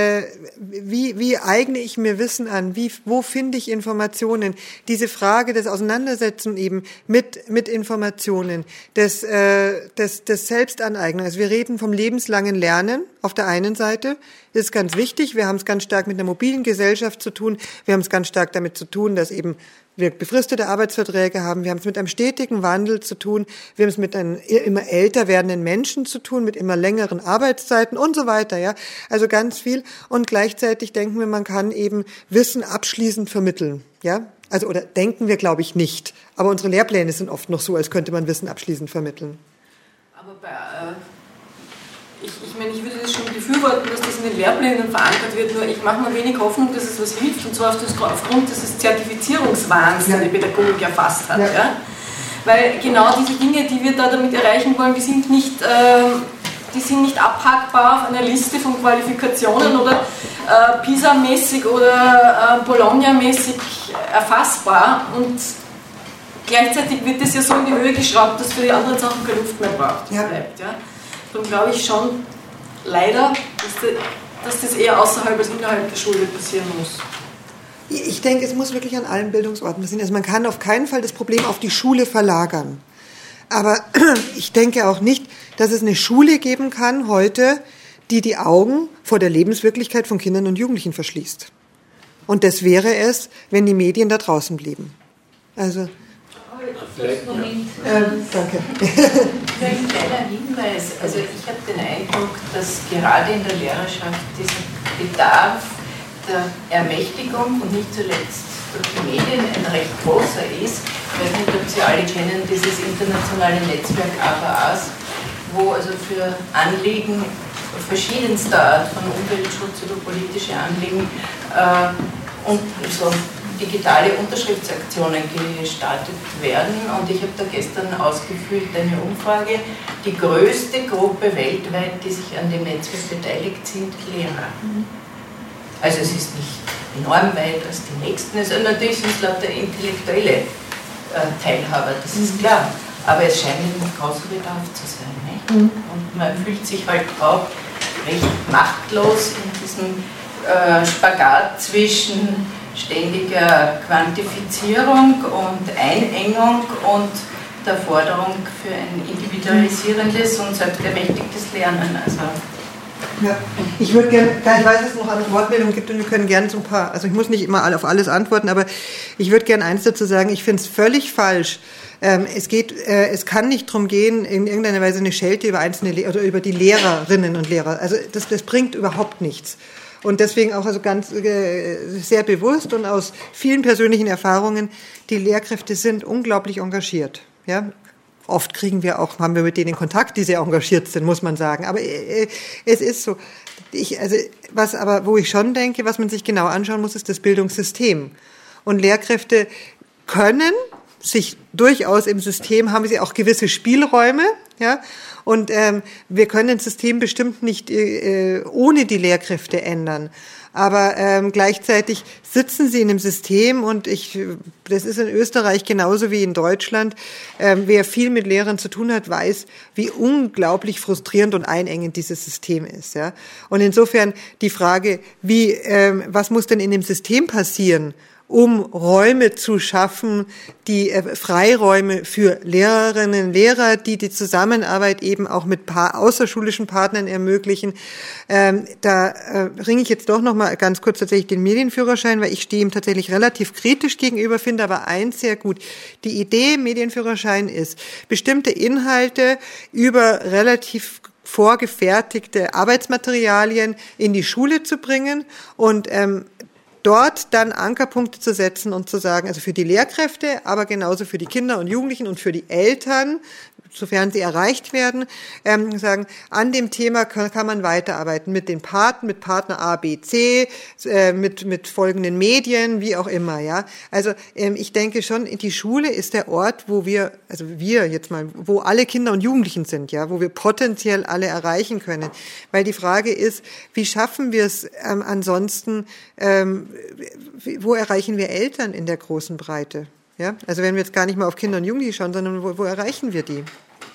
eigne ich mir Wissen an? Wo finde ich Informationen? Diese Frage des Auseinandersetzen eben mit Informationen, des Selbstaneignens. Also wir reden vom lebenslangen Lernen auf der einen Seite. Das ist ganz wichtig. Wir haben es ganz stark mit einer mobilen Gesellschaft zu tun. Wir haben es ganz stark damit zu tun, dass eben wir befristete Arbeitsverträge haben, wir haben es mit einem stetigen Wandel zu tun, wir haben es mit einem immer älter werdenden Menschen zu tun, mit immer längeren Arbeitszeiten und so weiter, ja. Also ganz viel. Und gleichzeitig denken wir, man kann eben Wissen abschließend vermitteln, ja. Also, oder denken wir, glaube ich, nicht. Aber unsere Lehrpläne sind oft noch so, als könnte man Wissen abschließend vermitteln. Aber ich meine, ich würde das schon befürworten, dass das in den Lehrplänen verankert wird, nur ich mache mir wenig Hoffnung, dass es was hilft, und zwar aufgrund dieses Zertifizierungswahns, der die Pädagogik erfasst hat. Ja. Weil genau diese Dinge, die wir da damit erreichen wollen, die sind nicht abhackbar auf einer Liste von Qualifikationen oder PISA-mäßig oder Bologna-mäßig erfassbar, und gleichzeitig wird das ja so in die Höhe geschraubt, dass für die anderen Sachen keine Luft mehr braucht. Ja. Bleibt, ja. Darum glaube ich schon, leider, dass das eher außerhalb als innerhalb der Schule passieren muss. Ich denke, es muss wirklich an allen Bildungsorten passieren. Also man kann auf keinen Fall das Problem auf die Schule verlagern. Aber ich denke auch nicht, dass es eine Schule geben kann heute, die Augen vor der Lebenswirklichkeit von Kindern und Jugendlichen verschließt. Und das wäre es, wenn die Medien da draußen blieben. Also Moment. Danke. Ein kleiner Hinweis. Also ich habe den Eindruck, dass gerade in der Lehrerschaft dieser Bedarf der Ermächtigung und nicht zuletzt durch die Medien ein recht großer ist. Ich weiß nicht, ob Sie alle kennen dieses internationale Netzwerk ABAS, wo also für Anliegen verschiedenster Art von Umweltschutz über politische Anliegen und so digitale Unterschriftsaktionen gestartet werden. Und ich habe da gestern ausgefüllt eine Umfrage. Die größte Gruppe weltweit, die sich an dem Netzwerk beteiligt, sind Lehrer. Also es ist nicht enorm weit als die nächsten. Also natürlich sind es lauter intellektuelle Teilhaber, das ist klar. Aber es scheint ein großer Bedarf zu sein. Nicht? Und man fühlt sich halt auch recht machtlos in diesem Spagat zwischen ständiger Quantifizierung und Einengung und der Forderung für ein individualisierendes und selbstermächtigtes Lernen. Also ja, ich würde gerne, ich weiß, dass es noch andere Wortmeldungen gibt und wir können gerne so ein paar, also ich muss nicht immer auf alles antworten, aber ich würde gerne eins dazu sagen, ich finde es völlig falsch. Es kann nicht darum gehen, in irgendeiner Weise eine Schelte über einzelne oder über die Lehrerinnen und Lehrer. Also das bringt überhaupt nichts. Und deswegen auch also ganz sehr bewusst und aus vielen persönlichen Erfahrungen, die Lehrkräfte sind unglaublich engagiert. Ja? Oft haben wir mit denen Kontakt, die sehr engagiert sind, muss man sagen. Aber es ist so. Wo ich schon denke, was man sich genau anschauen muss, ist das Bildungssystem. Und Lehrkräfte können sich durchaus im System, haben sie auch gewisse Spielräume, ja. Und wir können das System bestimmt nicht ohne die Lehrkräfte ändern. Aber gleichzeitig sitzen sie in einem System und das ist in Österreich genauso wie in Deutschland. Wer viel mit Lehrern zu tun hat, weiß, wie unglaublich frustrierend und einengend dieses System ist. Ja? Und insofern die Frage, was muss denn in dem System passieren, um Räume zu schaffen, die Freiräume für Lehrerinnen und Lehrer, die die Zusammenarbeit eben auch mit außerschulischen Partnern ermöglichen. Da bringe ich jetzt doch noch mal ganz kurz tatsächlich den Medienführerschein, weil ich stehe ihm tatsächlich relativ kritisch gegenüber, finde aber eins sehr gut. Die Idee Medienführerschein ist, bestimmte Inhalte über relativ vorgefertigte Arbeitsmaterialien in die Schule zu bringen und dort dann Ankerpunkte zu setzen und zu sagen, also für die Lehrkräfte, aber genauso für die Kinder und Jugendlichen und für die Eltern, sofern sie erreicht werden, sagen, an dem Thema kann man weiterarbeiten mit den mit Partner A, B, C, mit folgenden Medien, wie auch immer, ja. Also ich denke schon, die Schule ist der Ort, wo wo alle Kinder und Jugendlichen sind, ja, wo wir potenziell alle erreichen können. Weil die Frage ist, wie schaffen wir es ansonsten, wo erreichen wir Eltern in der großen Breite? Ja? Also wenn wir jetzt gar nicht mal auf Kinder und Jugendliche schauen, sondern wo erreichen wir die?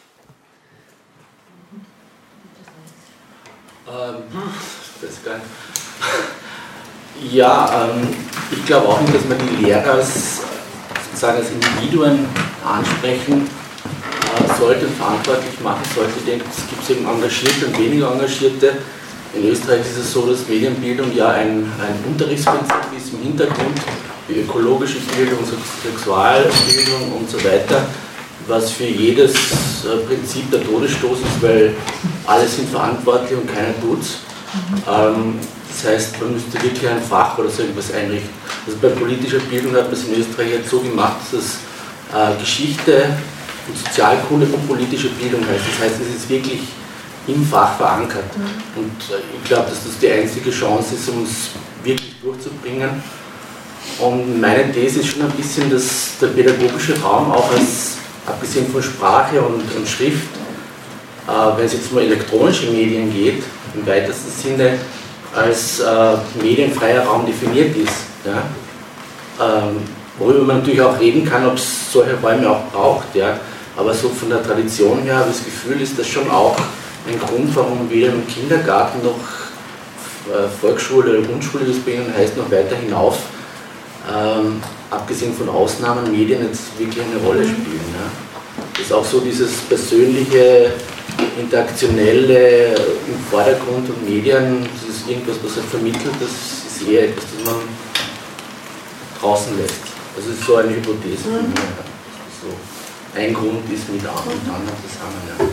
Ich glaube auch nicht, dass man die Lehrer sozusagen als Individuen ansprechen sollte und verantwortlich machen sollte. Ich denke, es gibt eben Engagierte und weniger Engagierte. In Österreich ist es so, dass Medienbildung ja ein Unterrichtsprinzip ist im Hintergrund, wie ökologische Bildung, Sexualbildung und so weiter, was für jedes Prinzip der Todesstoß ist, weil alle sind verantwortlich und keiner tut's. Das heißt, man müsste wirklich ein Fach oder so etwas einrichten. Also bei politischer Bildung hat man es in Österreich jetzt so gemacht, dass Geschichte und Sozialkunde und politische Bildung heißt. Das heißt, es ist wirklich im Fach verankert. Und ich glaube, dass das die einzige Chance ist, um es wirklich durchzubringen. Und meine These ist schon ein bisschen, dass der pädagogische Raum auch abgesehen von Sprache und Schrift, wenn es jetzt mal elektronische Medien geht, im weitesten Sinne als medienfreier Raum definiert ist. Ja? Worüber man natürlich auch reden kann, ob es solche Räume auch braucht. Ja? Aber so von der Tradition her habe ich das Gefühl, ist das schon auch ein Grund, warum weder im Kindergarten noch Volksschule oder Grundschule, das bei Ihnen heißt, noch weiter hinauf, abgesehen von Ausnahmen, Medien jetzt wirklich eine Rolle spielen. Ja? Das ist auch so dieses persönliche, interaktionelle im Vordergrund und Medien, das ist irgendwas, was er vermittelt, das ist eher etwas, das man draußen lässt. Das ist so eine Hypothese. So. ein Grund ist mit anderen zusammen. Ja.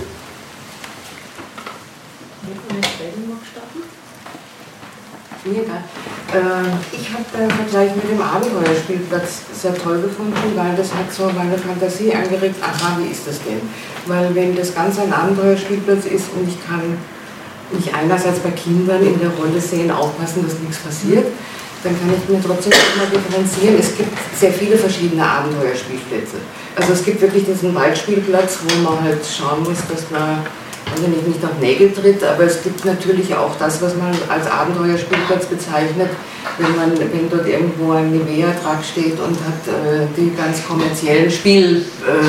Ich habe den Vergleich mit dem Abenteuerspielplatz sehr toll gefunden, weil das hat so meine Fantasie angeregt, aha, wie ist das denn? Weil wenn das Ganze ein Abenteuerspielplatz ist und ich kann mich einerseits bei Kindern in der Rolle sehen, aufpassen, dass nichts passiert, dann kann ich mir trotzdem immer differenzieren. Es gibt sehr viele verschiedene Abenteuerspielplätze. Also es gibt wirklich diesen Waldspielplatz, wo man halt schauen muss, dass man also nicht auf Nägel tritt, aber es gibt natürlich auch das, was man als Abenteuerspielplatz bezeichnet, wenn dort irgendwo ein Nivea-Trag steht und hat die ganz kommerziellen Spiele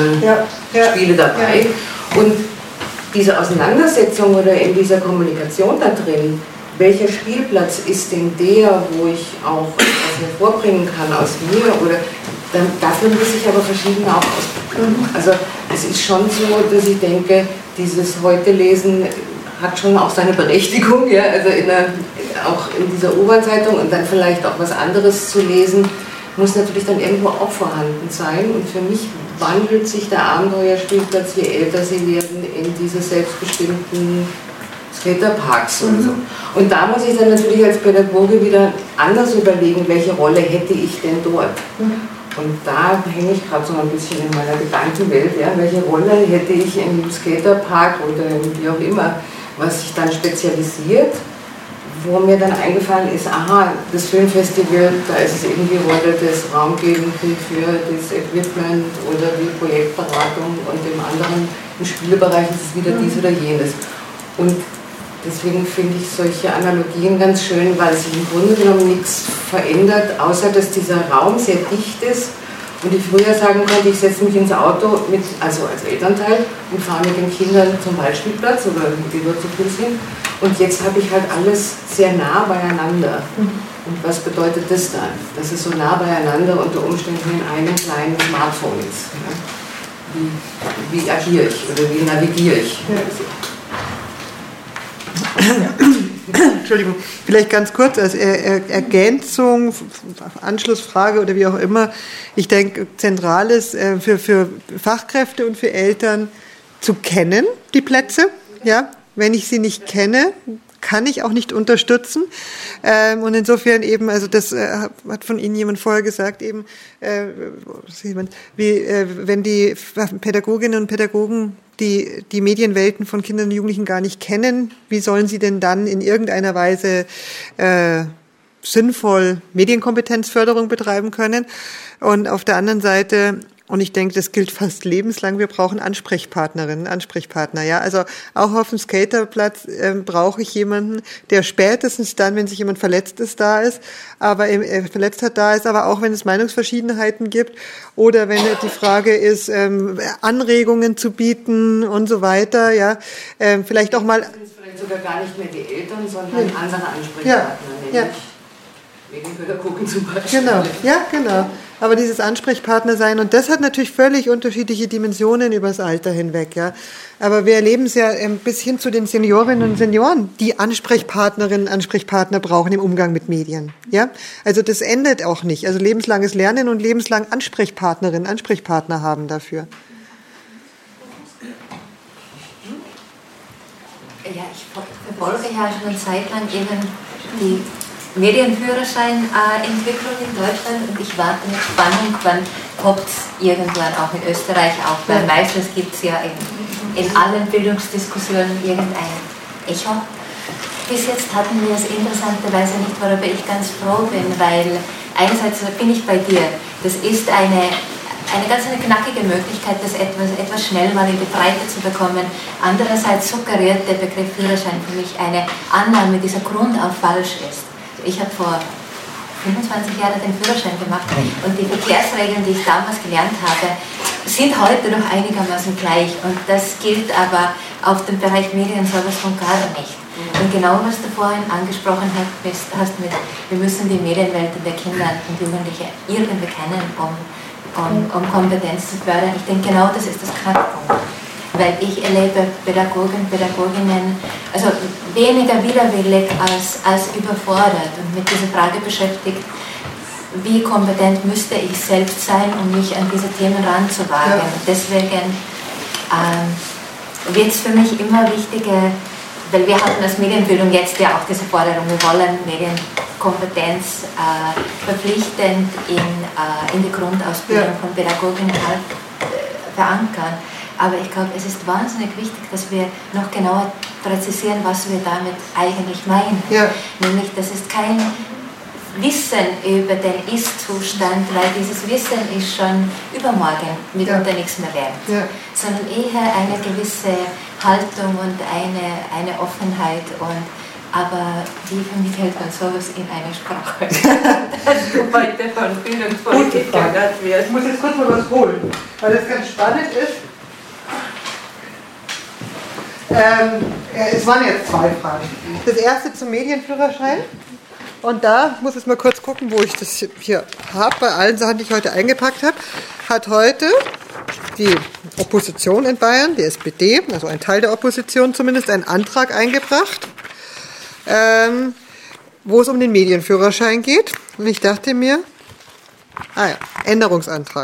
dabei. Und diese Auseinandersetzung oder in dieser Kommunikation da drin, welcher Spielplatz ist denn der, wo ich auch etwas hervorbringen kann aus mir, oder dafür muss ich aber verschiedene auch ausprobieren. Also es ist schon so, dass ich denke, dieses Heute-Lesen hat schon auch seine Berechtigung, ja? Also auch in dieser U-Bahn-Zeitung und dann vielleicht auch was anderes zu lesen, muss natürlich dann irgendwo auch vorhanden sein. Und für mich wandelt sich der Abenteuerspielplatz, je älter sie werden, in diese selbstbestimmten Skaterparks und so. Und da muss ich dann natürlich als Pädagoge wieder anders überlegen, welche Rolle hätte ich denn dort. Und da hänge ich gerade so ein bisschen in meiner Gedankenwelt, ja, welche Rolle hätte ich im Skaterpark oder wie auch immer, was sich dann spezialisiert, wo mir dann eingefallen ist, aha, das Filmfestival, da ist es eben die Rolle des Raumgebenden für das Equipment oder die Projektberatung, und im anderen, im Spielebereich ist es wieder dies oder jenes. Und deswegen finde ich solche Analogien ganz schön, weil sich im Grunde genommen nichts verändert, außer dass dieser Raum sehr dicht ist und ich früher sagen konnte, ich setze mich ins Auto, also als Elternteil, und fahre mit den Kindern zum Waldspielplatz oder die dort zu Fuß hin, und jetzt habe ich halt alles sehr nah beieinander. Und was bedeutet das dann? Dass es so nah beieinander unter Umständen in einem kleinen Smartphone ist. Ja? Wie agiere ich oder wie navigiere ich? Entschuldigung, vielleicht ganz kurz als Ergänzung, Anschlussfrage oder wie auch immer. Ich denke, zentral ist für Fachkräfte und für Eltern zu kennen, die Plätze. Ja? Wenn ich sie nicht kenne, kann ich auch nicht unterstützen. Und insofern eben, also das hat von Ihnen jemand vorher gesagt, eben, wenn die Pädagoginnen und Pädagogen die Medienwelten von Kindern und Jugendlichen gar nicht kennen, wie sollen sie denn dann in irgendeiner Weise sinnvoll Medienkompetenzförderung betreiben können? Und auf der anderen Seite, und ich denke, das gilt fast lebenslang, wir brauchen Ansprechpartnerinnen, Ansprechpartner. Ja, also auch auf dem Skaterplatz brauche ich jemanden, der spätestens dann, wenn sich jemand verletzt ist, da ist, aber aber auch wenn es Meinungsverschiedenheiten gibt oder wenn die Frage ist, Anregungen zu bieten und so weiter. Ja, vielleicht auch mal. Sind es vielleicht sogar gar nicht mehr die Eltern, sondern andere Ansprechpartner, nämlich Medienpädagogen zum Beispiel. Genau, ja, genau. Aber dieses Ansprechpartner sein, und das hat natürlich völlig unterschiedliche Dimensionen übers Alter hinweg, ja. Aber wir erleben es ja bis hin zu den Seniorinnen und Senioren, die Ansprechpartnerinnen, Ansprechpartner brauchen im Umgang mit Medien, ja. Also das endet auch nicht. Also lebenslanges Lernen und lebenslang Ansprechpartnerinnen, Ansprechpartner haben dafür. Ja, ich verfolge ja schon eine Zeit lang eben die Medienführerscheinentwicklung in Deutschland, und ich warte mit Spannung, wann poppt es irgendwann auch in Österreich auf, weil meistens gibt es ja in allen Bildungsdiskussionen irgendein Echo. Bis jetzt hatten wir es interessanterweise nicht, worüber ich ganz froh bin, weil einerseits bin ich bei dir, das ist eine ganz knackige Möglichkeit, das etwas schnell mal in die Breite zu bekommen. Andererseits suggeriert der Begriff Führerschein für mich eine Annahme, die so grundauf falsch ist. Ich habe vor 25 Jahren den Führerschein gemacht und die Verkehrsregeln, die ich damals gelernt habe, sind heute noch einigermaßen gleich, und das gilt aber auf dem Bereich Medien sowas von gar nicht. Und genau was du vorhin angesprochen hast mit, wir müssen die Medienwelten der Kinder und Jugendliche irgendwie kennen, um Kompetenz zu fördern. Ich denke, genau das ist das Knackpunkt. Weil ich erlebe Pädagoginnen, also weniger widerwillig als überfordert und mit dieser Frage beschäftigt, wie kompetent müsste ich selbst sein, um mich an diese Themen ranzuwagen. Ja. Deswegen wird es für mich immer wichtiger, weil wir hatten als Medienbildung jetzt ja auch diese Forderung, wir wollen Medienkompetenz verpflichtend in die Grundausbildung von Pädagoginnen verankern. Aber ich glaube, es ist wahnsinnig wichtig, dass wir noch genauer präzisieren, was wir damit eigentlich meinen. Ja. Nämlich, das ist kein Wissen über den Ist-Zustand, weil dieses Wissen ist schon übermorgen mitunter nichts mehr wert, sondern eher eine gewisse Haltung und eine Offenheit. Aber wie vermittelt man sowas in einer Sprache, dass du heute von Bildungspolitikern gehört wirst? Ich muss jetzt kurz mal was holen, weil das ganz spannend ist. Es waren jetzt 2 Fragen. Das erste zum Medienführerschein. Und da muss ich mal kurz gucken, wo ich das hier habe. Bei allen Sachen, die ich heute eingepackt habe, hat heute die Opposition in Bayern, die SPD, also ein Teil der Opposition zumindest, einen Antrag eingebracht, wo es um den Medienführerschein geht. Und ich dachte mir, Änderungsantrag.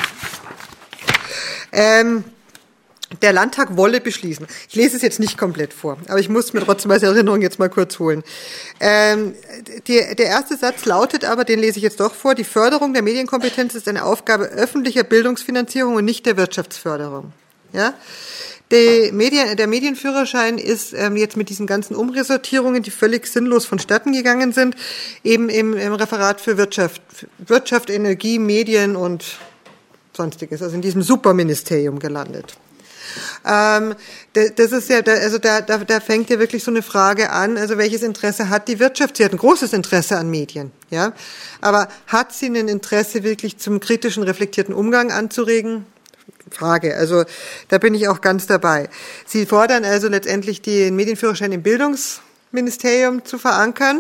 Der Landtag wolle beschließen. Ich lese es jetzt nicht komplett vor, aber ich muss mir trotzdem als Erinnerung jetzt mal kurz holen. Der erste Satz lautet aber, den lese ich jetzt doch vor, die Förderung der Medienkompetenz ist eine Aufgabe öffentlicher Bildungsfinanzierung und nicht der Wirtschaftsförderung. Ja? Der Medienführerschein ist jetzt mit diesen ganzen Umressortierungen, die völlig sinnlos vonstatten gegangen sind, eben im Referat für Wirtschaft, Energie, Medien und Sonstiges, also in diesem Superministerium gelandet. Das ist ja, also da fängt ja wirklich so eine Frage an, also welches Interesse hat die Wirtschaft? Sie hat ein großes Interesse an Medien, ja. Aber hat sie ein Interesse wirklich zum kritischen, reflektierten Umgang anzuregen? Frage. Also, da bin ich auch ganz dabei. Sie fordern also letztendlich den Medienführerschein im Bildungsministerium zu verankern.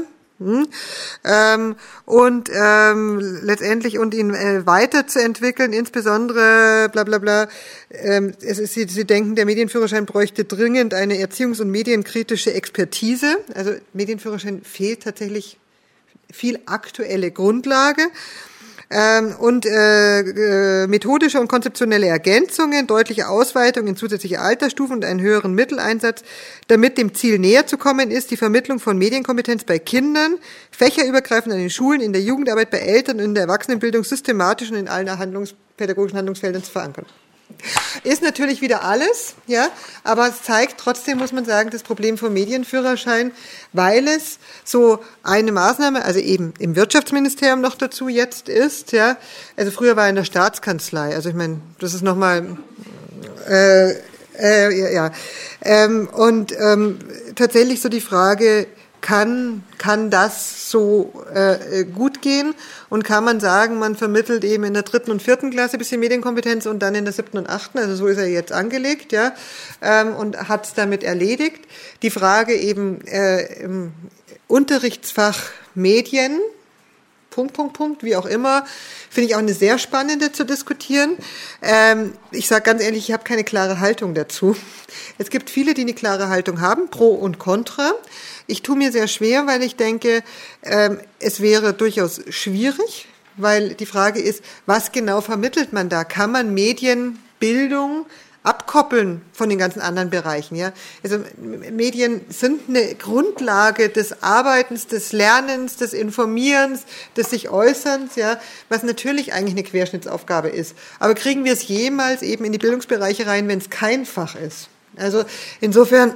Letztendlich und ihn weiterzuentwickeln, insbesondere Sie denken, der Medienführerschein bräuchte dringend eine erziehungs- und medienkritische Expertise. Also Medienführerschein fehlt tatsächlich viel aktuelle Grundlage. Methodische und konzeptionelle Ergänzungen, deutliche Ausweitung in zusätzliche Altersstufen und einen höheren Mitteleinsatz, damit dem Ziel näher zu kommen ist, die Vermittlung von Medienkompetenz bei Kindern, fächerübergreifend an den Schulen, in der Jugendarbeit, bei Eltern und in der Erwachsenenbildung systematisch und in allen pädagogischen Handlungsfeldern zu verankern. Ist natürlich wieder alles, ja, aber es zeigt trotzdem, muss man sagen, das Problem vom Medienführerschein, weil es so eine Maßnahme, also eben im Wirtschaftsministerium noch dazu jetzt ist, ja, also früher war in der Staatskanzlei, also ich meine, das ist nochmal, tatsächlich so die Frage, kann das so gut gehen und kann man sagen, man vermittelt eben in der 3. und 4. Klasse ein bisschen Medienkompetenz und dann in der 7. und 8., also so ist er jetzt angelegt, ja, und hat es damit erledigt. Die Frage eben im Unterrichtsfach Medien, wie auch immer, finde ich auch eine sehr spannende zu diskutieren. Ich sage ganz ehrlich, ich habe keine klare Haltung dazu. Es gibt viele, die eine klare Haltung haben, pro und contra. Ich tue mir sehr schwer, weil ich denke, es wäre durchaus schwierig, weil die Frage ist, was genau vermittelt man da? Kann man Medienbildung abkoppeln von den ganzen anderen Bereichen, ja? Also Medien sind eine Grundlage des Arbeitens, des Lernens, des Informierens, des sich Äußerns, ja, was natürlich eigentlich eine Querschnittsaufgabe ist. Aber kriegen wir es jemals eben in die Bildungsbereiche rein, wenn es kein Fach ist? Also insofern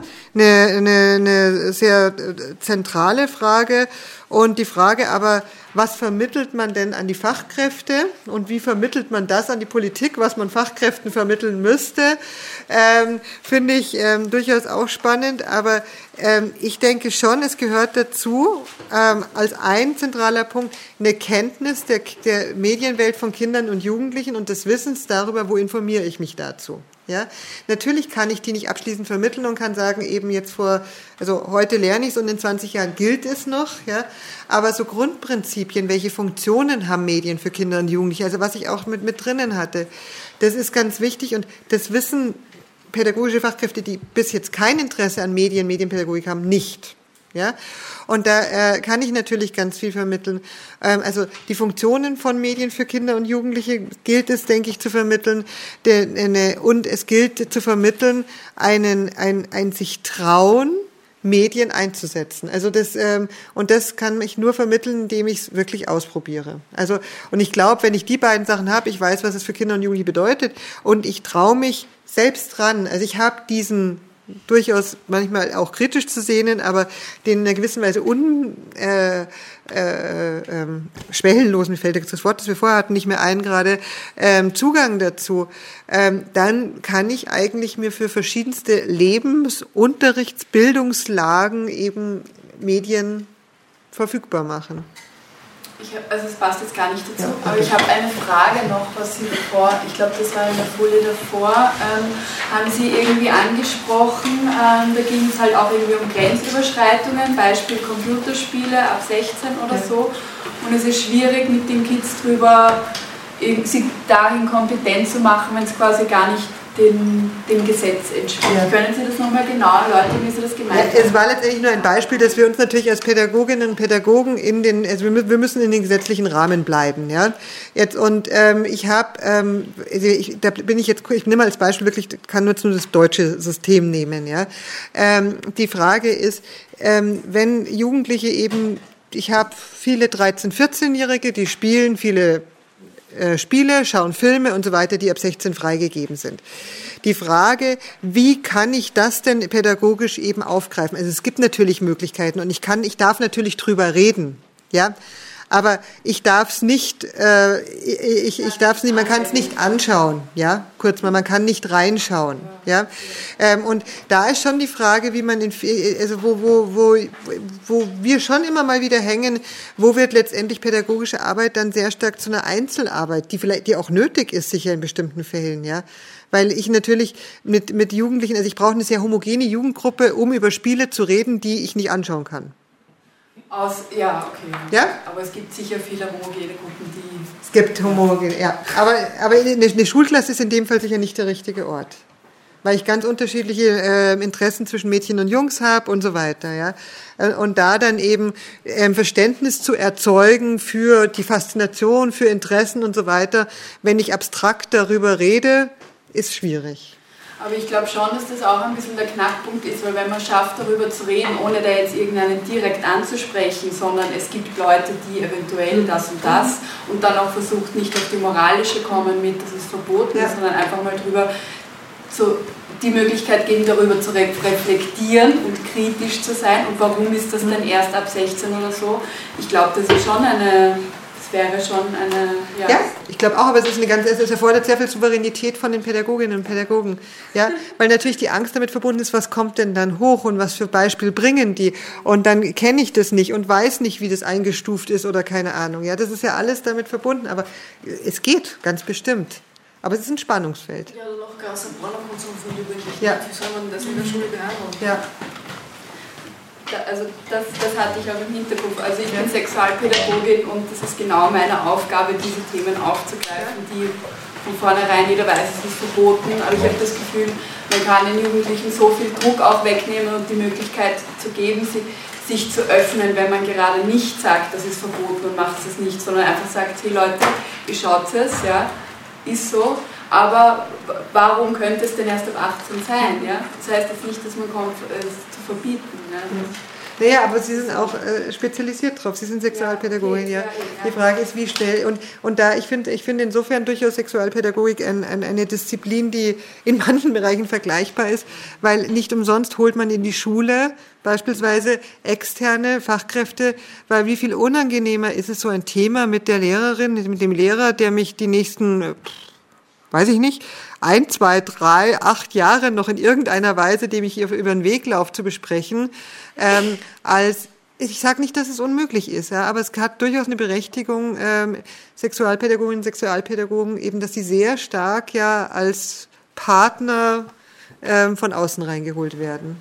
eine sehr zentrale Frage. Und die Frage aber, was vermittelt man denn an die Fachkräfte und wie vermittelt man das an die Politik, was man Fachkräften vermitteln müsste, finde ich durchaus auch spannend. Aber ich denke schon, es gehört dazu, als ein zentraler Punkt, eine Kenntnis der Medienwelt von Kindern und Jugendlichen und des Wissens darüber, wo informiere ich mich dazu. Ja, natürlich kann ich die nicht abschließend vermitteln und kann sagen, eben jetzt also heute lerne ich es und in 20 Jahren gilt es noch, ja. Aber so Grundprinzipien, welche Funktionen haben Medien für Kinder und Jugendliche, also was ich auch mit drinnen hatte, das ist ganz wichtig und das wissen pädagogische Fachkräfte, die bis jetzt kein Interesse an Medienpädagogik haben, nicht. Ja, und da kann ich natürlich ganz viel vermitteln. Also die Funktionen von Medien für Kinder und Jugendliche gilt es, denke ich, zu vermitteln. Und es gilt zu vermitteln, ein sich trauen, Medien einzusetzen. Also und das kann ich nur vermitteln, indem ich es wirklich ausprobiere. Also, und ich glaube, wenn ich die beiden Sachen habe, ich weiß, was es für Kinder und Jugendliche bedeutet, und ich traue mich selbst dran. Also ich habe diesen durchaus manchmal auch kritisch zu sehnen, aber den in einer gewissen Weise schwellenlos, mir fällt das Wort, das wir vorher hatten, nicht mehr ein gerade, Zugang dazu, dann kann ich eigentlich mir für verschiedenste Unterrichtsbildungslagen eben Medien verfügbar machen. Also es passt jetzt gar nicht dazu, aber ich habe eine Frage noch, was Sie ich glaube, das war in der Folie davor, haben Sie irgendwie angesprochen, da ging es halt auch irgendwie um Grenzüberschreitungen, Beispiel Computerspiele ab 16 oder so, und es ist schwierig mit den Kids drüber, sie dahin kompetent zu machen, wenn es quasi gar nicht dem Gesetz entspricht. Ja. Können Sie das nochmal genau erläutern, wie Sie das gemeint haben? Es war letztendlich nur ein Beispiel, dass wir uns natürlich als Pädagoginnen und Pädagogen wir müssen in den gesetzlichen Rahmen bleiben, ja. Jetzt, und ich nehme als Beispiel wirklich, kann nur das deutsche System nehmen, ja. Die Frage ist, wenn Jugendliche ich habe viele 13-, 14-Jährige, die spielen viele Spiele, schauen Filme und so weiter, die ab 16 freigegeben sind. Die Frage, wie kann ich das denn pädagogisch eben aufgreifen? Also es gibt natürlich Möglichkeiten und ich darf natürlich drüber reden, ja. Aber ich darf es nicht, man kann es nicht anschauen, ja, kurz mal, man kann nicht reinschauen, ja. Und da ist schon die Frage, wie man wo wir schon immer mal wieder hängen, wo wird letztendlich pädagogische Arbeit dann sehr stark zu einer Einzelarbeit, die auch nötig ist, sicher in bestimmten Fällen, ja. Weil ich natürlich mit Jugendlichen, also ich brauche eine sehr homogene Jugendgruppe, um über Spiele zu reden, die ich nicht anschauen kann. Ja, okay. Ja? Aber es gibt sicher viele homogene Gruppen, die... Es gibt homogene, ja. Aber eine Schulklasse ist in dem Fall sicher nicht der richtige Ort. Weil ich ganz unterschiedliche Interessen zwischen Mädchen und Jungs habe und so weiter, ja. Und da dann eben Verständnis zu erzeugen für die Faszination, für Interessen und so weiter, wenn ich abstrakt darüber rede, ist schwierig. Aber ich glaube schon, dass das auch ein bisschen der Knackpunkt ist, weil wenn man schafft, darüber zu reden, ohne da jetzt irgendeinen direkt anzusprechen, sondern es gibt Leute, die eventuell das und dann auch versucht, nicht auf die moralische kommen mit, das ist verboten, sondern einfach mal drüber die Möglichkeit geben, darüber zu reflektieren und kritisch zu sein und warum ist das denn erst ab 16 oder so. Ich glaube, das wäre schon eine... Ja, ich glaube auch, aber es erfordert sehr viel Souveränität von den Pädagoginnen und Pädagogen. Ja, weil natürlich die Angst damit verbunden ist, was kommt denn dann hoch und was für Beispiele bringen die? Und dann kenne ich das nicht und weiß nicht, wie das eingestuft ist oder keine Ahnung. Ja, das ist ja alles damit verbunden, aber es geht, ganz bestimmt. Aber es ist ein Spannungsfeld. Ja, noch krasser Pornokonsum von Jugendlichen. Ja. Wie soll man das in der Schule behandeln? Ja. Also das hatte ich auch im Hinterkopf. Also ich bin Sexualpädagogin und das ist genau meine Aufgabe, diese Themen aufzugreifen, die von vornherein jeder weiß, es ist verboten, aber ich habe das Gefühl, man kann den Jugendlichen so viel Druck auch wegnehmen und die Möglichkeit zu geben, sich zu öffnen, wenn man gerade nicht sagt, das ist verboten und macht es nicht, sondern einfach sagt, hey Leute, ihr schaut es, ja, ist so, aber warum könnte es denn erst ab 18 sein? Ja? Das heißt jetzt nicht, dass man kommt, es zu verbieten. Ja? Naja, aber Sie sind auch spezialisiert drauf. Sie sind Sexualpädagogin, ja. Die Frage ist, wie schnell. Und da, ich finde insofern durchaus Sexualpädagogik eine Disziplin, die in manchen Bereichen vergleichbar ist, weil nicht umsonst holt man in die Schule beispielsweise externe Fachkräfte, weil wie viel unangenehmer ist es so ein Thema mit der Lehrerin, mit dem Lehrer, der mich die nächsten, weiß ich nicht, 1, 2, 3, 8 Jahre noch in irgendeiner Weise, dem ich hier über den Weg laufe, zu besprechen, als, ich sage nicht, dass es unmöglich ist, ja, aber es hat durchaus eine Berechtigung, Sexualpädagoginnen und Sexualpädagogen eben, dass sie sehr stark ja als Partner von außen reingeholt werden.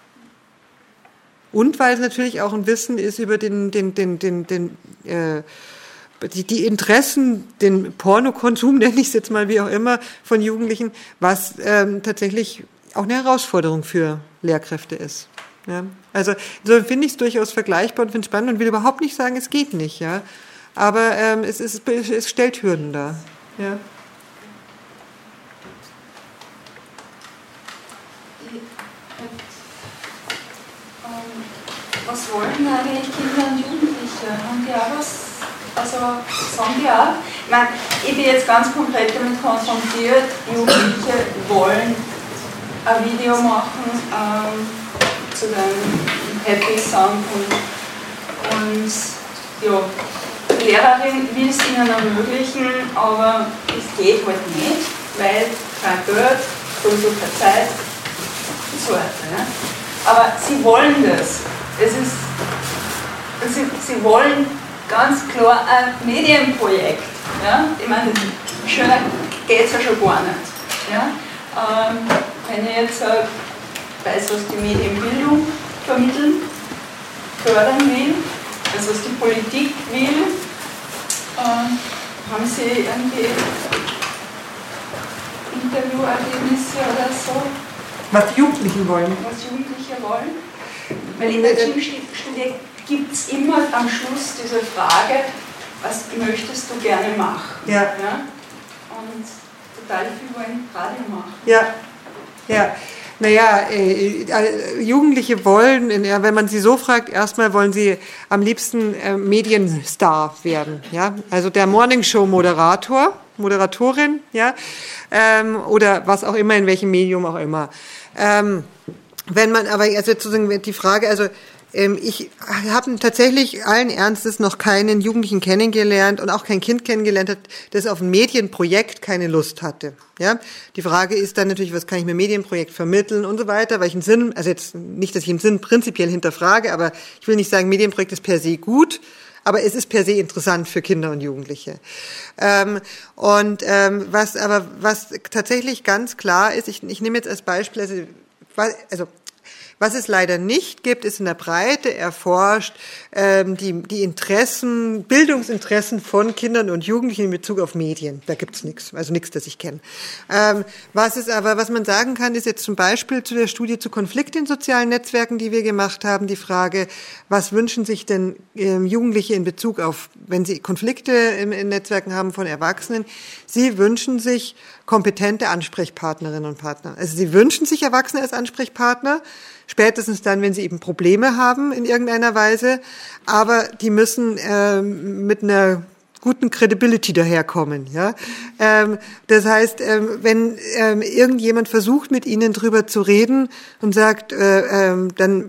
Und weil es natürlich auch ein Wissen ist über die Interessen, den Pornokonsum, nenne ich es jetzt mal wie auch immer, von Jugendlichen, was tatsächlich auch eine Herausforderung für Lehrkräfte ist. Ja? Also so finde ich es durchaus vergleichbar und finde es spannend und will überhaupt nicht sagen, es geht nicht. Ja? Aber es stellt Hürden dar. Ja? Was wollen eigentlich Kinder und Jugendliche? Haben die auch was? Also sagen die auch? Ich bin jetzt ganz konkret damit konfrontiert, Jugendliche wollen ein Video machen zu dem Happy Song und ja, die Lehrerin will es ihnen ermöglichen, aber es geht halt nicht, weil kein Geld, sowieso keine Zeit und so weiter. Ne? Aber sie wollen das. Sie wollen ganz klar ein Medienprojekt. Ja? Ich meine, schöner geht es ja schon gar nicht. Ja? Wenn ich jetzt weiß, was die Medienbildung vermitteln, fördern will, also was die Politik will, haben Sie irgendwie Interviewergebnisse oder so? Was die Jugendlichen wollen. Was Jugendliche wollen? Weil in der Gym-Studie gibt es immer am Schluss diese Frage, was möchtest du gerne machen? Ja. Ja? Und total viel wollen Radio machen. Ja, ja. Naja, Jugendliche wollen, wenn man sie so fragt, erstmal wollen sie am liebsten Medienstar werden. Ja? Also der Morningshow-Moderatorin, ja? Oder was auch immer, in welchem Medium auch immer. Wenn man aber, also sozusagen die Frage, also ich habe tatsächlich allen Ernstes noch keinen Jugendlichen kennengelernt und auch kein Kind kennengelernt hat, das auf ein Medienprojekt keine Lust hatte. Ja, die Frage ist dann natürlich, was kann ich mit Medienprojekt vermitteln und so weiter, welchen Sinn, also jetzt nicht, dass ich den Sinn prinzipiell hinterfrage, aber ich will nicht sagen, Medienprojekt ist per se gut, aber es ist per se interessant für Kinder und Jugendliche. Was tatsächlich ganz klar ist, ich nehme jetzt als Beispiel, was es leider nicht gibt, ist in der Breite erforscht die Interessen, Bildungsinteressen von Kindern und Jugendlichen in Bezug auf Medien. Da gibt's nichts, also nichts, das ich kenne. Was man sagen kann, ist jetzt zum Beispiel zu der Studie zu Konflikten in sozialen Netzwerken, die wir gemacht haben, die Frage, was wünschen sich denn Jugendliche in Bezug auf, wenn sie Konflikte in Netzwerken haben von Erwachsenen? Sie wünschen sich kompetente Ansprechpartnerinnen und Partner. Also sie wünschen sich Erwachsene als Ansprechpartner, spätestens dann, wenn sie eben Probleme haben in irgendeiner Weise, aber die müssen mit einer guten Credibility daherkommen. Ja? Das heißt, wenn irgendjemand versucht, mit ihnen drüber zu reden und sagt, dann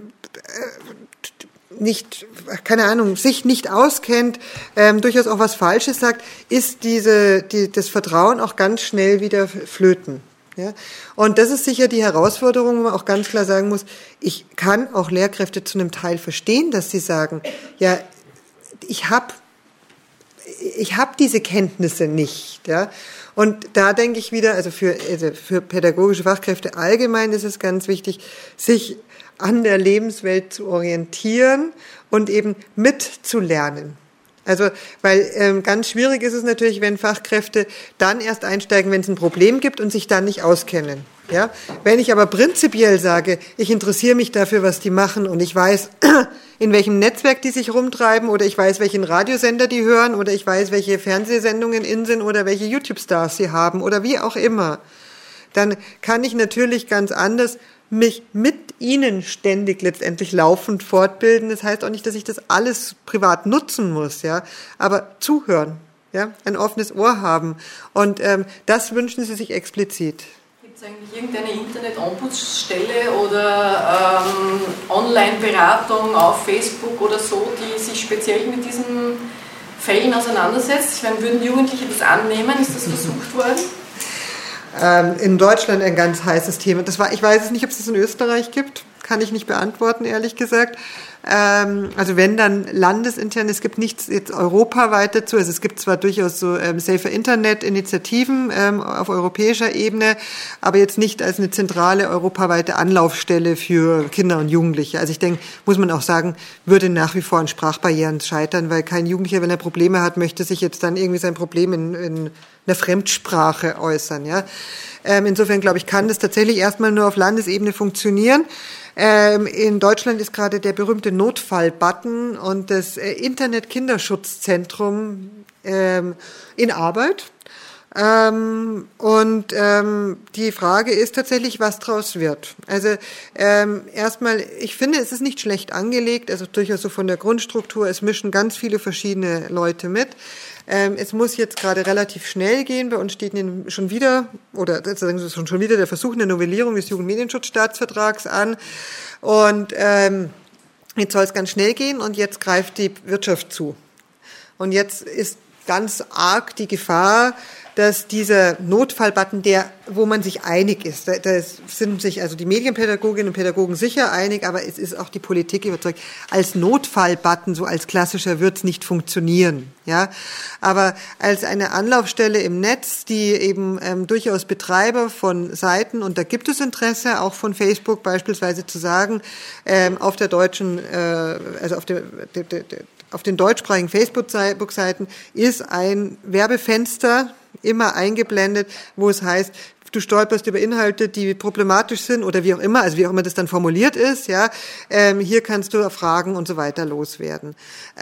nicht, keine Ahnung, sich nicht auskennt, durchaus auch was Falsches sagt, ist das Vertrauen auch ganz schnell wieder flöten. Ja? Und das ist sicher die Herausforderung, wo man auch ganz klar sagen muss, ich kann auch Lehrkräfte zu einem Teil verstehen, dass sie sagen, ja, ich hab diese Kenntnisse nicht. Ja? Und da denke ich wieder, also für pädagogische Fachkräfte allgemein ist es ganz wichtig, sich an der Lebenswelt zu orientieren und eben mitzulernen. Also, weil ganz schwierig ist es natürlich, wenn Fachkräfte dann erst einsteigen, wenn es ein Problem gibt und sich dann nicht auskennen. Ja? Wenn ich aber prinzipiell sage, ich interessiere mich dafür, was die machen und ich weiß, in welchem Netzwerk die sich rumtreiben oder ich weiß, welchen Radiosender die hören oder ich weiß, welche Fernsehsendungen in sind oder welche YouTube-Stars sie haben oder wie auch immer, dann kann ich natürlich ganz anders mich mit ihnen ständig letztendlich laufend fortbilden. Das heißt auch nicht, dass ich das alles privat nutzen muss, ja, aber zuhören, ja, ein offenes Ohr haben und das wünschen sie sich explizit. Gibt es eigentlich irgendeine Internet-Ombudsstelle oder Online-Beratung auf Facebook oder so, die sich speziell mit diesen Fällen auseinandersetzt? Ich meine, würden Jugendliche das annehmen? Ist das versucht worden? In Deutschland ein ganz heißes Thema. Ich weiß es nicht, ob es das in Österreich gibt. Kann ich nicht beantworten, ehrlich gesagt. Also wenn dann landesintern, es gibt nichts jetzt europaweit dazu. Also es gibt zwar durchaus so Safer Internet-Initiativen auf europäischer Ebene, aber jetzt nicht als eine zentrale europaweite Anlaufstelle für Kinder und Jugendliche. Also ich denke, muss man auch sagen, würde nach wie vor an Sprachbarrieren scheitern, weil kein Jugendlicher, wenn er Probleme hat, möchte sich jetzt dann irgendwie sein Problem in einer Fremdsprache äußern. Ja? Insofern, glaube ich, kann das tatsächlich erstmal nur auf Landesebene funktionieren. In Deutschland ist gerade der berühmte Notfall-Button und das Internet-Kinderschutzzentrum in Arbeit. Die Frage ist tatsächlich, was draus wird. Also erstmal, ich finde, es ist nicht schlecht angelegt, also durchaus so von der Grundstruktur, es mischen ganz viele verschiedene Leute mit. Es muss jetzt gerade relativ schnell gehen. Bei uns steht schon wieder der Versuch einer Novellierung des Jugendmedienschutzstaatsvertrags an. Und jetzt soll es ganz schnell gehen und jetzt greift die Wirtschaft zu. Und jetzt ist ganz arg die Gefahr, dass dieser Notfallbutton, wo man sich einig ist, da sind sich also die Medienpädagoginnen und Pädagogen sicher einig, aber es ist auch die Politik überzeugt, als Notfallbutton, so als klassischer, wird's nicht funktionieren, ja. Aber als eine Anlaufstelle im Netz, die eben durchaus Betreiber von Seiten, und da gibt es Interesse, auch von Facebook beispielsweise zu sagen, auf der deutschen, also auf den deutschsprachigen Facebook-Seiten ist ein Werbefenster immer eingeblendet, wo es heißt, du stolperst über Inhalte, die problematisch sind oder wie auch immer, also wie auch immer das dann formuliert ist, ja, hier kannst du Fragen und so weiter loswerden.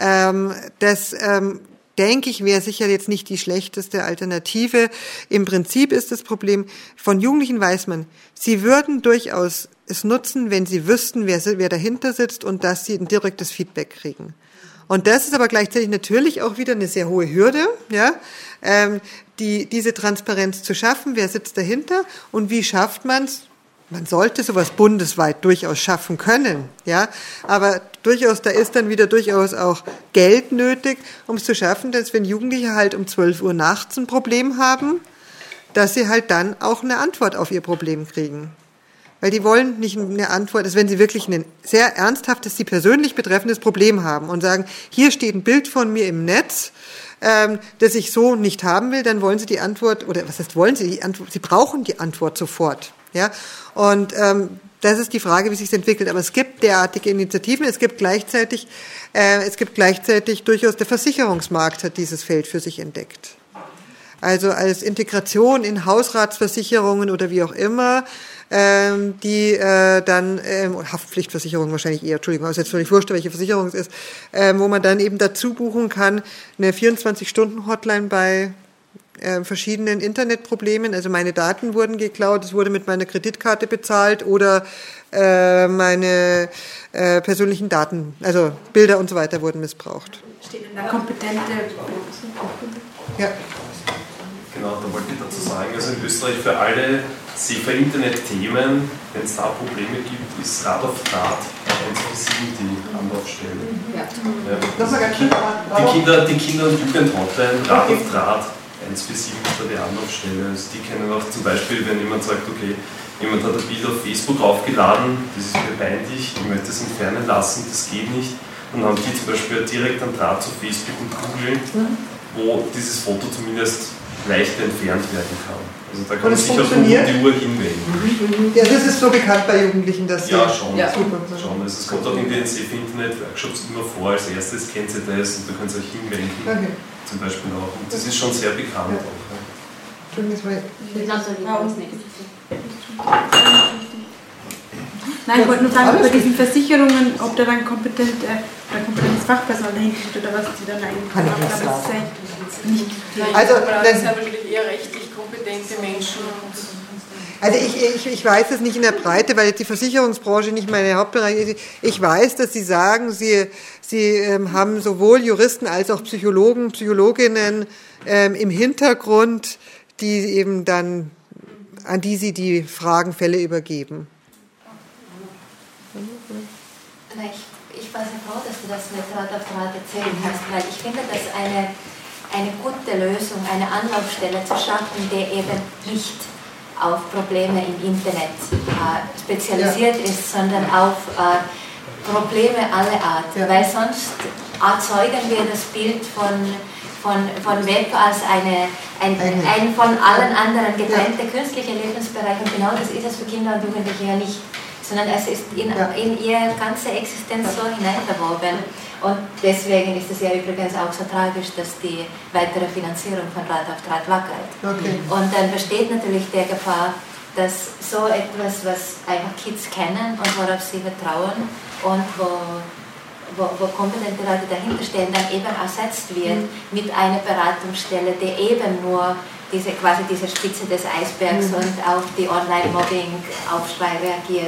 Denke ich, wäre sicher jetzt nicht die schlechteste Alternative. Im Prinzip ist das Problem, von Jugendlichen weiß man, sie würden durchaus es nutzen, wenn sie wüssten, wer dahinter sitzt und dass sie ein direktes Feedback kriegen. Und das ist aber gleichzeitig natürlich auch wieder eine sehr hohe Hürde, ja, diese Transparenz zu schaffen. Wer sitzt dahinter und wie schafft man's? Man sollte sowas bundesweit durchaus schaffen können, ja, aber durchaus, da ist dann wieder durchaus auch Geld nötig, um es zu schaffen, dass wenn Jugendliche halt um 12 Uhr nachts ein Problem haben, dass sie halt dann auch eine Antwort auf ihr Problem kriegen. Weil die wollen nicht eine Antwort, also wenn sie wirklich ein sehr ernsthaftes, sie persönlich betreffendes Problem haben und sagen, hier steht ein Bild von mir im Netz, das ich so nicht haben will, dann wollen sie die Antwort, oder was heißt wollen sie, die Antwort, sie brauchen die Antwort sofort. Ja? Und das ist die Frage, wie sich es entwickelt. Aber es gibt derartige Initiativen, es gibt gleichzeitig durchaus, der Versicherungsmarkt hat dieses Feld für sich entdeckt. Also als Integration in Hausratsversicherungen oder wie auch immer, die dann, Haftpflichtversicherung wahrscheinlich eher, Entschuldigung, ist jetzt völlig wurscht, welche Versicherung es ist, wo man dann eben dazu buchen kann, eine 24-Stunden-Hotline bei verschiedenen Internetproblemen. Also meine Daten wurden geklaut, es wurde mit meiner Kreditkarte bezahlt oder meine persönlichen Daten, also Bilder und so weiter wurden missbraucht. Steht in der kompetente... Ja. Genau, da wollte ich dazu sagen, also in Österreich für alle Safer-Internet-Themen, wenn es da Probleme gibt, ist Rat auf Draht 147 die Anlaufstelle. Ja. Die Kinder- und Jugend-Hotline, Rat auf Draht 147 ist da die Anlaufstelle. Also die kennen auch zum Beispiel, wenn jemand sagt, okay, jemand hat ein Bild auf Facebook aufgeladen, das ist mir peinlich, ich möchte es entfernen lassen, das geht nicht. Dann haben die zum Beispiel direkt einen Draht zu Facebook und Google, wo dieses Foto zumindest leicht entfernt werden kann. Also da kann man sich auch um die Uhr hinwenden. Ja, das ist so bekannt bei Jugendlichen, dass ja, schon. Ja. Super. Schon. Also es kommt auch in den Safe-Internet-Workshops immer vor, als erstes kennt ihr das und da könnt ihr euch hinwenden. Okay. Zum Beispiel auch. Und das ist schon sehr bekannt auch. Nein, ich wollte nur sagen, bei diesen Versicherungen, ob da dann kompetentes Fachpersonal dahinter steht oder was sie dann eigentlich kann ich nicht sagen. Also, das sind ja wahrscheinlich eher rechtlich kompetente Menschen. Also ich weiß es nicht in der Breite, weil jetzt die Versicherungsbranche nicht mein Hauptbereich ist. Ich weiß, dass Sie sagen, Sie haben sowohl Juristen als auch Psychologen, Psychologinnen im Hintergrund, die eben dann, an die Sie die Fragenfälle übergeben. Ich war sehr froh, dass du das mit Rat auf Draht erzählt hast, weil ich finde, dass eine gute Lösung, eine Anlaufstelle zu schaffen, die eben nicht auf Probleme im Internet spezialisiert ist, sondern auf Probleme aller Art. Ja. Weil sonst erzeugen wir das Bild von Web als ein von allen anderen getrennter künstlicher Lebensbereich. Und genau das ist es für Kinder und Jugendliche ja nicht. Sondern es ist in ihre ganze Existenz so hineinverwoben. Und deswegen ist es ja übrigens auch so tragisch, dass die weitere Finanzierung von Rat auf Draht wackelt. Okay. Und dann besteht natürlich die Gefahr, dass so etwas, was einfach Kids kennen und worauf sie vertrauen und wo kompetente Leute dahinter stehen, dann eben ersetzt wird mit einer Beratungsstelle, die eben nur quasi diese Spitze des Eisbergs und auf die Online-Mobbing-Aufschrei reagiert.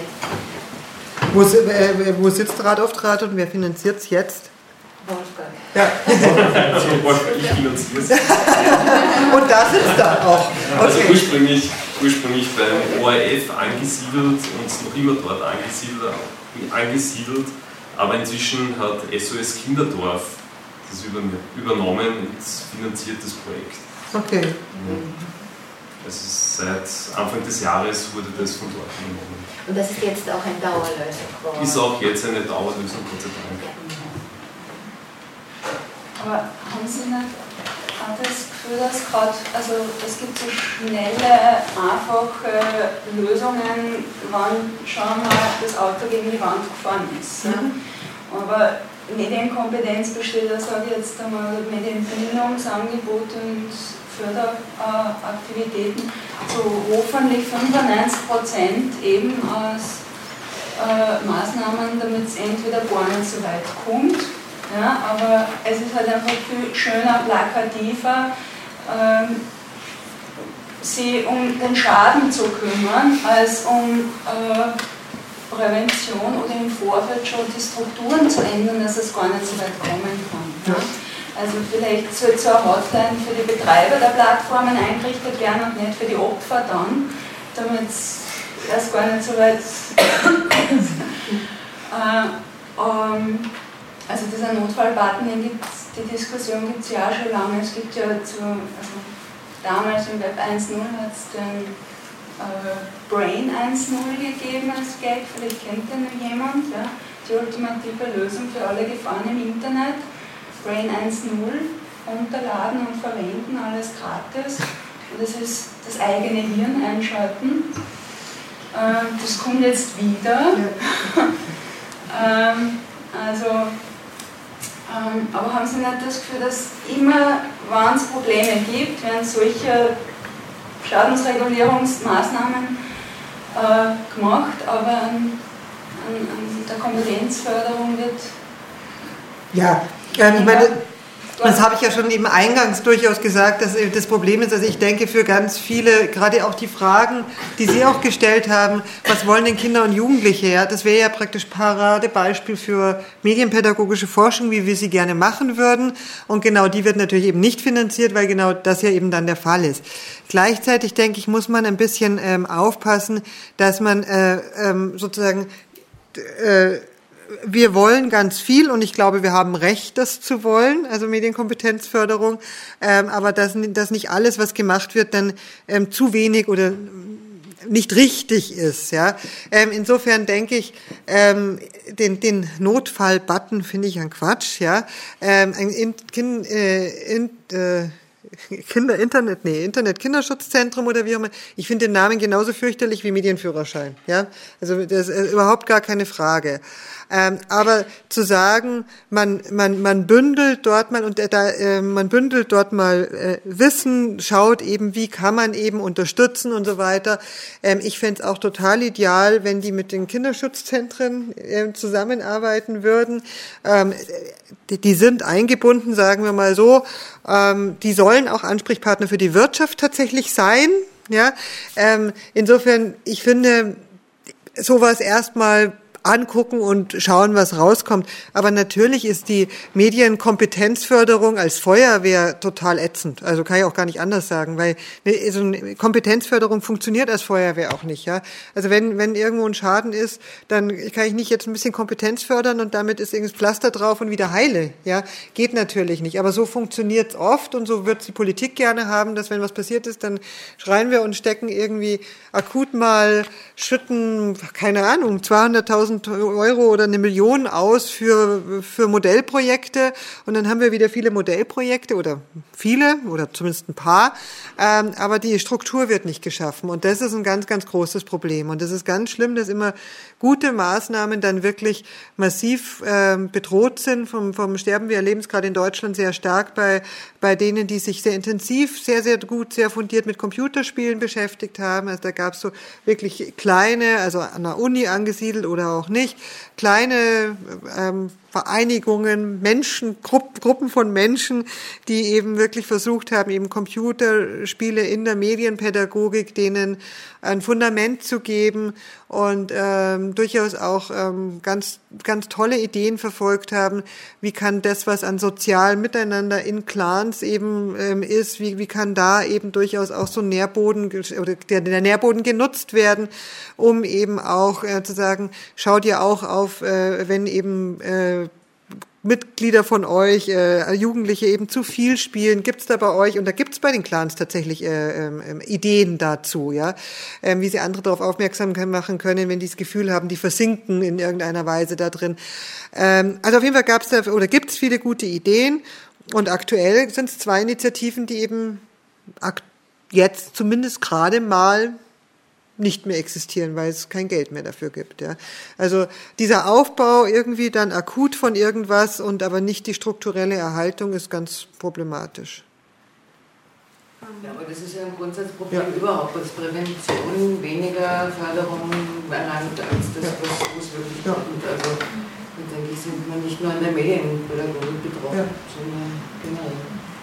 Wo sitzt Rat auf Draht und wer finanziert es jetzt? Wolfgang. Ja. Ich finanziere es. Und da sitzt er auch. Okay. Also ursprünglich beim ORF angesiedelt und noch immer dort angesiedelt, aber inzwischen hat SOS Kinderdorf das übernommen und finanziert das Projekt. Okay. Also seit Anfang des Jahres wurde das von dort übernommen. Und das ist jetzt auch eine Dauerlösung geworden? Ist auch jetzt eine Dauerlösung, Gott sei Dank. Aber haben Sie nicht auch das Gefühl, dass gerade, also es gibt so schnelle, einfache Lösungen, wann schon mal das Auto gegen die Wand gefahren ist. Aber Medienkompetenz besteht, da sage ich jetzt einmal, Medienbildungsangebote und Förderaktivitäten zu hoffentlich 95% eben aus Maßnahmen, damit es entweder gar nicht so weit kommt. Ja, aber es ist halt einfach viel schöner, plakativer, sich um den Schaden zu kümmern, als um Prävention oder im Vorfeld schon die Strukturen zu ändern, dass es gar nicht so weit kommen kann. Ja. Also vielleicht soll so eine Hotline für die Betreiber der Plattformen eingerichtet werden und nicht für die Opfer dann, damit es erst gar nicht so weit ist. Also dieser Notfallbutton, die Diskussion gibt es ja auch schon lange. Es gibt ja damals im Web 1.0 hat es den Brain 1.0 gegeben als Gag, vielleicht kennt den noch jemand, ja? Die ultimative Lösung für alle Gefahren im Internet. Brain 1.0, runterladen und verwenden, alles gratis. Und das ist das eigene Hirn einschalten. Das kommt jetzt wieder. Aber haben Sie nicht das Gefühl, dass immer, wenn es Probleme gibt, wenn solche Schadensregulierungsmaßnahmen gemacht, aber an der Kompetenzförderung wird... Ja, ich meine, das habe ich ja schon eben eingangs durchaus gesagt, dass das Problem ist, also ich denke für ganz viele, gerade auch die Fragen, die Sie auch gestellt haben, was wollen denn Kinder und Jugendliche, ja, das wäre ja praktisch Paradebeispiel für medienpädagogische Forschung, wie wir sie gerne machen würden, und genau die wird natürlich eben nicht finanziert, weil genau das ja eben dann der Fall ist. Gleichzeitig, denke ich, muss man ein bisschen aufpassen, dass man sozusagen wir wollen ganz viel und ich glaube, wir haben Recht, das zu wollen, also Medienkompetenzförderung, aber dass nicht alles, was gemacht wird, dann zu wenig oder nicht richtig ist. Ja. Insofern denke ich, den Notfall-Button finde ich ein Quatsch. Ja. Internet-Kinderschutzzentrum oder wie auch immer. Ich finde den Namen genauso fürchterlich wie Medienführerschein. Ja, also das ist überhaupt gar keine Frage. Aber zu sagen, man bündelt dort mal Wissen, schaut eben, wie kann man eben unterstützen und so weiter. Ich fände es auch total ideal, wenn die mit den Kinderschutzzentren zusammenarbeiten würden. Die sind eingebunden, sagen wir mal so. Die sollen auch Ansprechpartner für die Wirtschaft tatsächlich sein. Ja, insofern, ich finde, sowas erstmal angucken und schauen, was rauskommt. Aber natürlich ist die Medienkompetenzförderung als Feuerwehr total ätzend. Also kann ich auch gar nicht anders sagen, weil so eine Kompetenzförderung funktioniert als Feuerwehr auch nicht. Ja, also wenn irgendwo ein Schaden ist, dann kann ich nicht jetzt ein bisschen Kompetenz fördern und damit ist irgendein Pflaster drauf und wieder heile. Ja, geht natürlich nicht. Aber so funktioniert es oft und so wird die Politik gerne haben, dass wenn was passiert ist, dann schreien wir und stecken irgendwie akut mal, schütten, keine Ahnung, 200.000 100.000 Euro oder 1 Million aus für Modellprojekte und dann haben wir wieder viele Modellprojekte oder zumindest ein paar, aber die Struktur wird nicht geschaffen und das ist ein ganz, ganz großes Problem und das ist ganz schlimm, dass immer gute Maßnahmen dann wirklich massiv bedroht sind vom Sterben. Wir erleben es gerade in Deutschland sehr stark bei denen, die sich sehr intensiv, sehr, sehr gut, sehr fundiert mit Computerspielen beschäftigt haben. Also da gab es so wirklich kleine, also an der Uni angesiedelt oder auch nicht, kleine Vereinigungen, Gruppen von Menschen, die eben wirklich versucht haben, eben Computerspiele in der Medienpädagogik denen ein Fundament zu geben und durchaus auch ganz, ganz tolle Ideen verfolgt haben. Wie kann das, was an sozialem Miteinander in Clans eben ist, wie kann da eben durchaus auch so Nährboden oder der Nährboden genutzt werden, um eben auch zu sagen, schaut ihr auch auf, wenn eben Mitglieder von euch, Jugendliche eben zu viel spielen, gibt's da bei euch, und da gibt's bei den Clans tatsächlich Ideen dazu, ja, wie sie andere darauf aufmerksam machen können, wenn die das Gefühl haben, die versinken in irgendeiner Weise da drin. Also auf jeden Fall gibt's viele gute Ideen und aktuell sind es 2 Initiativen, die eben jetzt zumindest gerade mal nicht mehr existieren, weil es kein Geld mehr dafür gibt. Ja. Also dieser Aufbau irgendwie dann akut von irgendwas und aber nicht die strukturelle Erhaltung ist ganz problematisch. Ja, aber das ist ja ein Grundsatzproblem überhaupt, dass Prävention weniger Förderung erlangt als das, was es wirklich tut. Also da denke ich, sind wir nicht nur an der Medienpädagogik betroffen, sondern generell.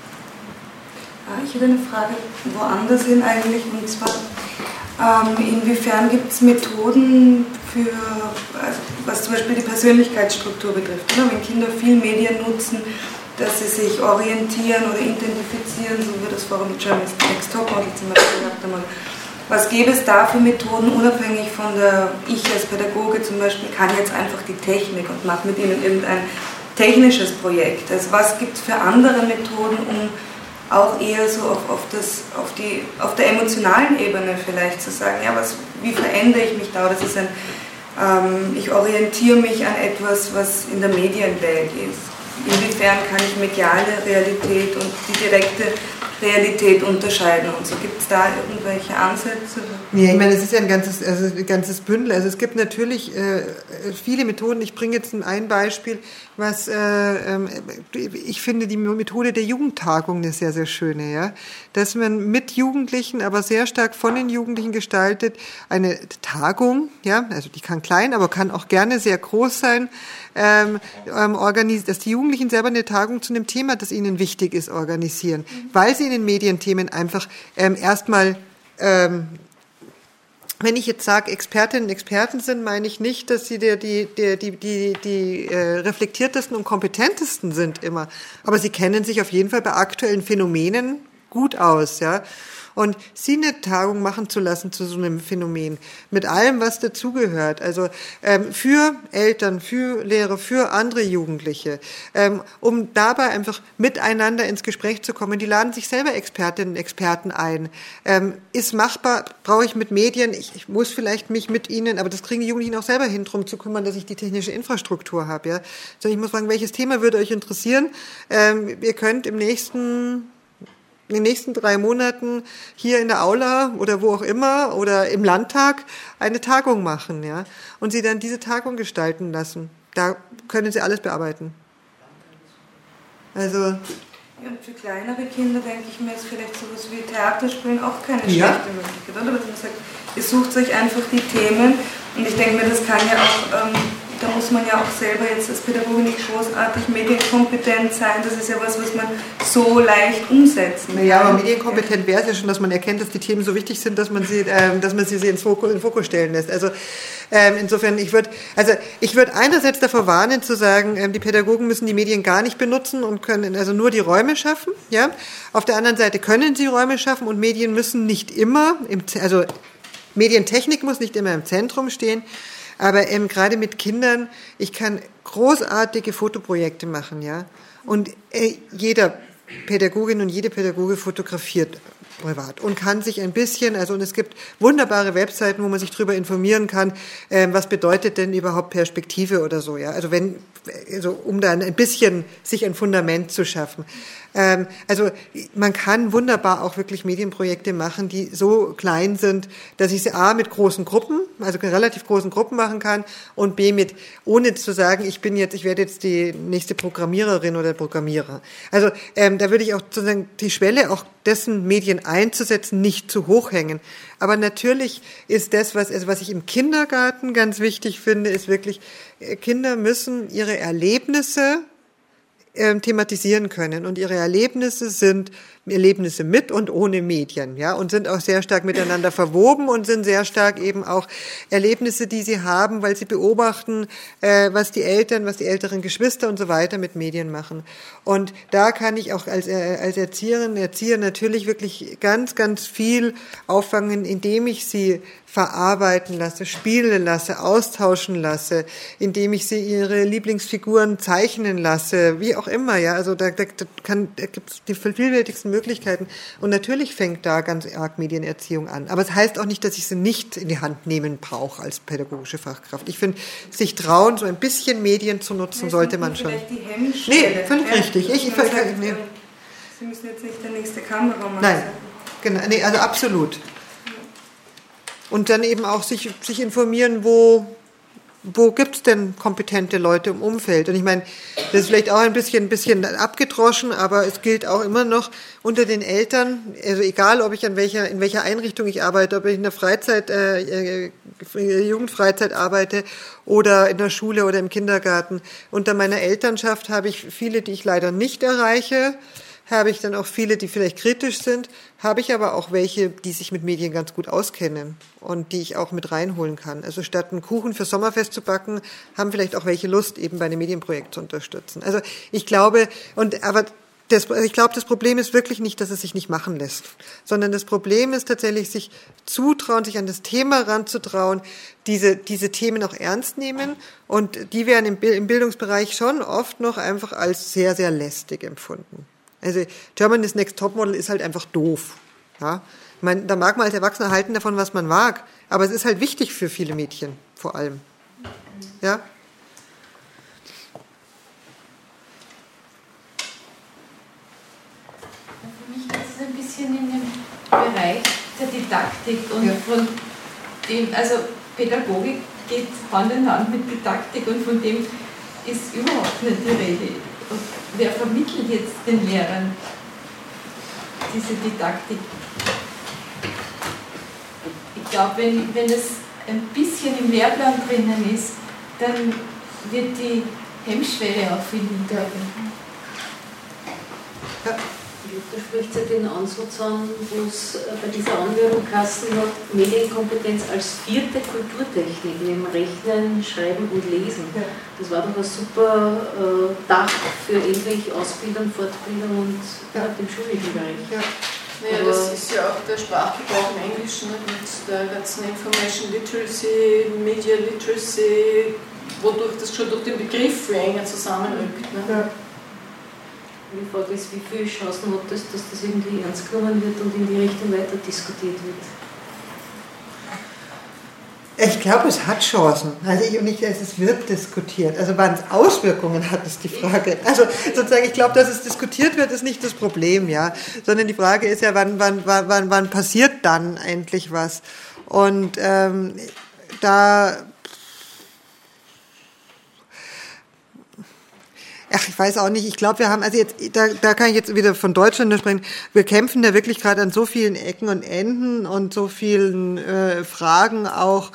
Ich hätte eine Frage woanders hin eigentlich, und zwar inwiefern gibt es Methoden für, also was zum Beispiel die Persönlichkeitsstruktur betrifft, oder? Wenn Kinder viel Medien nutzen, dass sie sich orientieren oder identifizieren, so wie das vorhin mit Germany's Next Topmodel zum Beispiel gesagt haben. Was gäbe es da für Methoden, unabhängig von ich als Pädagoge zum Beispiel kann jetzt einfach die Technik und mache mit ihnen irgendein technisches Projekt. Also was gibt es für andere Methoden, um auch eher so auf der emotionalen Ebene vielleicht zu sagen, ja, wie verändere ich mich da? Das ist ich orientiere mich an etwas, was in der Medienwelt ist. Inwiefern kann ich mediale Realität und die direkte Realität unterscheiden und so? Gibt es da irgendwelche Ansätze? Ja, ich meine, es ist ja ein ganzes Bündel. Also es gibt natürlich viele Methoden. Ich bringe jetzt ein Beispiel, was ich finde, die Methode der Jugendtagung eine sehr, sehr schöne, ja, dass man mit Jugendlichen, aber sehr stark von den Jugendlichen gestaltet, eine Tagung, ja, also die kann klein, aber kann auch gerne sehr groß sein, dass die Jugendlichen selber eine Tagung zu einem Thema, das ihnen wichtig ist, organisieren, weil sie in den Medienthemen einfach erstmal wenn ich jetzt sage, Expertinnen und Experten sind, meine ich nicht, dass sie die reflektiertesten und kompetentesten sind immer. Aber sie kennen sich auf jeden Fall bei aktuellen Phänomenen gut aus, ja. Und sie eine Tagung machen zu lassen zu so einem Phänomen, mit allem, was dazugehört, also für Eltern, für Lehrer, für andere Jugendliche, um dabei einfach miteinander ins Gespräch zu kommen. Die laden sich selber Expertinnen und Experten ein. Ist machbar, brauche ich mit Medien, ich muss vielleicht mich mit ihnen, aber das kriegen die Jugendlichen auch selber hin, drum zu kümmern, dass ich die technische Infrastruktur habe. Ja? Sondern ich muss fragen, welches Thema würde euch interessieren? Ihr könnt in den nächsten 3 Monaten hier in der Aula oder wo auch immer oder im Landtag eine Tagung machen, ja, und sie dann diese Tagung gestalten lassen. Da können sie alles bearbeiten. Also ja, und für kleinere Kinder denke ich mir, ist vielleicht sowas wie Theaterspielen auch keine schlechte Möglichkeit, oder? Weil man sagt, ihr sucht euch einfach die Themen, und ich denke mir, das kann ja auch da muss man ja auch selber jetzt als Pädagoge nicht großartig medienkompetent sein. Das ist ja was man so leicht umsetzen kann. Ja, aber medienkompetent wäre es ja schon, dass man erkennt, dass die Themen so wichtig sind, dass man sie in den Fokus stellen lässt. Also insofern, ich würde einerseits davor warnen, zu sagen, die Pädagogen müssen die Medien gar nicht benutzen und können also nur die Räume schaffen. Ja? Auf der anderen Seite können sie Räume schaffen, und Medien müssen nicht immer, Medientechnik muss nicht immer im Zentrum stehen. Aber gerade mit Kindern, ich kann großartige Fotoprojekte machen, ja. Und jeder Pädagogin und jede Pädagoge fotografiert privat und kann sich ein bisschen, und es gibt wunderbare Webseiten, wo man sich darüber informieren kann, was bedeutet denn überhaupt Perspektive oder so, ja, um dann ein bisschen sich ein Fundament zu schaffen. Man kann wunderbar auch wirklich Medienprojekte machen, die so klein sind, dass ich sie A mit großen Gruppen, also relativ großen Gruppen machen kann und B ohne zu sagen, ich werde jetzt die nächste Programmiererin oder Programmierer. Also da würde ich auch sozusagen die Schwelle auch dessen Medien einzusetzen nicht zu hoch hängen. Aber natürlich ist das, was ich im Kindergarten ganz wichtig finde, ist wirklich, Kinder müssen ihre Erlebnisse thematisieren können. Und ihre Erlebnisse sind Erlebnisse mit und ohne Medien, ja, und sind auch sehr stark miteinander verwoben und sind sehr stark eben auch Erlebnisse, die sie haben, weil sie beobachten, was die älteren Geschwister und so weiter mit Medien machen. Und da kann ich auch als Erzieher natürlich wirklich ganz, ganz viel auffangen, indem ich sie verarbeiten lasse, spielen lasse, austauschen lasse, indem ich sie ihre Lieblingsfiguren zeichnen lasse, wie auch immer, ja, also da gibt es die vielfältigsten Möglichkeiten. Und natürlich fängt da ganz arg Medienerziehung an. Aber es heißt auch nicht, dass ich sie nicht in die Hand nehmen brauche als pädagogische Fachkraft. Ich finde, sich trauen, so ein bisschen Medien zu nutzen, sollte man schon. Die Hemmschwelle. Nee, völlig richtig. Sie müssen jetzt nicht der nächste Kameramann sein. Nein, genau, nee, also absolut. Und dann eben auch sich informieren, wo gibt's denn kompetente Leute im Umfeld? Und ich meine, das ist vielleicht auch ein bisschen abgedroschen, aber es gilt auch immer noch unter den Eltern, also egal, ob ich in welcher Einrichtung ich arbeite, ob ich in der Jugendfreizeit arbeite oder in der Schule oder im Kindergarten. Unter meiner Elternschaft habe ich viele, die ich leider nicht erreiche, habe ich dann auch viele, die vielleicht kritisch sind, habe ich aber auch welche, die sich mit Medien ganz gut auskennen und die ich auch mit reinholen kann. Also statt einen Kuchen für Sommerfest zu backen, haben vielleicht auch welche Lust, eben bei einem Medienprojekt zu unterstützen. Also ich glaube, das Problem ist wirklich nicht, dass es sich nicht machen lässt, sondern das Problem ist tatsächlich, sich zutrauen, sich an das Thema ranzutrauen, diese Themen auch ernst nehmen, und die werden im Bildungsbereich schon oft noch einfach als sehr, sehr lästig empfunden. Also Germany's Next Topmodel ist halt einfach doof. Ja? Ich meine, da mag man als Erwachsener halten davon, was man mag, aber es ist halt wichtig für viele Mädchen vor allem. Ja? Für mich geht es ein bisschen in den Bereich der Didaktik und von dem, also Pädagogik geht Hand in Hand mit Didaktik und von dem ist überhaupt nicht die Rede. Und wer vermittelt jetzt den Lehrern diese Didaktik? Ich glaube, wenn es ein bisschen im Lehrplan drinnen ist, dann wird die Hemmschwelle auch viel niedriger. Da spricht ja den Ansatz an, wo es bei dieser Anwendung Kasten hat, Medienkompetenz als 4. Kulturtechnik, neben Rechnen, Schreiben und Lesen. Ja. Das war doch ein super Dach für endlich Ausbildung, Fortbildung und dem schulischen Bereich. Ja. Naja, das ist ja auch der Sprachgebrauch im Englischen mit der ganzen Information Literacy, Media Literacy, wodurch das schon durch den Begriff viel enger zusammenrückt. Ne? Ja. Die Frage ist, wie viele Chancen hat das, dass das irgendwie ernst genommen wird und in die Richtung weiter diskutiert wird? Ich glaube, es hat Chancen. Es wird diskutiert. Also wann es Auswirkungen hat, ist die Frage. Also sozusagen, ich glaube, dass es diskutiert wird, ist nicht das Problem, ja. Sondern die Frage ist ja, wann passiert dann endlich was? Und ich weiß auch nicht, ich glaube, wir haben, also jetzt, da kann ich jetzt wieder von Deutschland sprechen, wir kämpfen da wirklich gerade an so vielen Ecken und Enden und so vielen Fragen auch,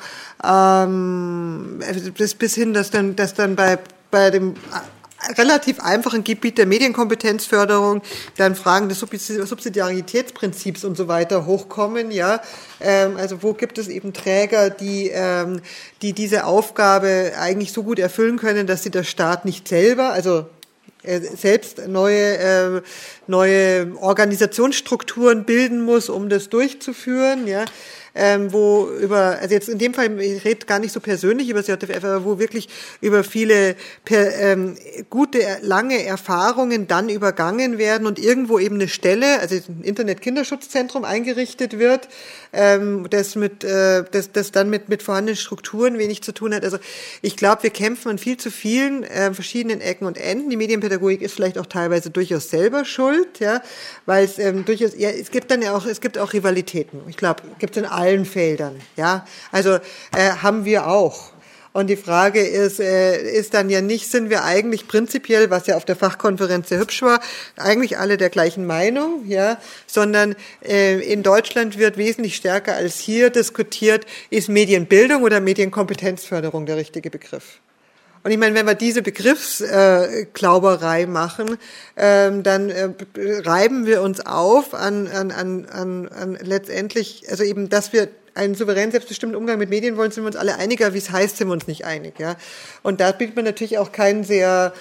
bis hin, dass dann bei dem relativ einfachen Gebiet der Medienkompetenzförderung dann Fragen des Subsidiaritätsprinzips und so weiter hochkommen, ja. Also wo gibt es eben Träger, die diese Aufgabe eigentlich so gut erfüllen können, dass sie der Staat nicht selber, also selbst neue Organisationsstrukturen bilden muss, um das durchzuführen, ja. also jetzt in dem Fall, ich rede gar nicht so persönlich über das JFF, aber wo wirklich über viele gute, lange Erfahrungen dann übergangen werden und irgendwo eben eine Stelle, also ein Internet-Kinderschutzzentrum eingerichtet wird, das dann mit vorhandenen Strukturen wenig zu tun hat. Also ich glaube, wir kämpfen an viel zu vielen verschiedenen Ecken und Enden. Die Medienpädagogik ist vielleicht auch teilweise durchaus selber schuld, ja, weil es durchaus, ja, es gibt auch Rivalitäten. Ich glaube, gibt es in allen Feldern, ja. Also haben wir auch. Und die Frage ist dann ja nicht, sind wir eigentlich prinzipiell, was ja auf der Fachkonferenz sehr hübsch war, eigentlich alle der gleichen Meinung, ja, sondern in Deutschland wird wesentlich stärker als hier diskutiert, ist Medienbildung oder Medienkompetenzförderung der richtige Begriff. Und ich meine, wenn wir diese Begriffsklauberei machen, dann reiben wir uns auf an letztendlich, also eben, dass wir einen souveränen, selbstbestimmten Umgang mit Medien wollen, sind wir uns alle einiger, wie es heißt, sind wir uns nicht einig, ja. Und da bietet man natürlich auch kein sehr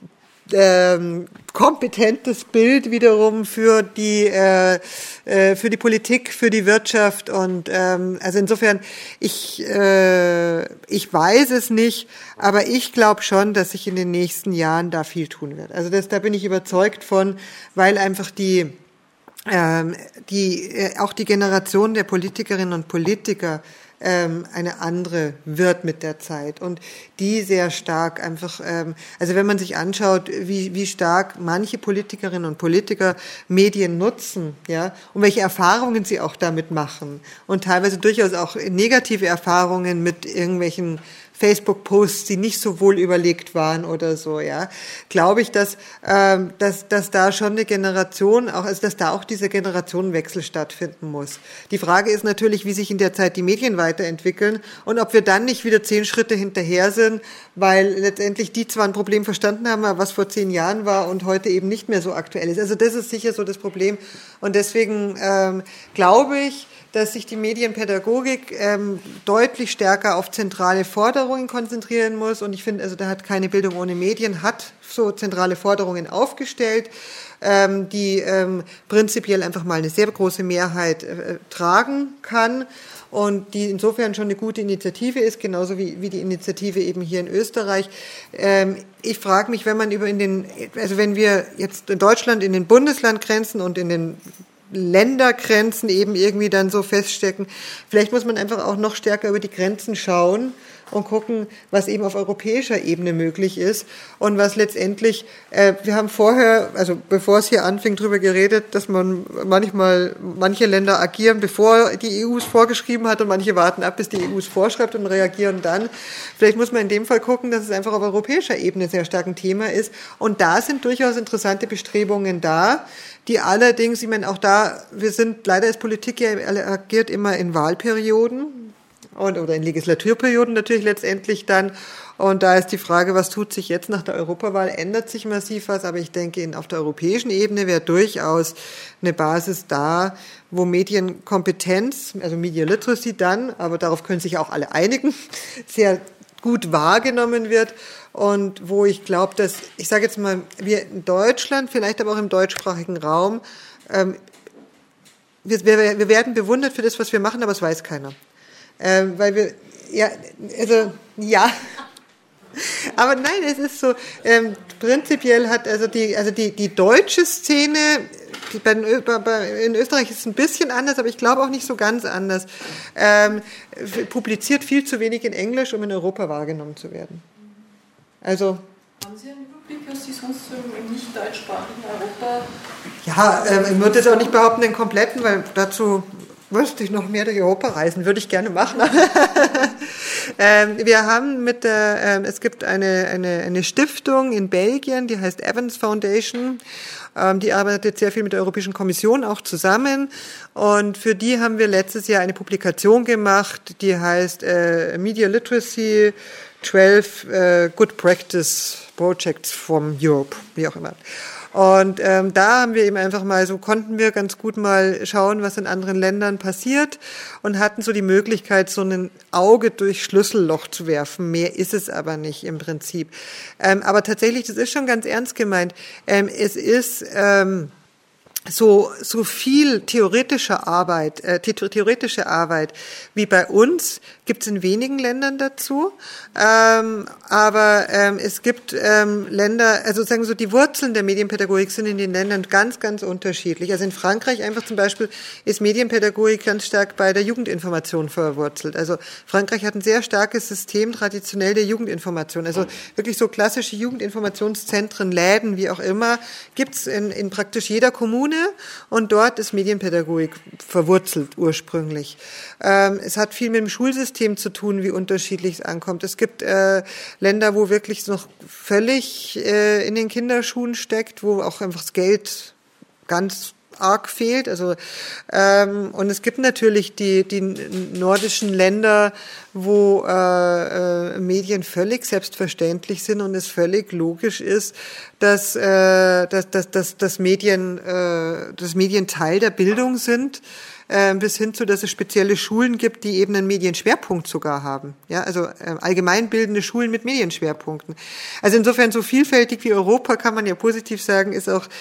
kompetentes Bild wiederum für die Politik, für die Wirtschaft und also insofern ich weiß es nicht, aber ich glaube schon, dass sich in den nächsten Jahren da viel tun wird. Also da bin ich überzeugt von, weil einfach auch die Generation der Politikerinnen und Politiker eine andere wird mit der Zeit und die sehr stark einfach, also wenn man sich anschaut, wie stark manche Politikerinnen und Politiker Medien nutzen, ja, und welche Erfahrungen sie auch damit machen und teilweise durchaus auch negative Erfahrungen mit irgendwelchen Facebook-Posts, die nicht so wohl überlegt waren oder so, ja, glaube ich, dass da schon eine Generation auch, also dass da auch dieser Generationenwechsel stattfinden muss. Die Frage ist natürlich, wie sich in der Zeit die Medien weiterentwickeln und ob wir dann nicht wieder 10 Schritte hinterher sind, weil letztendlich die zwar ein Problem verstanden haben, aber was vor 10 Jahren war und heute eben nicht mehr so aktuell ist. Also das ist sicher so das Problem und deswegen glaube ich, dass sich die Medienpädagogik deutlich stärker auf zentrale Forderungen konzentrieren muss. Und ich finde, also da hat keine Bildung ohne Medien, hat so zentrale Forderungen aufgestellt, die prinzipiell einfach mal eine sehr große Mehrheit tragen kann. Und die insofern schon eine gute Initiative ist, genauso wie die Initiative eben hier in Österreich. Ich frage mich, wenn wir jetzt in Deutschland in den Bundeslandgrenzen und in den Ländergrenzen eben irgendwie dann so feststecken. Vielleicht muss man einfach auch noch stärker über die Grenzen schauen und gucken, was eben auf europäischer Ebene möglich ist und was letztendlich, wir haben vorher, also bevor es hier anfing, drüber geredet, dass man manche Länder agieren, bevor die EU es vorgeschrieben hat und manche warten ab, bis die EU es vorschreibt und reagieren dann. Vielleicht muss man in dem Fall gucken, dass es einfach auf europäischer Ebene sehr stark ein Thema ist und da sind durchaus interessante Bestrebungen da, die allerdings, ich meine, auch da, wir sind leider als Politik ja agiert immer in Wahlperioden oder in Legislaturperioden natürlich letztendlich dann. Und da ist die Frage, was tut sich jetzt nach der Europawahl? Ändert sich massiv was? Aber ich denke, auf der europäischen Ebene wäre durchaus eine Basis da, wo Medienkompetenz, also Media Literacy dann, aber darauf können sich auch alle einigen, sehr gut wahrgenommen wird. Und wo ich glaube, dass, ich sage jetzt mal, wir in Deutschland, vielleicht aber auch im deutschsprachigen Raum, wir werden bewundert für das, was wir machen, aber es weiß keiner. Weil wir, aber nein, es ist so, prinzipiell hat die deutsche Szene, in Österreich ist es ein bisschen anders, aber ich glaube auch nicht so ganz anders, publiziert viel zu wenig in Englisch, um in Europa wahrgenommen zu werden. Also, haben Sie einen Überblick, was Sie sonst im nicht deutschsprachigen Europa... Ja, ich würde jetzt auch nicht behaupten, den kompletten, weil dazu müsste ich noch mehr durch Europa reisen, würde ich gerne machen. Wir haben es gibt eine Stiftung in Belgien, die heißt Evans Foundation, die arbeitet sehr viel mit der Europäischen Kommission auch zusammen und für die haben wir letztes Jahr eine Publikation gemacht, die heißt Media Literacy 12 Good Practice Projects from Europe, wie auch immer. Und da haben wir eben einfach mal konnten wir ganz gut mal schauen, was in anderen Ländern passiert und hatten so die Möglichkeit, so ein Auge durch Schlüsselloch zu werfen. Mehr ist es aber nicht im Prinzip. Aber tatsächlich, das ist schon ganz ernst gemeint. Es ist so viel theoretische Arbeit wie bei uns gibt es in wenigen Ländern dazu, aber es gibt Länder, also sagen so, die Wurzeln der Medienpädagogik sind in den Ländern ganz, ganz unterschiedlich. Also in Frankreich einfach zum Beispiel ist Medienpädagogik ganz stark bei der Jugendinformation verwurzelt. Also Frankreich hat ein sehr starkes System traditionell der Jugendinformation. Also wirklich so klassische Jugendinformationszentren, Läden, wie auch immer, gibt's in praktisch jeder Kommune und dort ist Medienpädagogik verwurzelt ursprünglich. Es hat viel mit dem Schulsystem zu tun, wie unterschiedlich es ankommt. Es gibt Länder, wo wirklich noch völlig in den Kinderschuhen steckt, wo auch einfach das Geld ganz arg fehlt. Also und es gibt natürlich die nordischen Länder, wo Medien völlig selbstverständlich sind und es völlig logisch ist, dass Medien Teil der Bildung sind. Bis hin zu, dass es spezielle Schulen gibt, die eben einen Medienschwerpunkt sogar haben. Ja, also allgemeinbildende Schulen mit Medienschwerpunkten. Also insofern so vielfältig wie Europa, kann man ja positiv sagen, ist auch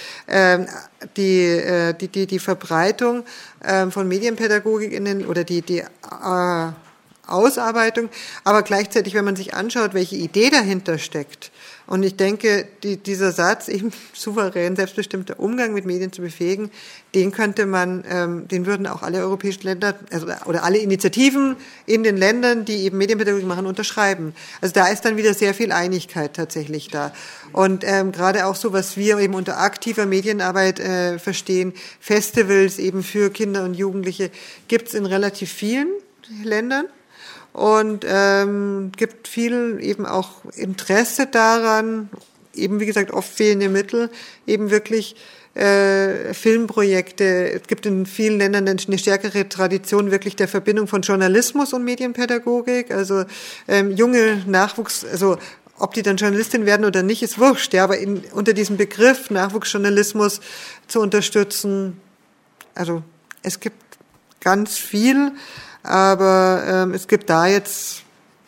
die Verbreitung von Medienpädagogik oder die Ausarbeitung, aber gleichzeitig, wenn man sich anschaut, welche Idee dahinter steckt. Und ich denke, dieser Satz, eben souverän, selbstbestimmter Umgang mit Medien zu befähigen, den würden auch alle europäischen Länder, oder alle Initiativen in den Ländern, die eben Medienpädagogik machen, unterschreiben. Also da ist dann wieder sehr viel Einigkeit tatsächlich da. Und gerade auch so, was wir eben unter aktiver Medienarbeit verstehen, Festivals eben für Kinder und Jugendliche, gibt's in relativ vielen Ländern. Und gibt viel eben auch Interesse daran, eben wie gesagt oft fehlende Mittel, eben wirklich Filmprojekte. Es gibt in vielen Ländern eine stärkere Tradition wirklich der Verbindung von Journalismus und Medienpädagogik. Also junge Nachwuchs, also ob die dann Journalistin werden oder nicht, ist wurscht. Ja, aber unter diesem Begriff Nachwuchsjournalismus zu unterstützen, also es gibt ganz viel. Aber es gibt da jetzt,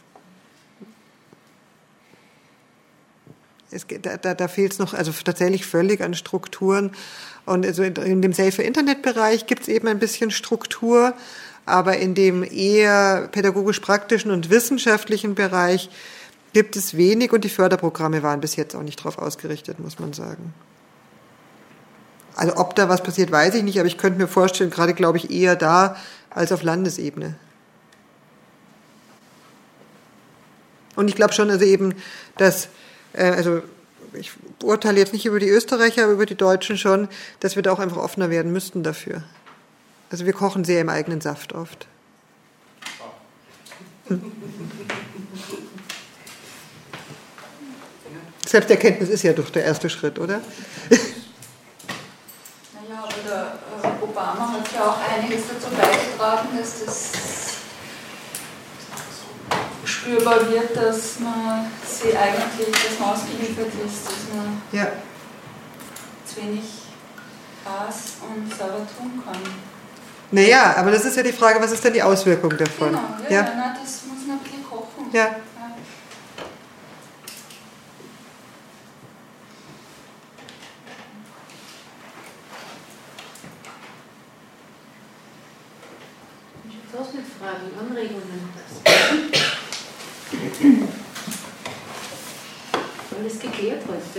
da fehlt es noch, also tatsächlich völlig an Strukturen. Und also in dem Safer-Internet-Bereich gibt es eben ein bisschen Struktur, aber in dem eher pädagogisch-praktischen und wissenschaftlichen Bereich gibt es wenig und die Förderprogramme waren bis jetzt auch nicht darauf ausgerichtet, muss man sagen. Also ob da was passiert, weiß ich nicht, aber ich könnte mir vorstellen, gerade glaube ich eher da, als auf Landesebene. Und ich glaube schon, also eben, dass, also ich urteile jetzt nicht über die Österreicher, aber über die Deutschen schon, dass wir da auch einfach offener werden müssten dafür. Also wir kochen sehr im eigenen Saft oft. Selbsterkenntnis ist ja doch der erste Schritt, oder? Naja, aber der Obama hat ja auch einiges dazu beigetragen, dass das spürbar wird, dass man sie eigentlich das Maus geliefert ist, dass man zu wenig weiß und sauber tun kann. Naja, aber das ist ja die Frage, was ist denn die Auswirkung davon? Genau, ja. Das muss man ein bisschen kochen. Ja. Was mit Fragen, Anregungen? Alles geklärt heute.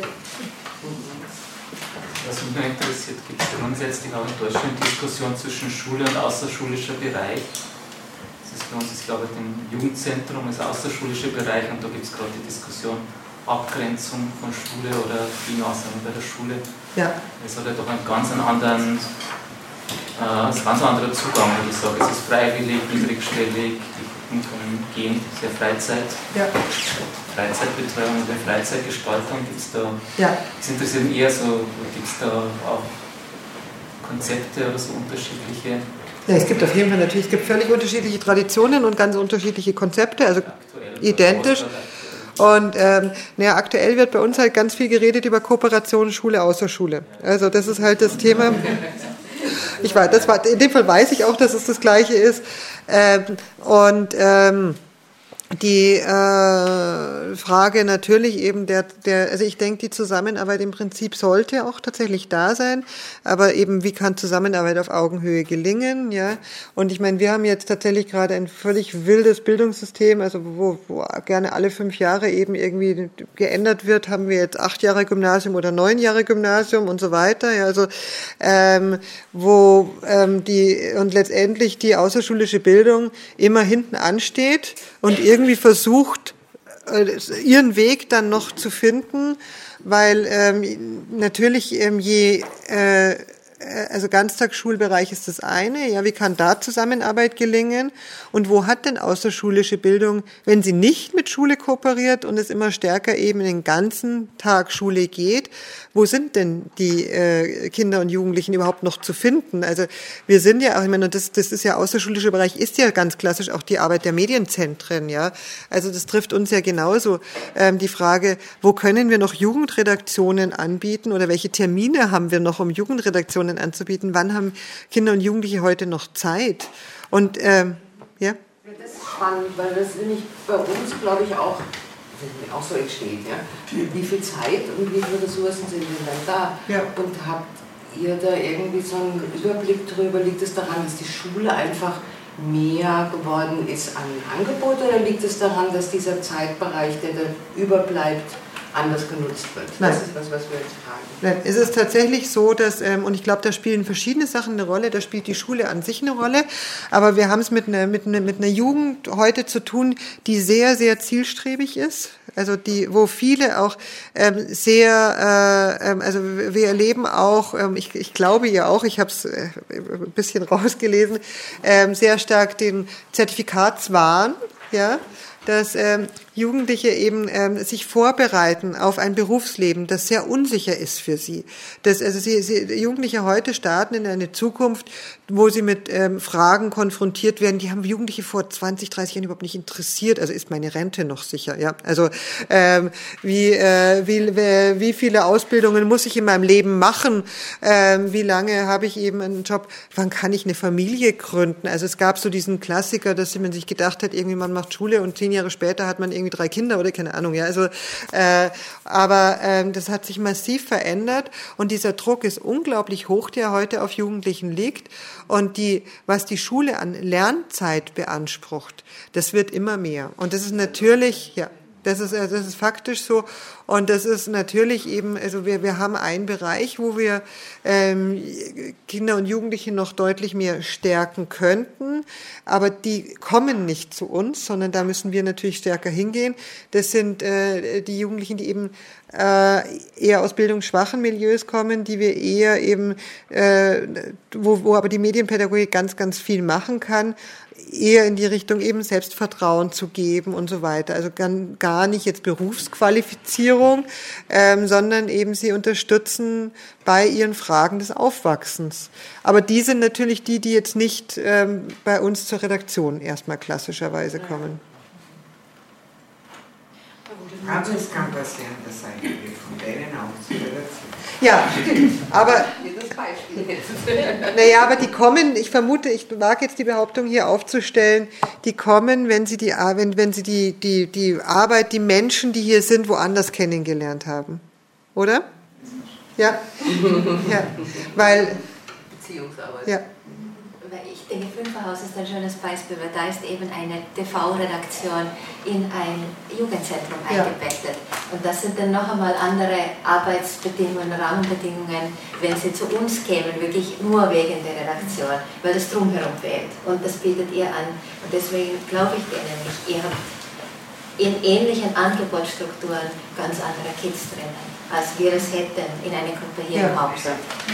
Was mich noch interessiert, gibt es grundsätzlich auch in Deutschland Diskussion zwischen Schule und außerschulischer Bereich? Das ist bei uns, ich glaube, im Jugendzentrum ist außerschulischer Bereich und da gibt es gerade die Diskussion Abgrenzung von Schule oder Hinausgang bei der Schule. Ja. Es hat ja doch einen ganz anderen Zugang, würde ich sagen. Es ist freiwillig, niedrigschwellig, die Gruppen können gehen, sehr Freizeit. Ja. Freizeitbetreuung und Freizeitgestaltung gibt es da. Ja. Das interessiert mich eher so, gibt es da auch Konzepte oder so unterschiedliche? Ja, es gibt auf jeden Fall natürlich, es gibt völlig unterschiedliche Traditionen und ganz unterschiedliche Konzepte, also identisch. Und aktuell wird bei uns halt ganz viel geredet über Kooperation Schule außer Schule. Also das ist halt das Thema. In dem Fall weiß ich auch, dass es das Gleiche ist. die Frage natürlich eben also ich denke, die Zusammenarbeit im Prinzip sollte auch tatsächlich da sein, aber eben wie kann Zusammenarbeit auf Augenhöhe gelingen, ja? Und ich meine, wir haben jetzt tatsächlich gerade ein völlig wildes Bildungssystem, also wo gerne alle 5 Jahre eben irgendwie geändert wird, haben wir jetzt 8 Jahre Gymnasium oder 9 Jahre Gymnasium und so weiter, ja? Also und letztendlich die außerschulische Bildung immer hinten ansteht und irgendwie versucht, ihren Weg dann noch zu finden, weil natürlich also Ganztagsschulbereich ist das eine, ja, wie kann da Zusammenarbeit gelingen und wo hat denn außerschulische Bildung, wenn sie nicht mit Schule kooperiert und es immer stärker eben in den ganzen Tag Schule geht, wo sind denn die Kinder und Jugendlichen überhaupt noch zu finden? Also wir sind ja auch, ich meine, das ist ja außerschulischer Bereich, ist ja ganz klassisch auch die Arbeit der Medienzentren, ja, also das trifft uns ja genauso, die Frage, wo können wir noch Jugendredaktionen anbieten oder welche Termine haben wir noch, um Jugendredaktionen anzubieten, wann haben Kinder und Jugendliche heute noch Zeit? Und ja? Das ist spannend, weil das nämlich bei uns, glaube ich, auch so entsteht. Ja? Wie viel Zeit und wie viele Ressourcen sind denn dann da? Ja. Und habt ihr da irgendwie so einen Überblick drüber? Liegt es daran, dass die Schule einfach mehr geworden ist an Angebot oder liegt es daran, dass dieser Zeitbereich, der da überbleibt, anders genutzt wird? Das ist was wir jetzt fragen. Nein, es ist tatsächlich so, dass, und ich glaube, da spielen verschiedene Sachen eine Rolle, da spielt die Schule an sich eine Rolle, aber wir haben es mit einer Jugend heute zu tun, die sehr, sehr zielstrebig ist, also wo viele auch also wir erleben auch, ich glaube ihr auch, ich habe es ein bisschen rausgelesen, sehr stark den Zertifikatswahn, ja, dass Jugendliche eben sich vorbereiten auf ein Berufsleben, das sehr unsicher ist für sie. Jugendliche heute starten in eine Zukunft, wo sie mit Fragen konfrontiert werden, die haben Jugendliche vor 20, 30 Jahren überhaupt nicht interessiert. Also ist meine Rente noch sicher? Ja, also wie viele Ausbildungen muss ich in meinem Leben machen? Wie lange habe ich eben einen Job? Wann kann ich eine Familie gründen? Also es gab so diesen Klassiker, dass man sich gedacht hat, irgendwie man macht Schule und 10 Jahre später hat man irgendwie 3 Kinder oder keine Ahnung, ja, also aber das hat sich massiv verändert und dieser Druck ist unglaublich hoch, der heute auf Jugendlichen liegt und was die Schule an Lernzeit beansprucht, das wird immer mehr und das ist natürlich, ja, das ist faktisch so und das ist natürlich eben, also wir haben einen Bereich, wo wir Kinder und Jugendliche noch deutlich mehr stärken könnten, aber die kommen nicht zu uns, sondern da müssen wir natürlich stärker hingehen. Das sind die Jugendlichen, die eben eher aus bildungsschwachen Milieus kommen, die wir eher eben, wo aber die Medienpädagogik ganz, ganz viel machen kann, eher in die Richtung eben Selbstvertrauen zu geben und so weiter. Also gar nicht jetzt Berufsqualifizierung, sondern eben sie unterstützen bei ihren Fragen des Aufwachsens. Aber die sind natürlich die jetzt nicht bei uns zur Redaktion erstmal klassischerweise kommen. Aber es kann passieren, dass einige von denen auch zur Redaktion. Ja, aber naja, aber die kommen, ich vermute, ich wage jetzt die Behauptung hier aufzustellen, die kommen, wenn sie die Arbeit, die Menschen, die hier sind, woanders kennengelernt haben. Oder? Ja. Ja. Weil Beziehungsarbeit. Ja. Ich denke, Fünferhaus ist ein schönes Beispiel, weil da ist eben eine TV-Redaktion in ein Jugendzentrum eingebettet. Und das sind dann noch einmal andere Arbeitsbedingungen, Rahmenbedingungen, wenn sie zu uns kämen, wirklich nur wegen der Redaktion, weil das drumherum fehlt. Und das bietet ihr an. Und deswegen glaube ich denen nicht, ihr habt in ähnlichen Angebotsstrukturen ganz andere Kids drinnen, als wir es hätten in einer Gruppe hier im Haus.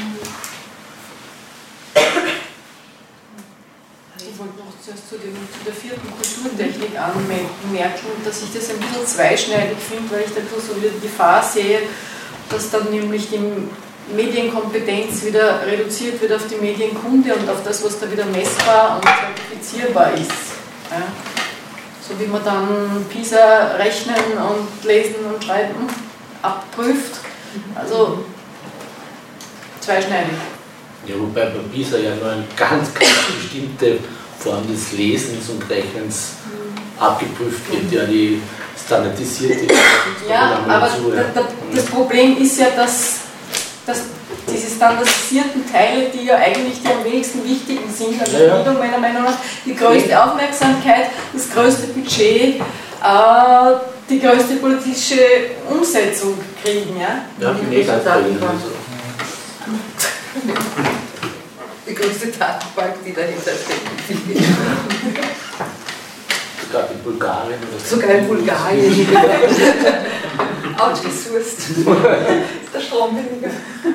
Ich wollte noch zuerst zu der 4. Kulturtechnik anmerken, dass ich das ein bisschen zweischneidig finde, weil ich dann so wieder die Gefahr sehe, dass dann nämlich die Medienkompetenz wieder reduziert wird auf die Medienkunde und auf das, was da wieder messbar und zertifizierbar ist. Ja. So wie man dann PISA rechnen und lesen und schreiben abprüft. Also zweischneidig. Ja, wobei bei PISA ja nur eine ganz, ganz bestimmte Form des Lesens und Rechnens abgeprüft wird, ja, die standardisiert ist. Ja, aber das Problem ist ja, dass diese standardisierten Teile, die ja eigentlich die am wenigsten wichtigen sind, also Bildung meiner Meinung nach, die größte Aufmerksamkeit, das größte Budget, die größte politische Umsetzung kriegen. Ja, die größte Datenbank, die dahinter steht. Sogar in Bulgarien. Sogar in Bulgarien. Outgesourced. Ist der Strom weniger.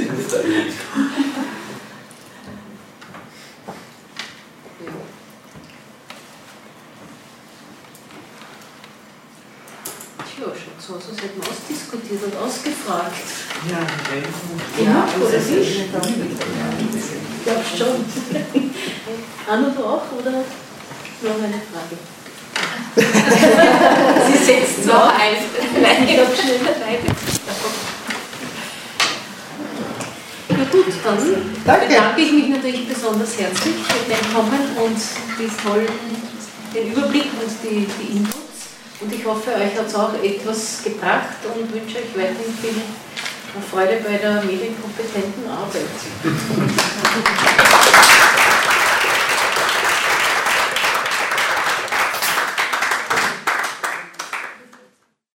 Tja, schon so hätten wir ausdiskutiert und ausgefragt. Ja, oder nicht? Ich glaube schon. Anno, du auch, oder noch eine Frage? Sie setzt noch ein. Nein, ich habe schnell dabei. Ja gut, dann bedanke ich mich natürlich besonders herzlich für dein Kommen und den Überblick und die Inputs. Und ich hoffe, euch hat es auch etwas gebracht und wünsche euch weiterhin viel Freude bei der medienkompetenten Arbeit.